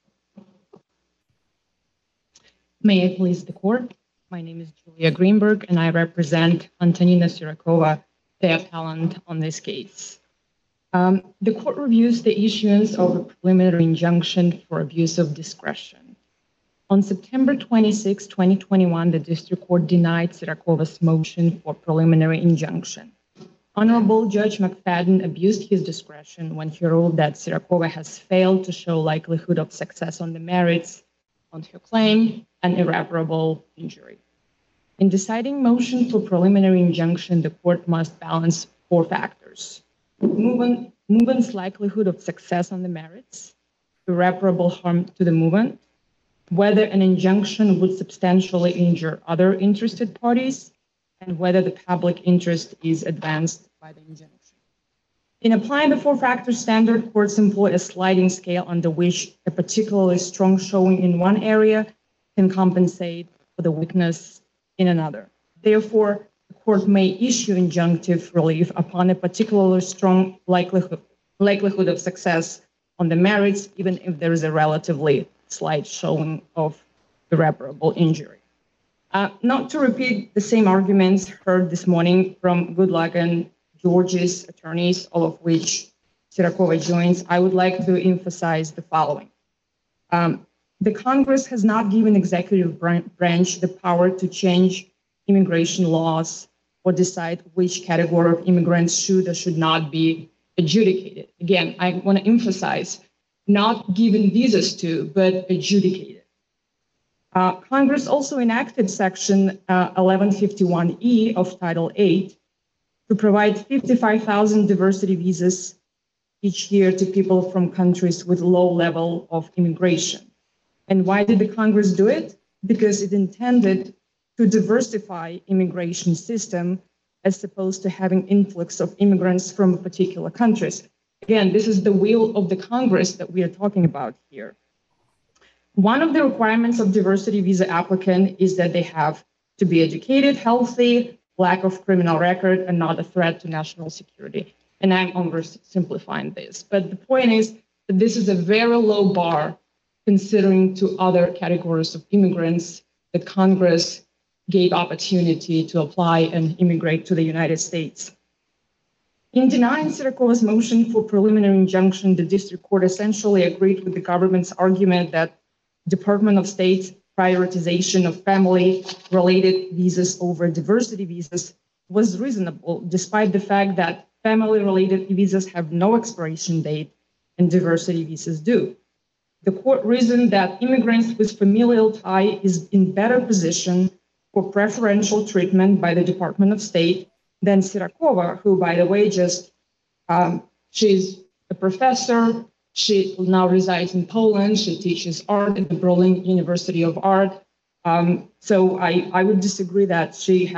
May it please the court. My name is Julia Greenberg, and I represent Antonina Sirakova, the appellant on this case. The court reviews the issuance of a preliminary injunction for abuse of discretion. On September 26, 2021, the district court denied Sirakova's motion for preliminary injunction. Honorable Judge McFadden abused his discretion when he ruled that Sirakova has failed to show likelihood of success on the merits on her claim and irreparable injury. In deciding motion for preliminary injunction, the court must balance 4 factors: movement's likelihood of success on the merits, irreparable harm to the movement, whether an injunction would substantially injure other interested parties, and whether the public interest is advanced by the injunction. In applying the 4-factor standard, courts employ a sliding scale under which a particularly strong showing in one area can compensate for the weakness in another. Therefore, the court may issue injunctive relief upon a particularly strong likelihood of success on the merits, even if there is a relatively slight showing of irreparable injury. Not to repeat the same arguments heard this morning from Goodluck and George's attorneys, all of which Sirakova joins, I would like to emphasize the following. The Congress has not given executive branch the power to change immigration laws or decide which category of immigrants should or should not be adjudicated. Again, I want to emphasize, not given visas to, but adjudicated. Congress also enacted Section 1151E of Title VIII to provide 55,000 diversity visas each year to people from countries with low level of immigration. And why did the Congress do it? Because it intended to diversify immigration system as opposed to having influx of immigrants from particular countries. Again, this is the will of the Congress that we are talking about here. One of the requirements of diversity visa applicant is that they have to be educated, healthy, lack of criminal record, and not a threat to national security. And I'm oversimplifying this. But the point is that this is a very low bar considering to other categories of immigrants that Congress gave opportunity to apply and immigrate to the United States. In denying Sirakova's motion for preliminary injunction, the district court essentially agreed with the government's argument that Department of State's prioritization of family-related visas over diversity visas was reasonable, despite the fact that family-related visas have no expiration date and diversity visas do. The court reasoned that immigrants with familial tie is in better position for preferential treatment by the Department of State than Sirakova, who, by the way, she's a professor. She now resides in Poland. She teaches art at the Berlin University of Art. So I would disagree that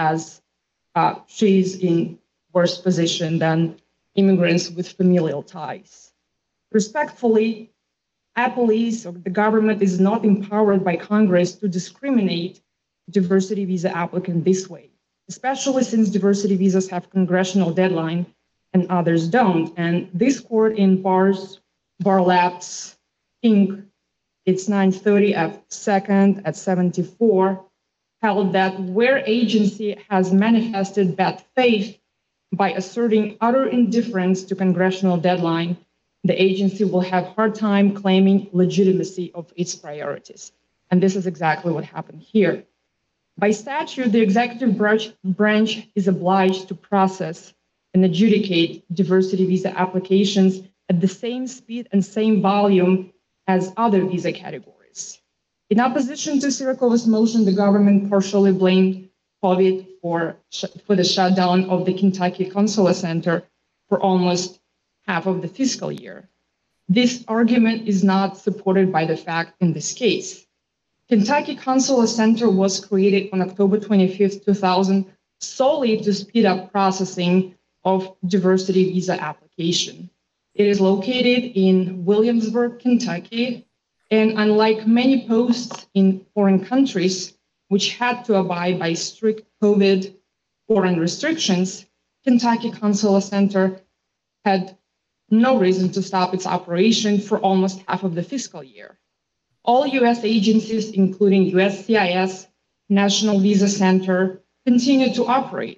she's in worse position than immigrants with familial ties. Respectfully, police or the government is not empowered by Congress to discriminate diversity visa applicant this way, especially since diversity visas have congressional deadline and others don't. And this court in Bar Labs Inc., it's 930 at 2nd at 74, held that where agency has manifested bad faith by asserting utter indifference to congressional deadline, the agency will have hard time claiming legitimacy of its priorities. And this is exactly what happened here. By statute, the executive branch is obliged to process and adjudicate diversity visa applications at the same speed and same volume as other visa categories. In opposition to Sirakova's motion, the government partially blamed COVID for the shutdown of the Kentucky Consular Center for almost half of the fiscal year. This argument is not supported by the fact in this case. Kentucky Consular Center was created on October 25th, 2000, solely to speed up processing of diversity visa application. It is located in Williamsburg, Kentucky, and unlike many posts in foreign countries, which had to abide by strict COVID foreign restrictions, Kentucky Consular Center had no reason to stop its operation for almost half of the fiscal year. All U.S. agencies, including USCIS, National Visa Center, continued to operate.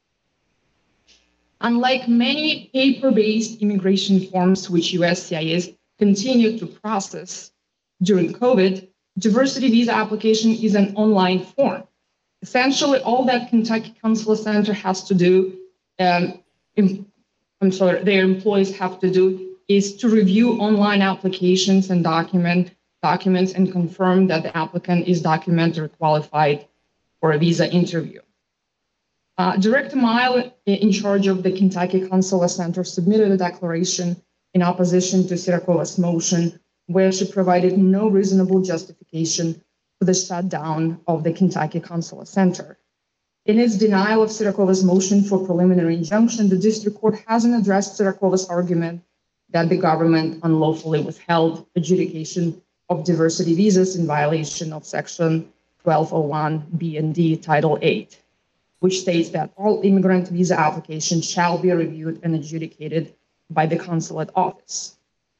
Unlike many paper-based immigration forms which USCIS continued to process during COVID, diversity visa application is an online form. Essentially, all that Kentucky Consular Center has to do, their employees have to do, is to review online applications and documents and confirm that the applicant is documentary qualified for a visa interview. Director Mile, in charge of the Kentucky Consular Center, submitted a declaration in opposition to Sirakova's motion, where she provided no reasonable justification for the shutdown of the Kentucky Consular Center. In its denial of Sirakova's motion for preliminary injunction, the district court hasn't addressed Sirakova's argument that the government unlawfully withheld adjudication of diversity visas in violation of Section 1201B and D, Title 8, which states that all immigrant visa applications shall be reviewed and adjudicated by the consulate office.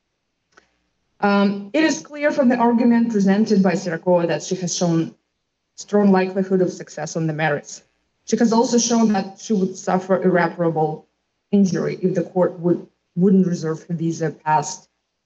It is clear from the argument presented by Sirakova that she has shown strong likelihood of success on the merits. She has also shown that she would suffer irreparable injury if the court wouldn't reserve her visa past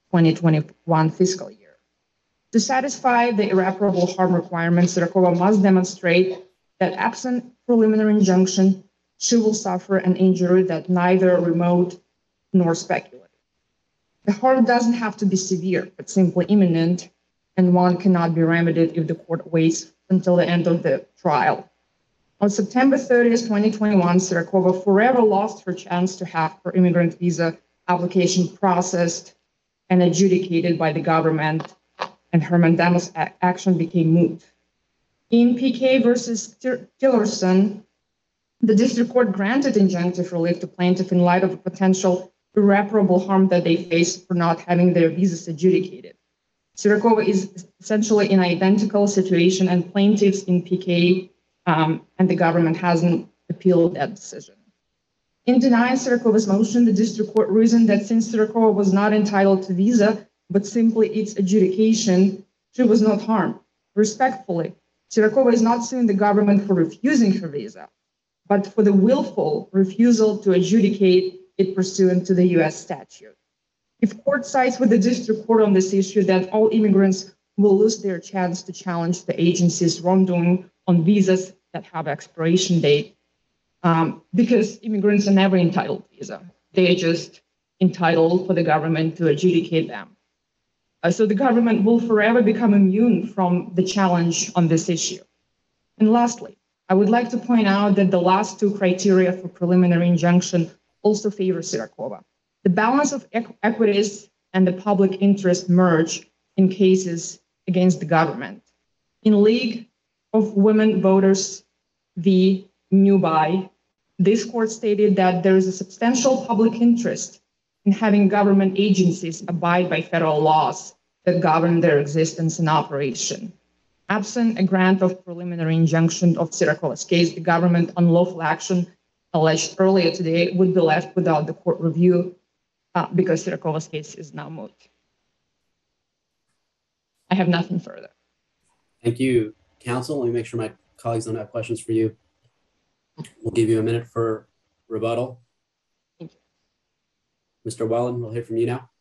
2021 fiscal year. To satisfy the irreparable harm requirements, Sirakova must demonstrate that absent preliminary injunction, she will suffer an injury that neither remote nor speculative. The harm doesn't have to be severe, but simply imminent, and one cannot be remedied if the court waits until the end of the trial. On September 30th, 2021, Sirakova forever lost her chance to have her immigrant visa application processed and adjudicated by the government, and her mandamus action became moot. In PK versus Tillerson, the district court granted injunctive relief to plaintiff in light of a potential irreparable harm that they face for not having their visas adjudicated. Sirakova is essentially in an identical situation, and plaintiffs in PK and the government hasn't appealed that decision. In denying Sirakova's motion, the district court reasoned that since Sirakova was not entitled to visa, but simply its adjudication, she was not harmed. Respectfully, Sirakova is not suing the government for refusing her visa, but for the willful refusal to adjudicate it pursuant to the US statute. If court sides with the district court on this issue, then all immigrants will lose their chance to challenge the agency's wrongdoing on visas that have expiration date, because immigrants are never entitled to visa. They are just entitled for the government to adjudicate them. So the government will forever become immune from the challenge on this issue. And lastly, I would like to point out that the last two criteria for preliminary injunction also favor Sirakova. The balance of equities and the public interest merge in cases against the government. In League of Women Voters v. Newby, this court stated that there is a substantial public interest in having government agencies abide by federal laws that govern their existence and operation. Absent a grant of preliminary injunction of Sirakova's case, the government unlawful action alleged earlier today would be left without the court review because Sirakova's case is now moot. I have nothing further. Thank you, counsel. Let me make sure my colleagues don't have questions for you. We'll give you a minute for rebuttal. Thank you. Mr. Wellen, we'll hear from you now.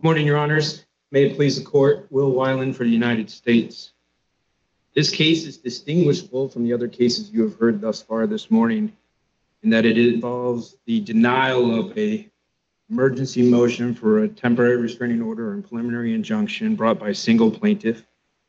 Morning, Your Honors. May it please the court, Will Weiland for the United States. This case is distinguishable from the other cases you have heard thus far this morning in that it involves the denial of a emergency motion for a temporary restraining order and preliminary injunction brought by a single plaintiff.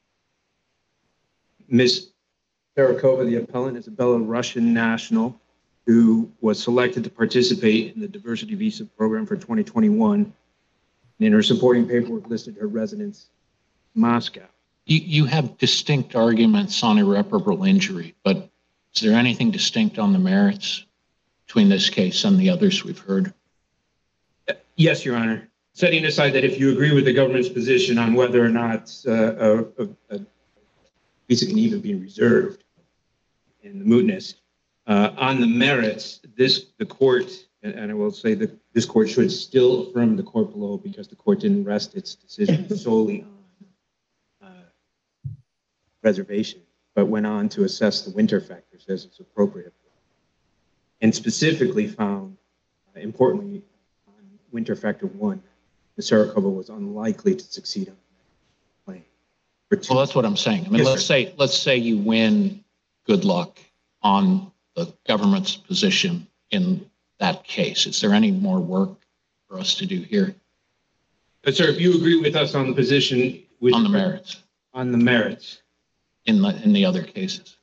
Ms. Sarakova, the appellant, is a Belarusian national who was selected to participate in the diversity visa program for 2021. And in her supporting paperwork listed her residence in Moscow. You have distinct arguments on irreparable injury, but is there anything distinct on the merits between this case and the others we've heard? Yes, Your Honor. Setting aside that if you agree with the government's position on whether or not a visa can even be reserved in the mootness, on the merits, the court, and I will say that this court should still affirm the court below because the court didn't rest its decision solely on reservation, but went on to assess the winter factors as it's appropriate, and specifically found, importantly, on winter factor 1, Ms. Sarakova was unlikely to succeed on the claim. Well, that's what I'm saying. I mean, Yes, let's say you win. Good luck on the government's position in that case. Is there any more work for us to do here? But sir, if you agree with us on the position on the merits, in the other cases.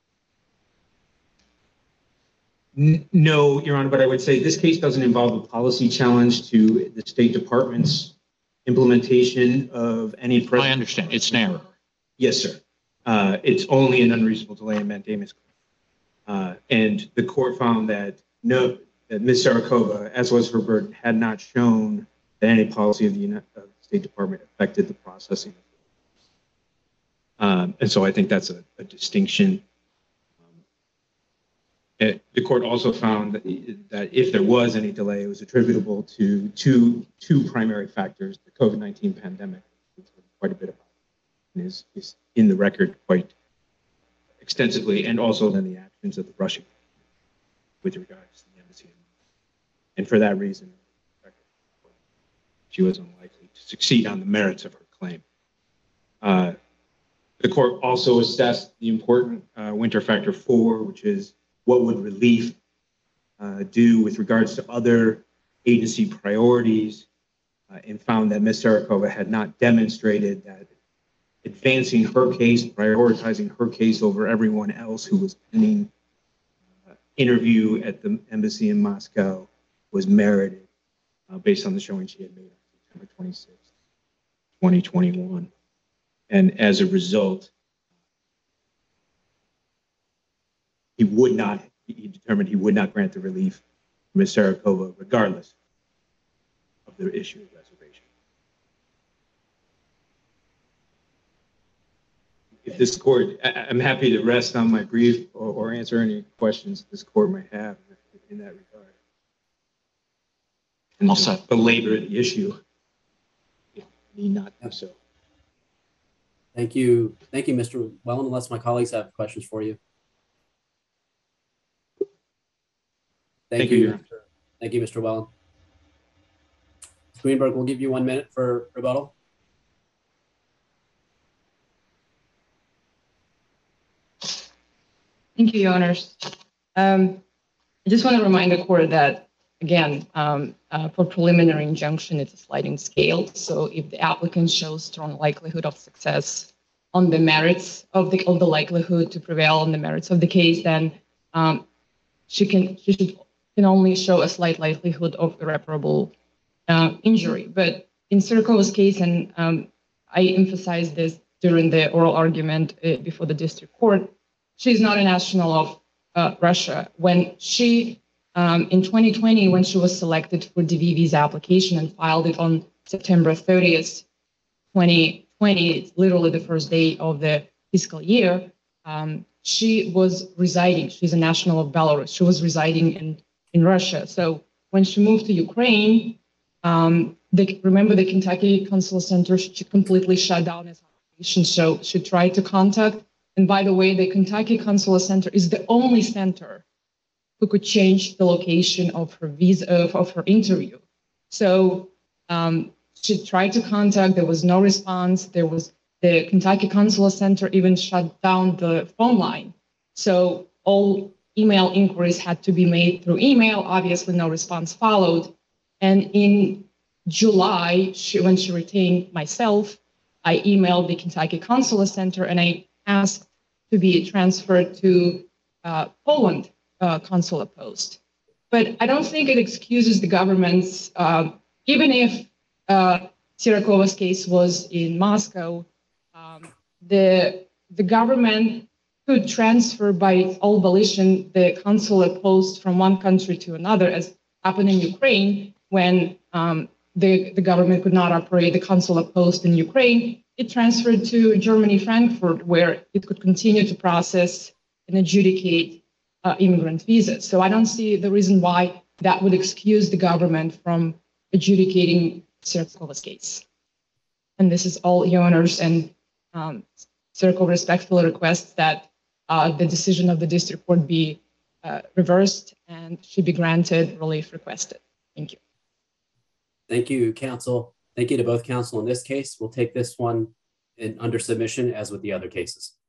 No, Your Honor, but I would say this case doesn't involve a policy challenge to the State Department's implementation of any. I understand. It's narrow. Yes, sir. It's only an unreasonable delay in mandamus. And the court found that that Ms. Sarakova, as was her burden, had not shown that any policy of the State Department affected the processing. And so I think that's a distinction. The court also found that if there was any delay, it was attributable to two primary factors: the COVID-19 pandemic, which quite a bit about, and is in the record quite extensively, and also then the actions of the Russian with regards to the embassy. And for that reason, she was unlikely to succeed on the merits of her claim. The court also assessed the important winter factor 4, which is what would relief do with regards to other agency priorities, and found that Ms. Sarakova had not demonstrated that advancing her case, prioritizing her case over everyone else who was pending interview at the embassy in Moscow was merited based on the showing she had made on September 26, 2021. And as a result, he determined he would not grant the relief to Ms. Sarakova regardless of the issue of reservation. If this court, I'm happy to rest on my brief or answer any questions this court might have in that regard. And also belabor the issue if need not do so. Thank you. Thank you, Mr. Wellen, unless my colleagues have questions for you. Thank you. Thank you, Mr. Wellen. Ms. Greenberg, we'll give you 1 minute for rebuttal. Thank you, Your Honors. I just want to remind the court that, again, for preliminary injunction, it's a sliding scale. So if the applicant shows strong likelihood of success on the merits of the likelihood to prevail on the merits of the case, then she can only show a slight likelihood of irreparable injury. But in Sarakova's case, and I emphasized this during the oral argument before the district court, she's not a national of Russia. When she, in 2020, when she was selected for DV visa application and filed it on September 30th, 2020, it's literally the first day of the fiscal year, she was residing, she's a national of Belarus, she was residing in Russia. So when she moved to Ukraine, remember the Kentucky Consular Center, she completely shut down its operation. So she tried to contact, and by the way, the Kentucky Consular Center is the only center who could change the location of her visa, of her interview. So She tried to contact, there was no response. There was the Kentucky Consular Center even shut down the phone line. So all email inquiries had to be made through email. Obviously, no response followed. And in July, when she retained myself, I emailed the Kentucky Consular Center and I asked to be transferred to Poland consular post. But I don't think it excuses the government's, even if Sirakova's case was in Moscow, the government could transfer by its own volition the consular post from one country to another, as happened in Ukraine when the government could not operate the consular post in Ukraine. It transferred to Germany, Frankfurt, where it could continue to process and adjudicate immigrant visas. So I don't see the reason why that would excuse the government from adjudicating Sirakova's case. And this is all, Your Honors, and Sirakova respectfully requests that the decision of the district court be reversed and should be granted relief requested. Thank you. Thank you, counsel. Thank you to both counsel in this case. We'll take this one under submission as with the other cases.